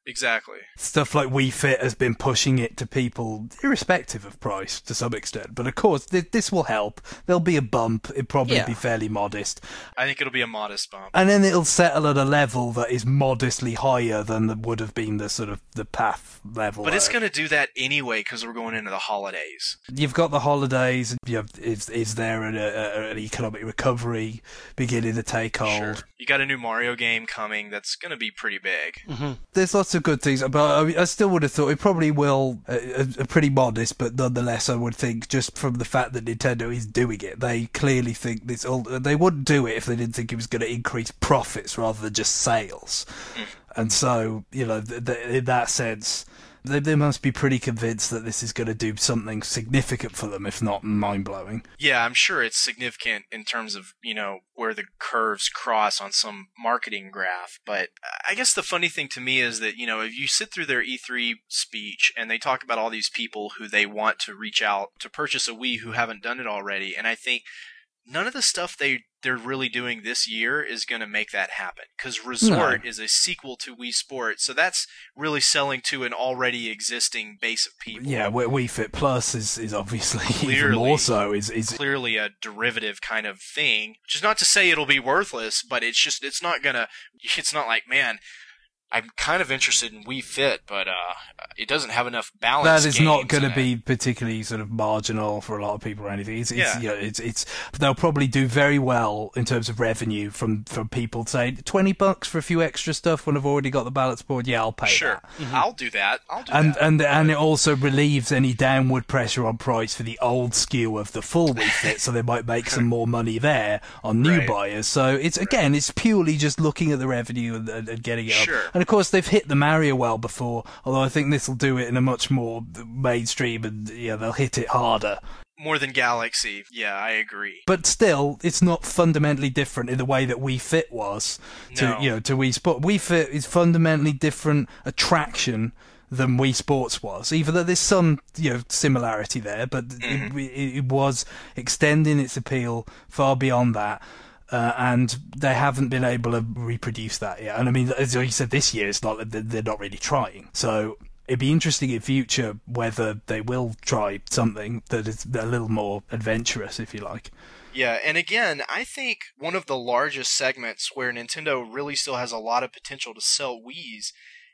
Exactly. Stuff like Wii Fit has been pushing it to people, irrespective of price, to some extent. But of course, th- this will help. There'll be a bump. It'll probably Yeah. be fairly modest. I think it'll be a modest bump. And then it'll settle at a level that is modestly higher than the, would have been the sort of the path level. But it's uh, going to do that anyway because we're going into the holidays. You've got the holidays. You have, is, is there an, a, an economic recovery beginning to take hold? Sure. You got a new Mario game coming that's going to be pretty big. Mm-hmm. There's lots of good things, but I, mean, I still would have thought it probably will, uh, uh, pretty modest, but nonetheless, I would think just from the fact that Nintendo is doing it, they clearly think this. All, they wouldn't do it if they didn't think it was going to increase profits rather than just sales. Mm. And so, you know, th- th- in that sense, they, they must be pretty convinced that this is going to do something significant for them, if not mind-blowing. Yeah, I'm sure it's significant in terms of, you know, where the curves cross on some marketing graph. But I guess the funny thing to me is that, you know, if you sit through their E three speech and they talk about all these people who they want to reach out to purchase a Wii who haven't done it already, and I think none of the stuff they they're really doing this year is going to make that happen, because Resort No. is a sequel to Wii Sports, so that's really selling to an already existing base of people. Yeah, Wii Wii Fit Plus is, is obviously even Clearly. more so. Is is Clearly a derivative kind of thing, which is not to say it'll be worthless, but it's just it's not gonna. It's not like, man, I'm kind of interested in Wii Fit, but uh, it doesn't have enough balance. that is not going to be particularly sort of marginal for a lot of people or anything. It's, it's, Yeah. you know, it's, it's, they'll probably do very well in terms of revenue from, from people saying twenty bucks for a few extra stuff when I've already got the balance board. Yeah, I'll pay Sure, that. I'll do that. I'll do And, that. and, and it also relieves any downward pressure on price for the old skew of the full Wii Fit, so they might make some more money there on new Right. buyers. So it's, again, it's purely just looking at the revenue and, and, and getting it up. Sure. And of course, they've hit the Mario well before, although I think this will do it in a much more mainstream, and yeah, they'll hit it harder. More than Galaxy. Yeah, I agree. But still, it's not fundamentally different in the way that Wii Fit was to No. you know to Wii Sport. Wii Fit is fundamentally different attraction than Wii Sports was, even though there's some you know similarity there, but Mm-hmm. it, it, it was extending its appeal far beyond that. Uh, and they haven't been able to reproduce that yet. And I mean, as you said, this year it's not they're not really trying. So it'd be interesting in future whether they will try something that is a little more adventurous, if you like. Yeah, and again, I think one of the largest segments where Nintendo really still has a lot of potential to sell Wiis,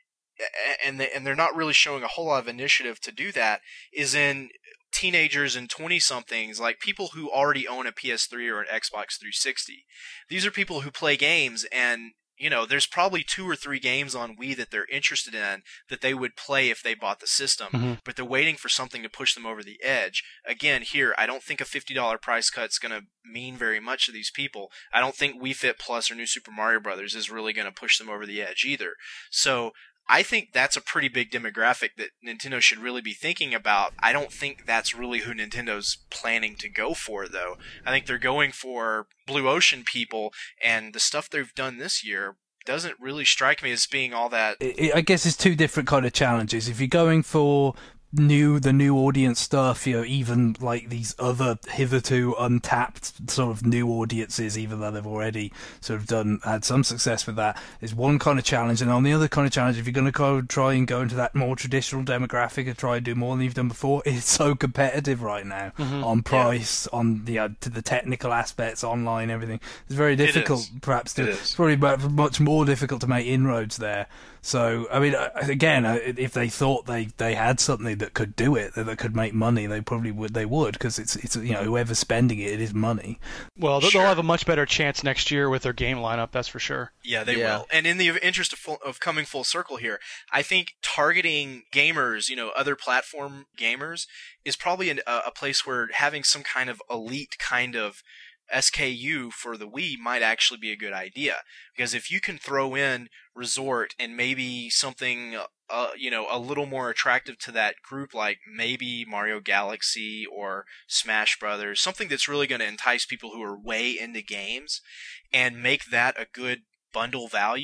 a- and they, and they're not really showing a whole lot of initiative to do that, is in teenagers and twenty-somethings, like people who already own a P S three or an Xbox three sixty. These are people who play games, and you know, there's probably two or three games on Wii that they're interested in that they would play if they bought the system, Mhm. but they're waiting for something to push them over the edge. Again, here, I don't think a fifty dollars price cut is going to mean very much to these people. I don't think Wii Fit Plus or New Super Mario Brothers is really going to push them over the edge either. So I think that's a pretty big demographic that Nintendo should really be thinking about. I don't think that's really who Nintendo's planning to go for, though. I think they're going for Blue Ocean people, and the stuff they've done this year doesn't really strike me as being all that. I I guess it's two different kind of challenges. If you're going for new the new audience stuff, you know, even like these other hitherto untapped sort of new audiences, even though they've already sort of done had some success with that, is one kind of challenge. And on the other kind of challenge, if you're going to go try and go into that more traditional demographic and try and do more than you've done before, it's so competitive right now on price, on the uh, to the technical aspects, online, everything. It's very difficult, is. perhaps. To, It is. It's probably mu- much more difficult to make inroads there. So, I mean, uh, again, uh, if they thought they, they had something that could do it, that, that could make money, they probably would. They would, because it's it's you know whoever's spending it, it is money. Well, they'll Sure. they'll have a much better chance next year with their game lineup, that's for sure. Yeah, they Yeah. will. And in the interest of, full, of coming full circle here, I think targeting gamers, you know, other platform gamers, is probably an, a, a place where having some kind of elite kind of S K U for the Wii might actually be a good idea. Because if you can throw in Resort and maybe something, uh, you know, a little more attractive to that group, like maybe Mario Galaxy or Smash Brothers, something that's really going to entice people who are way into games, and make that a good bundle value,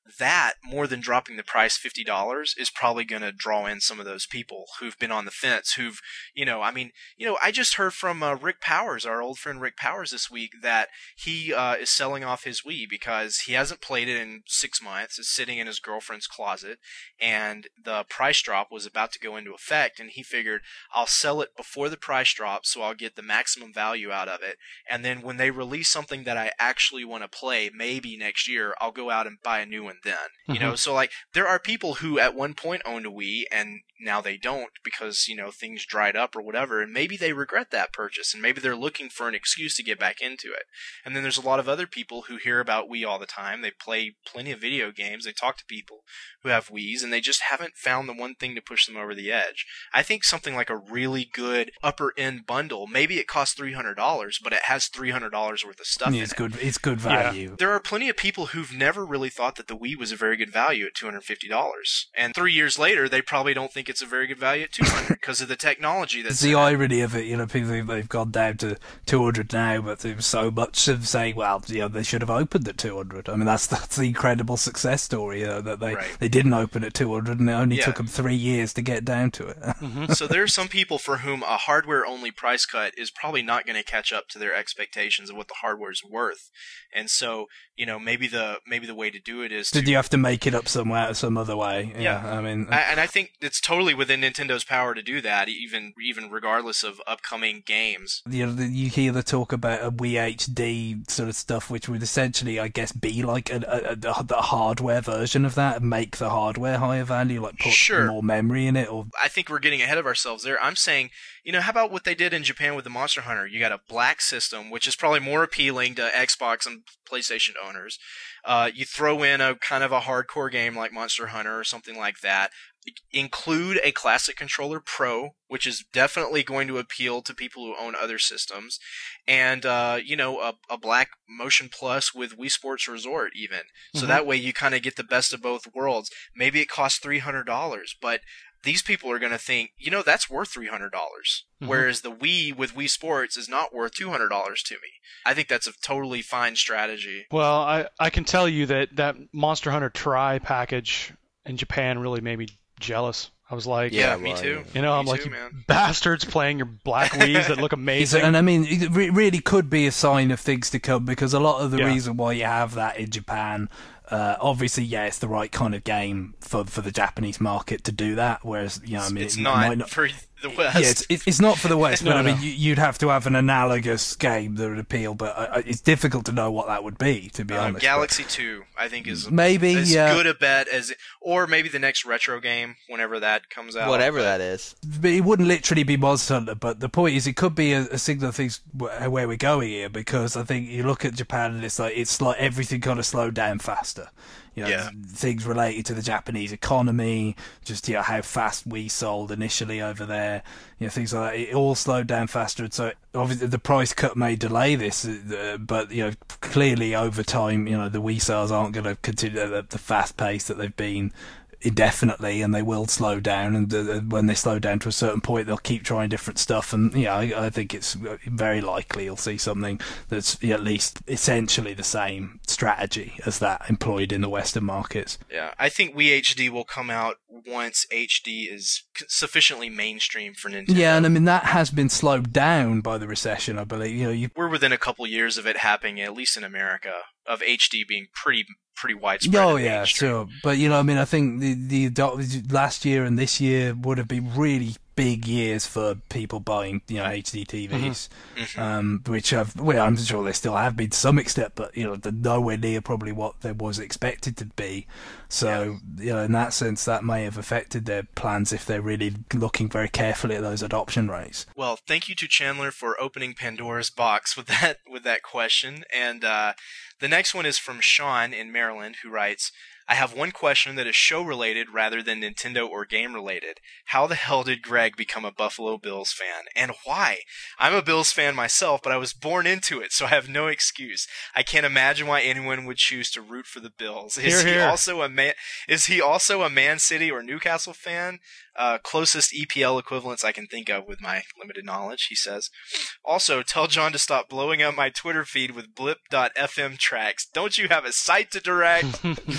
that, more than dropping the price fifty dollars, is probably going to draw in some of those people who've been on the fence, who've, you know, I mean, you know, I just heard from uh, Rick Powers, our old friend Rick Powers this week, that he uh, is selling off his Wii because he hasn't played it in six months. It's sitting in his girlfriend's closet, and the price drop was about to go into effect, and he figured, I'll sell it before the price drop so I'll get the maximum value out of it, and then when they release something that I actually want to play, maybe next year, I'll go out and buy a new one then. Mm-hmm. You know, so like, there are people who at one point owned a Wii, and now they don't because, you know, things dried up or whatever, and maybe they regret that purchase, and maybe they're looking for an excuse to get back into it. And then there's a lot of other people who hear about Wii all the time. They play plenty of video games. They talk to people who have Wiis, and they just haven't found the one thing to push them over the edge. I think something like a really good upper-end bundle, maybe it costs three hundred dollars, but it has three hundred dollars worth of stuff yeah, it's in good, it. It's good value. Yeah. There are plenty of people who've never really thought that the Wii was a very good value at two hundred fifty dollars. And three years later, they probably don't think it's a very good value at two hundred dollars because of the technology that's It's the irony of it, you know, people think they've gone down to two hundred now, but there's so much of saying, well, you know, they should have opened at two hundred. I mean, that's that's the incredible success story, you know, that they, right. they didn't open at two hundred and it only yeah. took them three years to get down to it. Mm-hmm. So there are some people for whom a hardware-only price cut is probably not going to catch up to their expectations of what the hardware is worth. And so, you know, maybe the maybe the way to do it is to... Did you have to make it up somewhere, some other way? Yeah, yeah. I mean... I, and I think it's totally within Nintendo's power to do that, even even regardless of upcoming games. You know, you hear the talk about a Wii H D sort of stuff, which would essentially, I guess, be like a, a, a, a hardware version of that, make the hardware higher value, like put sure. more memory in it. Or I think we're getting ahead of ourselves there. I'm saying, you know, how about what they did in Japan with the Monster Hunter? You got a black system, which is probably more appealing to Xbox and PlayStation owners. Uh, you throw in a kind of a hardcore game like Monster Hunter or something like that. Include a Classic Controller Pro, which is definitely going to appeal to people who own other systems, and uh, you know, a, a black Motion Plus with Wii Sports Resort even. So mm-hmm. that way you kind of get the best of both worlds. Maybe it costs three hundred dollars, but these people are going to think, you know, that's worth three hundred dollars. Mm-hmm. Whereas the Wii with Wii Sports is not worth two hundred dollars to me. I think that's a totally fine strategy. Well, I, I can tell you that that Monster Hunter Tri package in Japan really made me jealous. I was like, yeah, yeah me too. You know, me I'm like, too, you man. bastards playing your black Wiis that look amazing. And I mean, it really could be a sign of things to come, because a lot of the yeah. reason why you have that in Japan, uh, obviously, yeah, it's the right kind of game for for the Japanese market to do that. Whereas, you know, I mean, it's it not, might not for the West. Yeah, it's, it's not for the West, no, but I mean, no. you, you'd have to have an analogous game that would appeal. But uh, it's difficult to know what that would be, to be uh, honest. Galaxy two, I think, is maybe as yeah. good a bet as, or maybe the next retro game whenever that comes out. Whatever but, that is. But it wouldn't literally be Monster Hunter, but the point is, it could be a, a signal of things where we're going here, because I think you look at Japan and it's like it's like everything kind of slowed down faster. You know, yeah. things related to the Japanese economy, just you know how fast we sold initially over there, you know, things like that. It all slowed down faster, and so obviously the price cut may delay this, uh, but you know, clearly over time, you know, the Wii sales aren't going to continue at the fast pace that they've been indefinitely, and they will slow down, and uh, when they slow down to a certain point, they'll keep trying different stuff, and yeah, I, I think it's very likely you'll see something that's yeah, at least essentially the same strategy as that employed in the Western markets. Yeah, I think Wii H D will come out once H D is sufficiently mainstream for Nintendo. Yeah, and I mean that has been slowed down by the recession, I believe. You know, you we're within a couple years of it happening, at least in America, of H D being pretty pretty widespread. Oh and yeah, mainstream. sure. But you know, I mean, I think the the adop- last year and this year would have been really big years for people buying, you know, H D T Vs, Mm-hmm. um, which have, well, I'm sure they still have been to some extent, but you know, they're nowhere near probably what there was expected to be. So, yeah. you know, in that sense, that may have affected their plans if they're really looking very carefully at those adoption rates. Well, thank you to Chandler for opening Pandora's box with that with that question, and uh, the next one is from Sean in Maryland, who writes, I have one question that is show-related rather than Nintendo or game-related. How the hell did Greg become a Buffalo Bills fan, and why? I'm a Bills fan myself, but I was born into it, so I have no excuse. I can't imagine why anyone would choose to root for the Bills. Is Hear, he hear. also a man? Is he also a Man City or Newcastle fan? Uh, closest E P L equivalents I can think of with my limited knowledge, he says. Also, tell John to stop blowing up my Twitter feed with blip dot f m tracks. Don't you have a site to direct? No.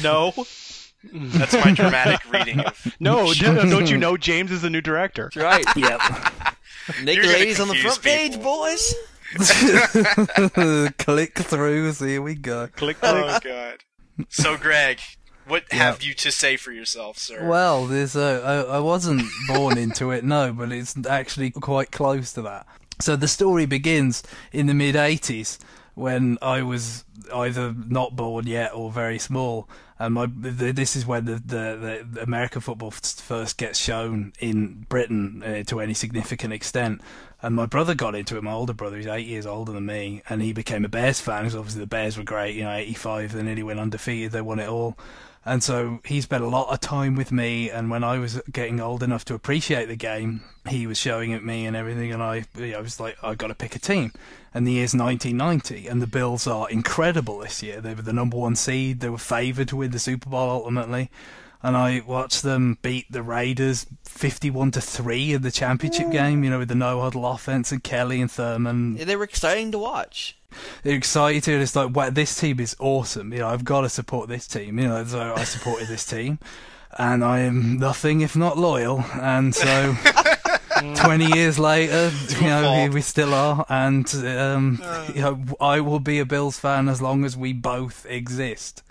That's my dramatic reading of. No, don't you know James is the new director? That's right. Yep. Nick You're gonna Ladies on the confuse front page, people. boys. Click throughs, here we go. Click, click. Oh God. So Greg, what have you to say for yourself, sir? Well, there's a, I, I wasn't born into it, no, but it's actually quite close to that. So the story begins in the mid eighties when I was either not born yet or very small. And my, this is when the, the, the American football first gets shown in Britain uh, to any significant extent. And my brother got into it, my older brother, he's eight years older than me, and he became a Bears fan, because obviously the Bears were great, you know, eighty-five, they nearly went undefeated, they won it all. And so he spent a lot of time with me, and when I was getting old enough to appreciate the game, he was showing it me and everything, and I, you know, I was like, I've got to pick a team. And the year's nineteen ninety, and the Bills are incredible this year. They were the number one seed, they were favoured to win the Super Bowl ultimately. And I watched them beat the Raiders fifty-one to three in the championship game, you know, with the no-huddle offense and Kelly and Thurman. Yeah, they were exciting to watch. They're excited, and it's like, wow, this team is awesome. You know, I've got to support this team. You know, so I supported this team, and I am nothing if not loyal. And so, twenty years later, you know, here we still are, and um, you know, I will be a Bills fan as long as we both exist.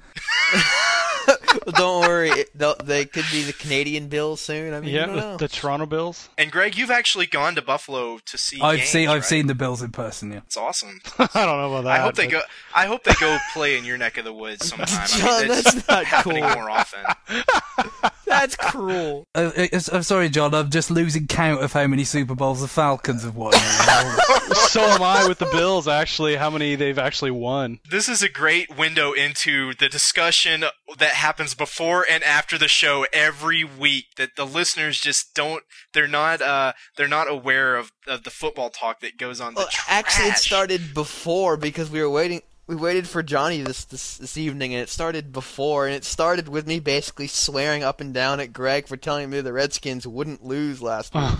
Well, don't worry, it, they'll- they could be the Canadian Bills soon. I mean, Yeah, you don't the, know. the Toronto Bills. And Greg, you've actually gone to Buffalo to see. I've games, seen, I've right? seen the Bills in person. Yeah. It's awesome. I don't know about that. I hope they but- go. I hope they go play in your neck of the woods sometime. John, I mean, it's that's not happening cool. more often. That's cruel. Uh, it's- I'm sorry, John. I'm just losing count of how many Super Bowls the Falcons have won. So am I with the Bills, actually, how many they've actually won. This is a great window into the discussion that happens before and after the show every week. That the listeners just don't. They're not. Uh, they're not aware of, of the football talk that goes on. Well, the trash. actually, it started before because we were waiting. We waited for Johnny this, this this evening, and it started before. And it started with me basically swearing up and down at Greg for telling me the Redskins wouldn't lose last week.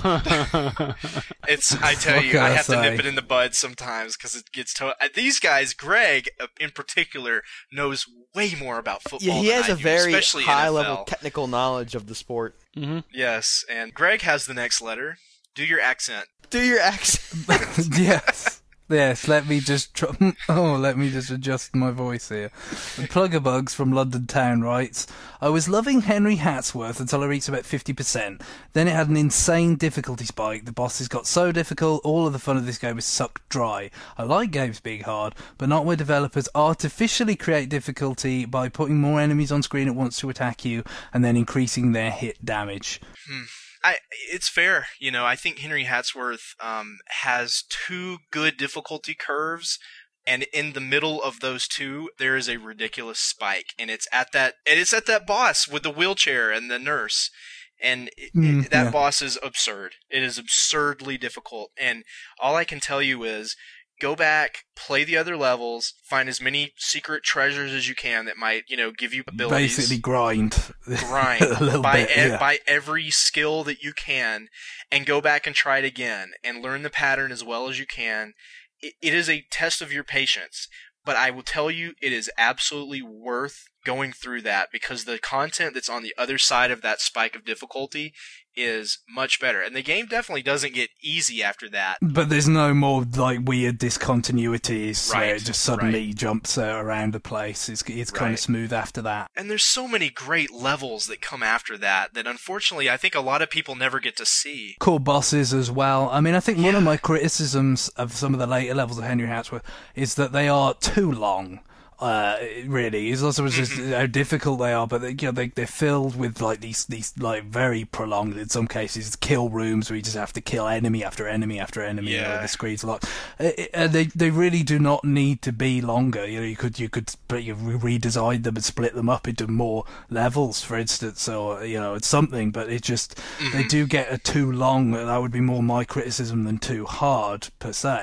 It's. I tell What you, can I I have to say? nip it in the bud sometimes because it gets to. uh, These guys, Greg uh, in particular, knows way more about football. Yeah, he than has I a do, very especially high N F L. level technical knowledge of the sport. hmm Yes, and Greg has the next letter. Do your accent. Do your accent. Yes. Yes, let me just tr- oh, let me just adjust my voice here. The Pluggerbugs from London Town writes, I was loving Henry Hatsworth until I reached about fifty percent. Then it had an insane difficulty spike. The bosses got so difficult, all of the fun of this game was sucked dry. I like games being hard, but not where developers artificially create difficulty by putting more enemies on screen at once to attack you and then increasing their hit damage. Hmm. I, it's fair, you know. I think Henry Hatsworth um, has two good difficulty curves, and in the middle of those two, there is a ridiculous spike, and it's at that, and it's at that boss with the wheelchair and the nurse, and it, Mm, it, that yeah. boss is absurd. It is absurdly difficult, and all I can tell you is, go back, play the other levels, find as many secret treasures as you can that might, you know, give you abilities. Basically grind. grind a little by bit, e- yeah. by every skill that you can, and go back and try it again and learn the pattern as well as you can. It, it is a test of your patience, but I will tell you, it is absolutely worth going through that because the content that's on the other side of that spike of difficulty is much better, and the game definitely doesn't get easy after that. But there's no more like weird discontinuities where Right, it just suddenly right. jumps uh, around the place. It's it's kind Right. of smooth after that. And there's so many great levels that come after that that unfortunately I think a lot of people never get to see. Cool bosses as well. I mean, I think one of my criticisms of some of the later levels of Henry Hatsworth is that they are too long. Uh, really, it's also just how difficult they are, but they, you know, they they're filled with like these these like very prolonged, in some cases, kill rooms where you just have to kill enemy after enemy after enemy. You know, Yeah. the screens a lot. And they they really do not need to be longer. You know, you could you could but you redesign them and split them up into more levels, for instance, or you know, it's something. But it just they do get a too long. That would be more my criticism than too hard per se.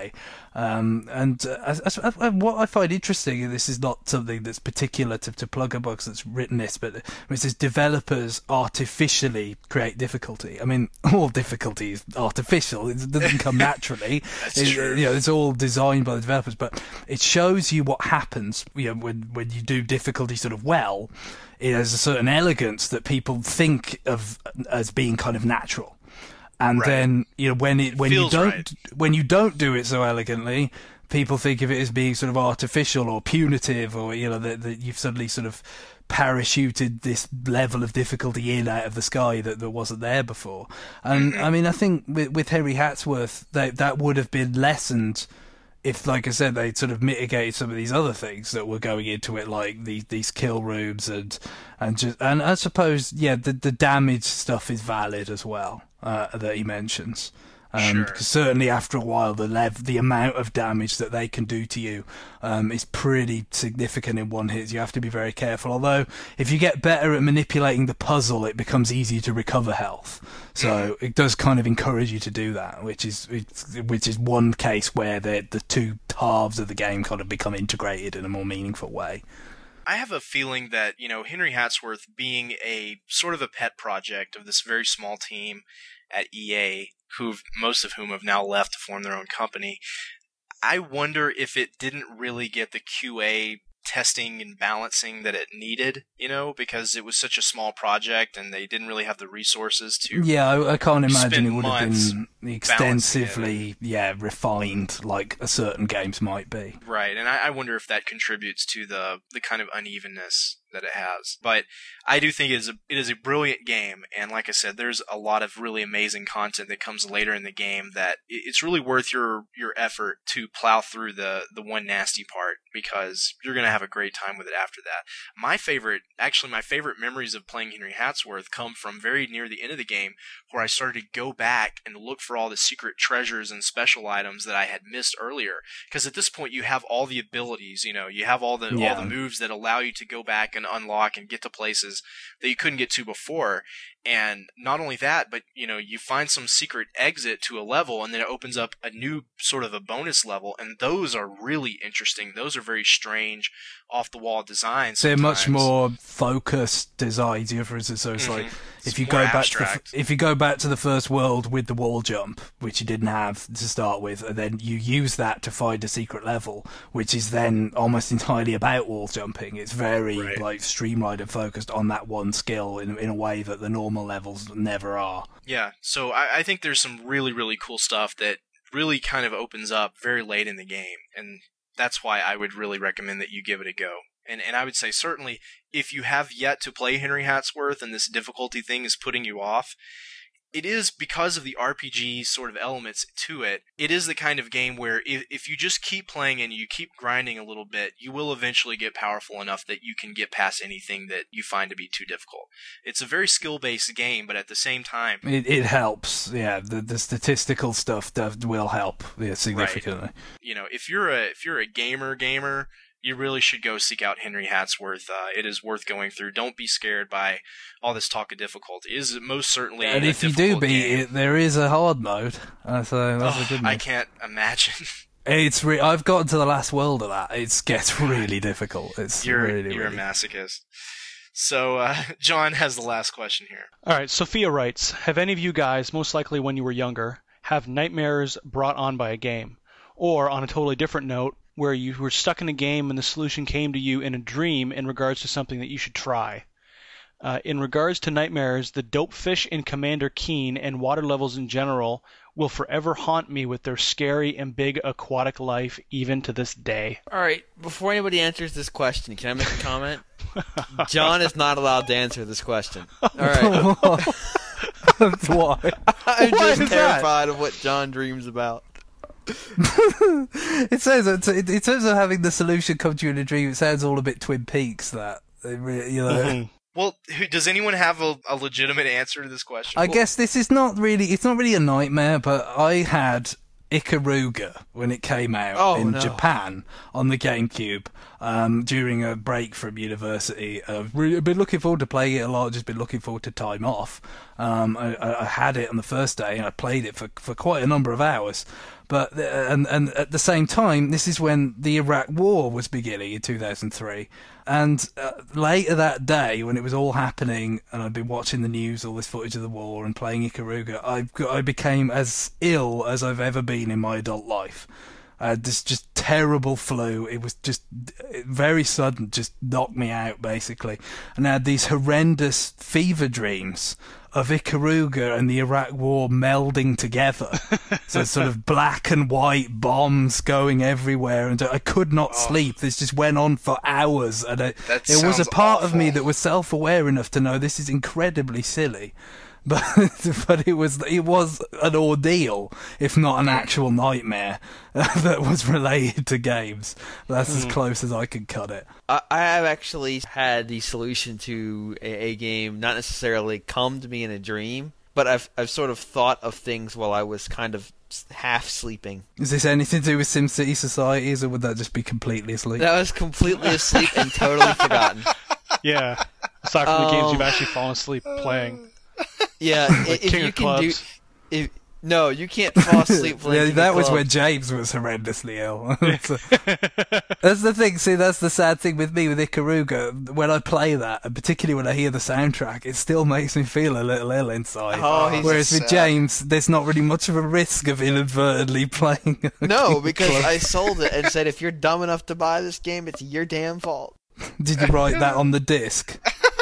Um, and uh, as, as, as, what I find interesting, and this is not something that's particular to, to Pluggerbugs that's written this, but it says developers artificially create difficulty. I mean, all difficulty is artificial. It doesn't come naturally. That's it, true. You know, it's all designed by the developers, but it shows you what happens, you know, when, when you do difficulty sort of well. It has a certain elegance that people think of as being kind of natural. And Right. then, you know, when it when Feels you don't right. when you don't do it so elegantly, people think of it as being sort of artificial or punitive, or you know that, that you've suddenly sort of parachuted this level of difficulty in out of the sky that, that wasn't there before. And I mean, I think with, with Henry Hatsworth, that that would have been lessened if, like I said, they sort of mitigated some of these other things that were going into it, like these these kill rooms and and just and I suppose yeah, the the damage stuff is valid as well uh, that he mentions. Um, Sure. Because certainly after a while, the lev- the amount of damage that they can do to you um, is pretty significant in one hit. You have to be very careful. Although, if you get better at manipulating the puzzle, it becomes easier to recover health. So it does kind of encourage you to do that, which is it's, which is one case where the the two halves of the game kind of become integrated in a more meaningful way. I have a feeling that, you know, Henry Hatsworth being a sort of a pet project of this very small team at E A, who most of whom have now left to form their own company, I wonder if it didn't really get the Q A testing and balancing that it needed, you know, because it was such a small project and they didn't really have the resources to. Yeah, I, I can't imagine spend it would have months been extensively, yeah, refined like a certain games might be. Right, and I, I wonder if that contributes to the the kind of unevenness that it has. But I do think it is a it is a brilliant game, and like I said, there's a lot of really amazing content that comes later in the game that it- it's really worth your your effort to plow through the the one nasty part, because you're gonna have a great time with it after that. My favorite, actually, my favorite memories of playing Henry Hatsworth come from very near the end of the game, where I started to go back and look for all the secret treasures and special items that I had missed earlier. Because at this point, you have all the abilities, you know, you have all the Yeah. all the moves that allow you to go back and unlock and get to places that you couldn't get to before. And not only that, but you know, you find some secret exit to a level, and then it opens up a new sort of a bonus level, and those are really interesting. Those are very strange, off-the-wall designs. They're much sometimes. more focused designs. You know, for instance, so it's Mhm. like It's if you more go back to the, abstract. f- if you go back to the first world with the wall jump, which you didn't have to start with, and then you use that to find a secret level, which is then almost entirely about wall jumping. It's very Right. like streamlined and focused on that one skill in in a way that the normal levels never are. Yeah, so I, I think there's some really, really cool stuff that really kind of opens up very late in the game, and that's why I would really recommend that you give it a go. And and I would say certainly if you have yet to play Henry Hatsworth and this difficulty thing is putting you off, it is because of the R P G sort of elements to it. It is the kind of game where if, if you just keep playing and you keep grinding a little bit, you will eventually get powerful enough that you can get past anything that you find to be too difficult. It's a very skill-based game, but at the same time, It it helps. Yeah, the the statistical stuff does, will help yeah, significantly. you know, if you're a if you're a gamer gamer, you really should go seek out Henry Hatsworth. Uh, it is worth going through. Don't be scared by all this talk of difficulty. It is most certainly And a if you do difficult beat game. it, there is a hard mode. Uh, so that's Oh, a good I one. can't imagine. It's re- I've gotten to the last world of that. It gets really difficult. It's You're really, you're really... a masochist. So uh, John has the last question here. All right, Sophia writes, have any of you guys, most likely when you were younger, have nightmares brought on by a game? Or, on a totally different note, where you were stuck in a game and the solution came to you in a dream in regards to something that you should try? Uh, in regards to nightmares, the dope fish in Commander Keen and water levels in general will forever haunt me with their scary and big aquatic life, even to this day. All right, before anybody answers this question, can I make a comment? John is not allowed to answer this question. All right. Why? I'm Why just is that? terrified of what John dreams about. It says that in in terms of having the solution come to you in a dream, it sounds all a bit Twin Peaks. That It really- you know. Well, who, does anyone have a, a legitimate answer to this question? I guess this is not really. It's not really a nightmare, but I had Ikaruga when it came out Oh, in no. Japan on the GameCube um, during a break from university. I've really been looking forward to playing it a lot, just been looking forward to time off. Um, I, I had it on the first day and I played it for, for quite a number of hours. But and and at the same time, this is when the Iraq War was beginning in two thousand three, and uh, later that day, when it was all happening, and I'd been watching the news, all this footage of the war, and playing Ikaruga, I I became as ill as I've ever been in my adult life. Uh, this just terrible flu. It was just very sudden, just knocked me out basically, and I had these horrendous fever dreams of Ikaruga and the Iraq War melding together. So sort of black and white bombs going everywhere, and I could not Oh. sleep. This just went on for hours, and it, That it was a sounds part of me awful. that was self-aware enough to know this is incredibly silly. But but it was it was an ordeal, if not an actual nightmare, that was related to games. That's as close as I could cut it. I, I have actually had the solution to a, a game not necessarily come to me in a dream, but I've I've sort of thought of things while I was kind of s- half sleeping. Is this anything to do with SimCity Societies, or would that just be completely asleep? I was completely asleep and totally forgotten. Yeah. Aside from the games Um, you've actually fallen asleep playing. Yeah, i- if King you of can Clubs. do, if no, you can't fall asleep playing. Yeah, King that of was Clubs. when James was horrendously ill. That's the thing. See, that's the sad thing with me with Ikaruga. When I play that, and particularly when I hear the soundtrack, it still makes me feel a little ill inside. Oh, he's Whereas sad. with James, there's not really much of a risk of inadvertently playing. a No, King because Club. I sold it and said if you're dumb enough to buy this game, it's your damn fault. Did you write that on the disc?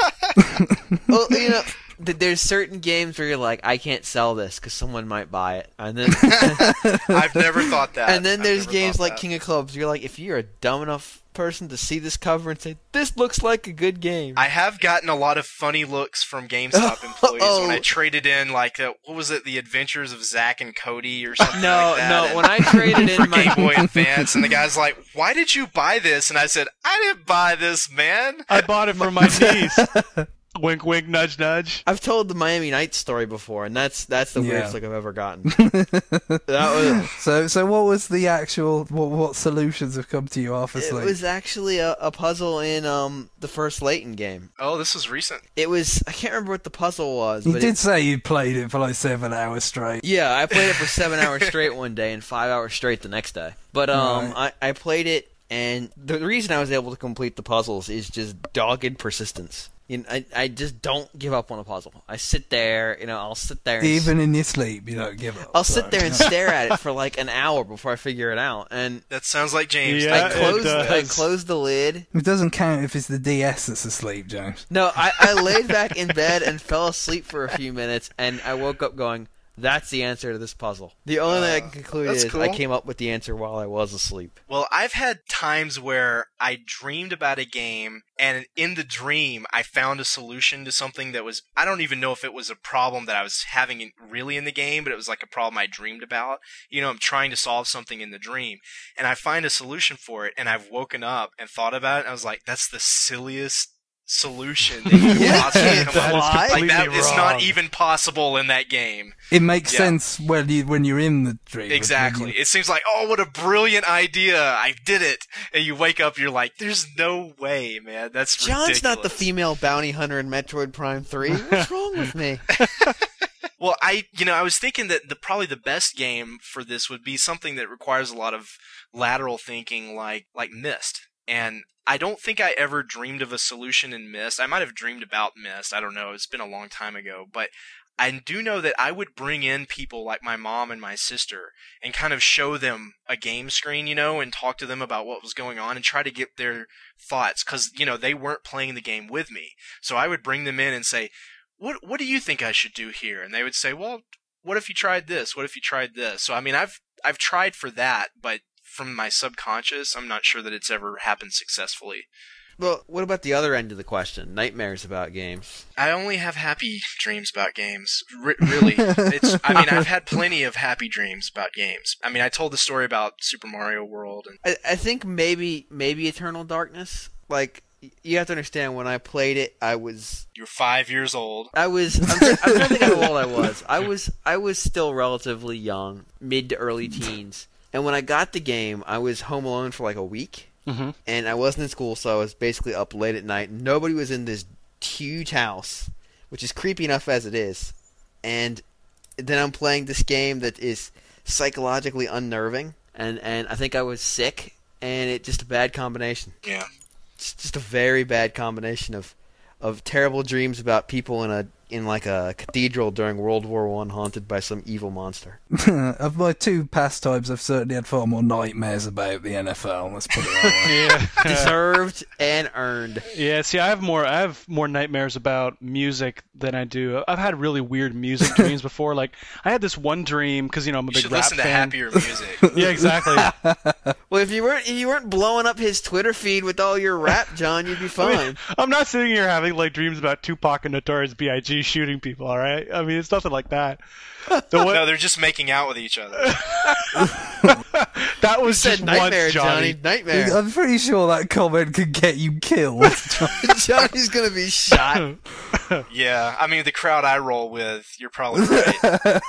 Well, you know, th- there's certain games where you're like, I can't sell this because someone might buy it, and then I've never thought that. and then I've there's never games thought like that. King of Clubs. You're like, if you're a dumb enough person to see this cover and say this looks like a good game, I have gotten a lot of funny looks from GameStop employees when I Oh. traded in, like, uh, what was it, The Adventures of Zack and Cody or something no, like that. no. and- When I traded in for Game my Boy Advance, and the guy's like, "Why did you buy this?" And I said, "I didn't buy this, man." I bought it for my niece. Wink, wink, nudge, nudge. I've told the Miami Nights story before, and that's that's the Yeah. weirdest look I've ever gotten. that was So, so what was the actual? What, what solutions have come to you after it sleep? was actually a, a puzzle in um the first Layton game. Oh, this was recent. It was I can't remember what the puzzle was, You but did it, say you played it for like seven hours straight. yeah, I played it for seven hours straight one day and five hours straight the next day. But um, Right. I, I played it, and the reason I was able to complete the puzzles is just dogged persistence. You know, I I just don't give up on a puzzle. I sit there, you know, I'll sit there. And Even in your sleep, you don't give up. I'll so. sit there and stare at it for like an hour before I figure it out, and That sounds like James. Yeah, I it closed I does. closed the lid. It doesn't count if it's the D S that's asleep, James. No, I, I laid back in bed and fell asleep for a few minutes, and I woke up going, that's the answer to this puzzle. The only thing I can conclude that's is cool. I came up with the answer while I was asleep. Well, I've had times where I dreamed about a game, and in the dream, I found a solution to something that was, I don't even know if it was a problem that I was having in, really in the game, but it was like a problem I dreamed about. You know, I'm trying to solve something in the dream, and I find a solution for it, and I've woken up and thought about it, and I was like, that's the silliest solution that you could Yeah, possibly that come up is with. Like, completely that is not wrong. even possible in that game. It makes Yeah. sense when you when you're in the dream. Exactly. When you- It seems like, oh, what a brilliant idea. I did it. And you wake up, you're like, there's no way, man. That's John's ridiculous. not the female bounty hunter in Metroid Prime three. What's wrong with me? Well, I, you know, I was thinking that the probably the best game for this would be something that requires a lot of lateral thinking, like like Myst. And I don't think I ever dreamed of a solution in Myst. I might have dreamed about Myst. I don't know. It's been a long time ago, but I do know that I would bring in people like my mom and my sister and kind of show them a game screen, you know, and talk to them about what was going on and try to get their thoughts, because, you know, they weren't playing the game with me. So I would bring them in and say, what what do you think I should do here? And they would say, well, what if you tried this? What if you tried this? So, I mean, I've I've tried for that, but from my subconscious, I'm not sure that it's ever happened successfully. Well, what about the other end of the question? Nightmares about games. I only have happy dreams about games. R- really, it's. I mean, I've had plenty of happy dreams about games. I mean, I told the story about Super Mario World, and I, I think maybe maybe Eternal Darkness. Like you have to understand, when I played it, I was You're five years old. I was I'm, trying- I'm trying to think of how old I was. I was I was still relatively young, mid to early teens. And when I got the game, I was home alone for like a week. Mm-hmm. And I wasn't in school, so I was basically up late at night. Nobody was in this huge house, which is creepy enough as it is. And then I'm playing this game that is psychologically unnerving, and, and I think I was sick, and it just a bad combination. Yeah. It's just a very bad combination of of terrible dreams about people in a in like a cathedral during World War One, haunted by some evil monster. Of my two pastimes, I've certainly had far more nightmares about the N F L. Let's put it that way. Yeah. Deserved and earned. Yeah, see, I have more. I have more nightmares about music than I do. I've had really weird music dreams before. Like, I had this one dream because you know I'm a You big should rap listen to fan. happier music. Yeah, exactly. Well, if you weren't if you weren't blowing up his Twitter feed with all your rap, John, you'd be I fine. mean, I'm not sitting here having like dreams about Tupac and Notorious B I G shooting people. All right, I mean it's nothing like that. The one, No, they're just making out with each other. that was Said just nightmare, once, Johnny. Johnny. Nightmare. I'm pretty sure that comment could get you killed. Johnny's gonna be shot. Yeah, I mean, the crowd I roll with, you're probably right.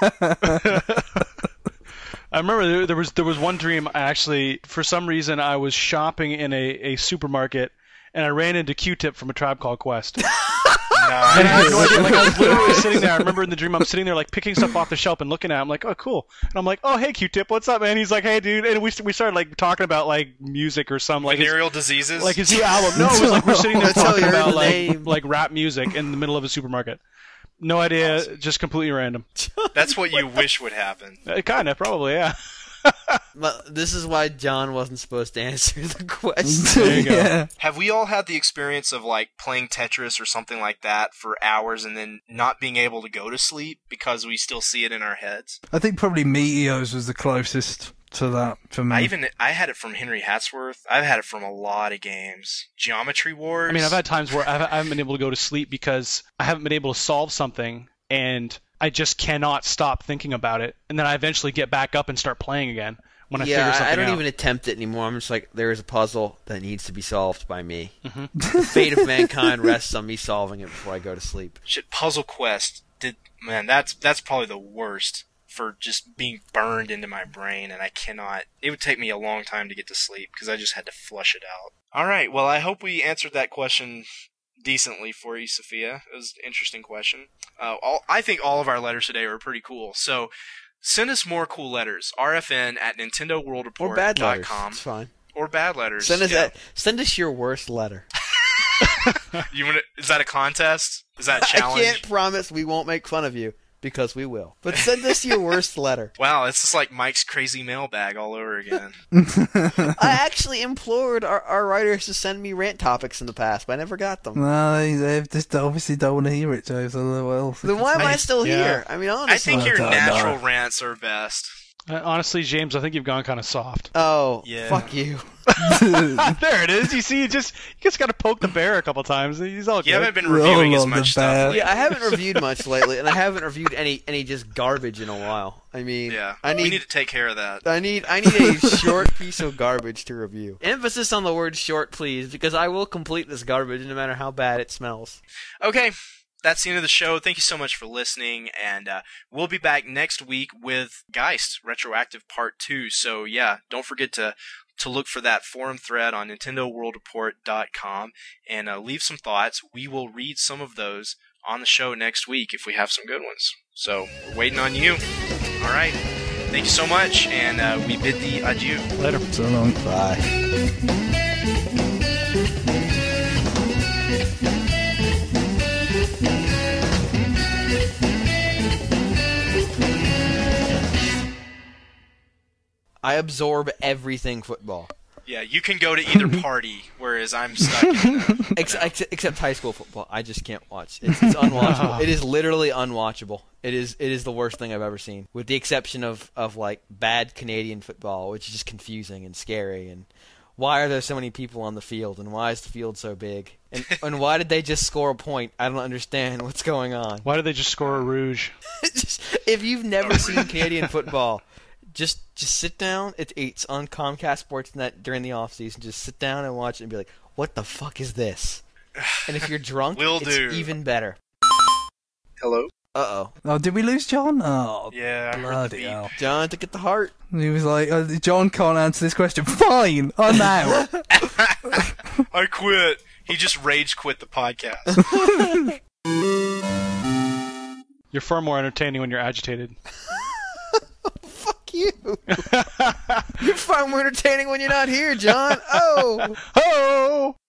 I remember there, there was there was one dream. I actually, for some reason, I was shopping in a, a supermarket and I ran into Q-Tip from A Tribe Called Quest. And I had no idea. Like, I was literally sitting there. I remember in the dream, I'm sitting there, like, picking stuff off the shelf and looking at it. I'm like, oh, cool. And I'm like, oh, hey, Q-Tip, what's up, man? He's like, hey, dude. And we we started, like, talking about, like, music or something. Like his, Venereal diseases? like his new album. No, it was like we're sitting there That's how talking you heard about, the like, name. like, rap music in the middle of a supermarket. No idea. Awesome. Just completely random. That's what you wish would happen. Uh, kind of, probably, yeah. But this is why John wasn't supposed to answer the question. There you go. Yeah. Have we all had the experience of, like, playing Tetris or something like that for hours and then not being able to go to sleep because we still see it in our heads? I think probably Meteos was the closest to that for me. I even I had it from Henry Hatsworth. I've had it from a lot of games. Geometry Wars. I mean, I've had times where I've, I haven't been able to go to sleep because I haven't been able to solve something, and I just cannot stop thinking about it. And then I eventually get back up and start playing again when I yeah, figure something I don't out. even attempt it anymore. I'm just like, there is a puzzle that needs to be solved by me. Mm-hmm. The fate of mankind rests on me solving it before I go to sleep. Shit, Puzzle Quest did man. That's that's probably the worst for just being burned into my brain, and I cannot. It would take me a long time to get to sleep because I just had to flush it out. All right. Well, I hope we answered that question decently for you, Sophia. It was an interesting question. Uh, all, I think all of our letters today were pretty cool. So send us more cool letters. R F N at Nintendo World Report Or bad dot letters. com. It's fine. Or bad letters. Send us yeah. that. Send us your worst letter. You wanna, is that a contest? Is that a challenge? I can't promise we won't make fun of you, because we will. But send us your worst letter. Wow, it's just like Mike's crazy mailbag all over again. I actually implored our, our writers to send me rant topics in the past, but I never got them. No, they, they just obviously don't want to hear it, Joe. So well, Then why am I, I- still yeah. here? I mean, honestly. I think Oh, your God, natural no. rants are best. Uh, honestly, James, I think you've gone kind of soft. Oh, Yeah. fuck you. There it is. You see, you just you just got to poke the bear a couple times. He's all You good. haven't been Roll reviewing as on the much stuff bat. lately. Yeah, I haven't reviewed much lately, and I haven't reviewed any any just garbage in a while. I mean, Yeah, I we need, need to take care of that. I need I need a short piece of garbage to review. Emphasis on the word short, please, because I will complete this garbage no matter how bad it smells. Okay, that's the end of the show. Thank you so much for listening, and uh, we'll be back next week with Geist Retroactive Part two. So yeah, don't forget to to look for that forum thread on Nintendo World Report dot com and uh, leave some thoughts. We will read some of those on the show next week if we have some good ones. So we're waiting on you. All right. Thank you so much, and uh, we bid thee adieu. Later. so long. Bye. I absorb everything football. Yeah, you can go to either party, whereas I'm stuck in the, Ex- ex- except high school football. I just can't watch. It's, it's unwatchable. It is literally unwatchable. It is it is the worst thing I've ever seen, with the exception of, of like bad Canadian football, which is just confusing and scary. And why are there so many people on the field? And why is the field so big? And and why did they just score a point? I don't understand what's going on. Why did they just score a rouge? Just, if you've never seen Canadian football, just just sit down. It, it's on Comcast Sportsnet during the off season. Just sit down and watch it and be like, what the fuck is this? And if you're drunk, Will it's do. even better. Hello? Uh-oh. Oh, did we lose John? Oh, Yeah, I heard the bloody beep. hell. John took it to heart. He was like, uh, John can't answer this question. Fine, I'm out. I quit. He just rage quit the podcast. You're far more entertaining when you're agitated. Fuck you. You're far more entertaining when you're not here, John. Oh. Oh!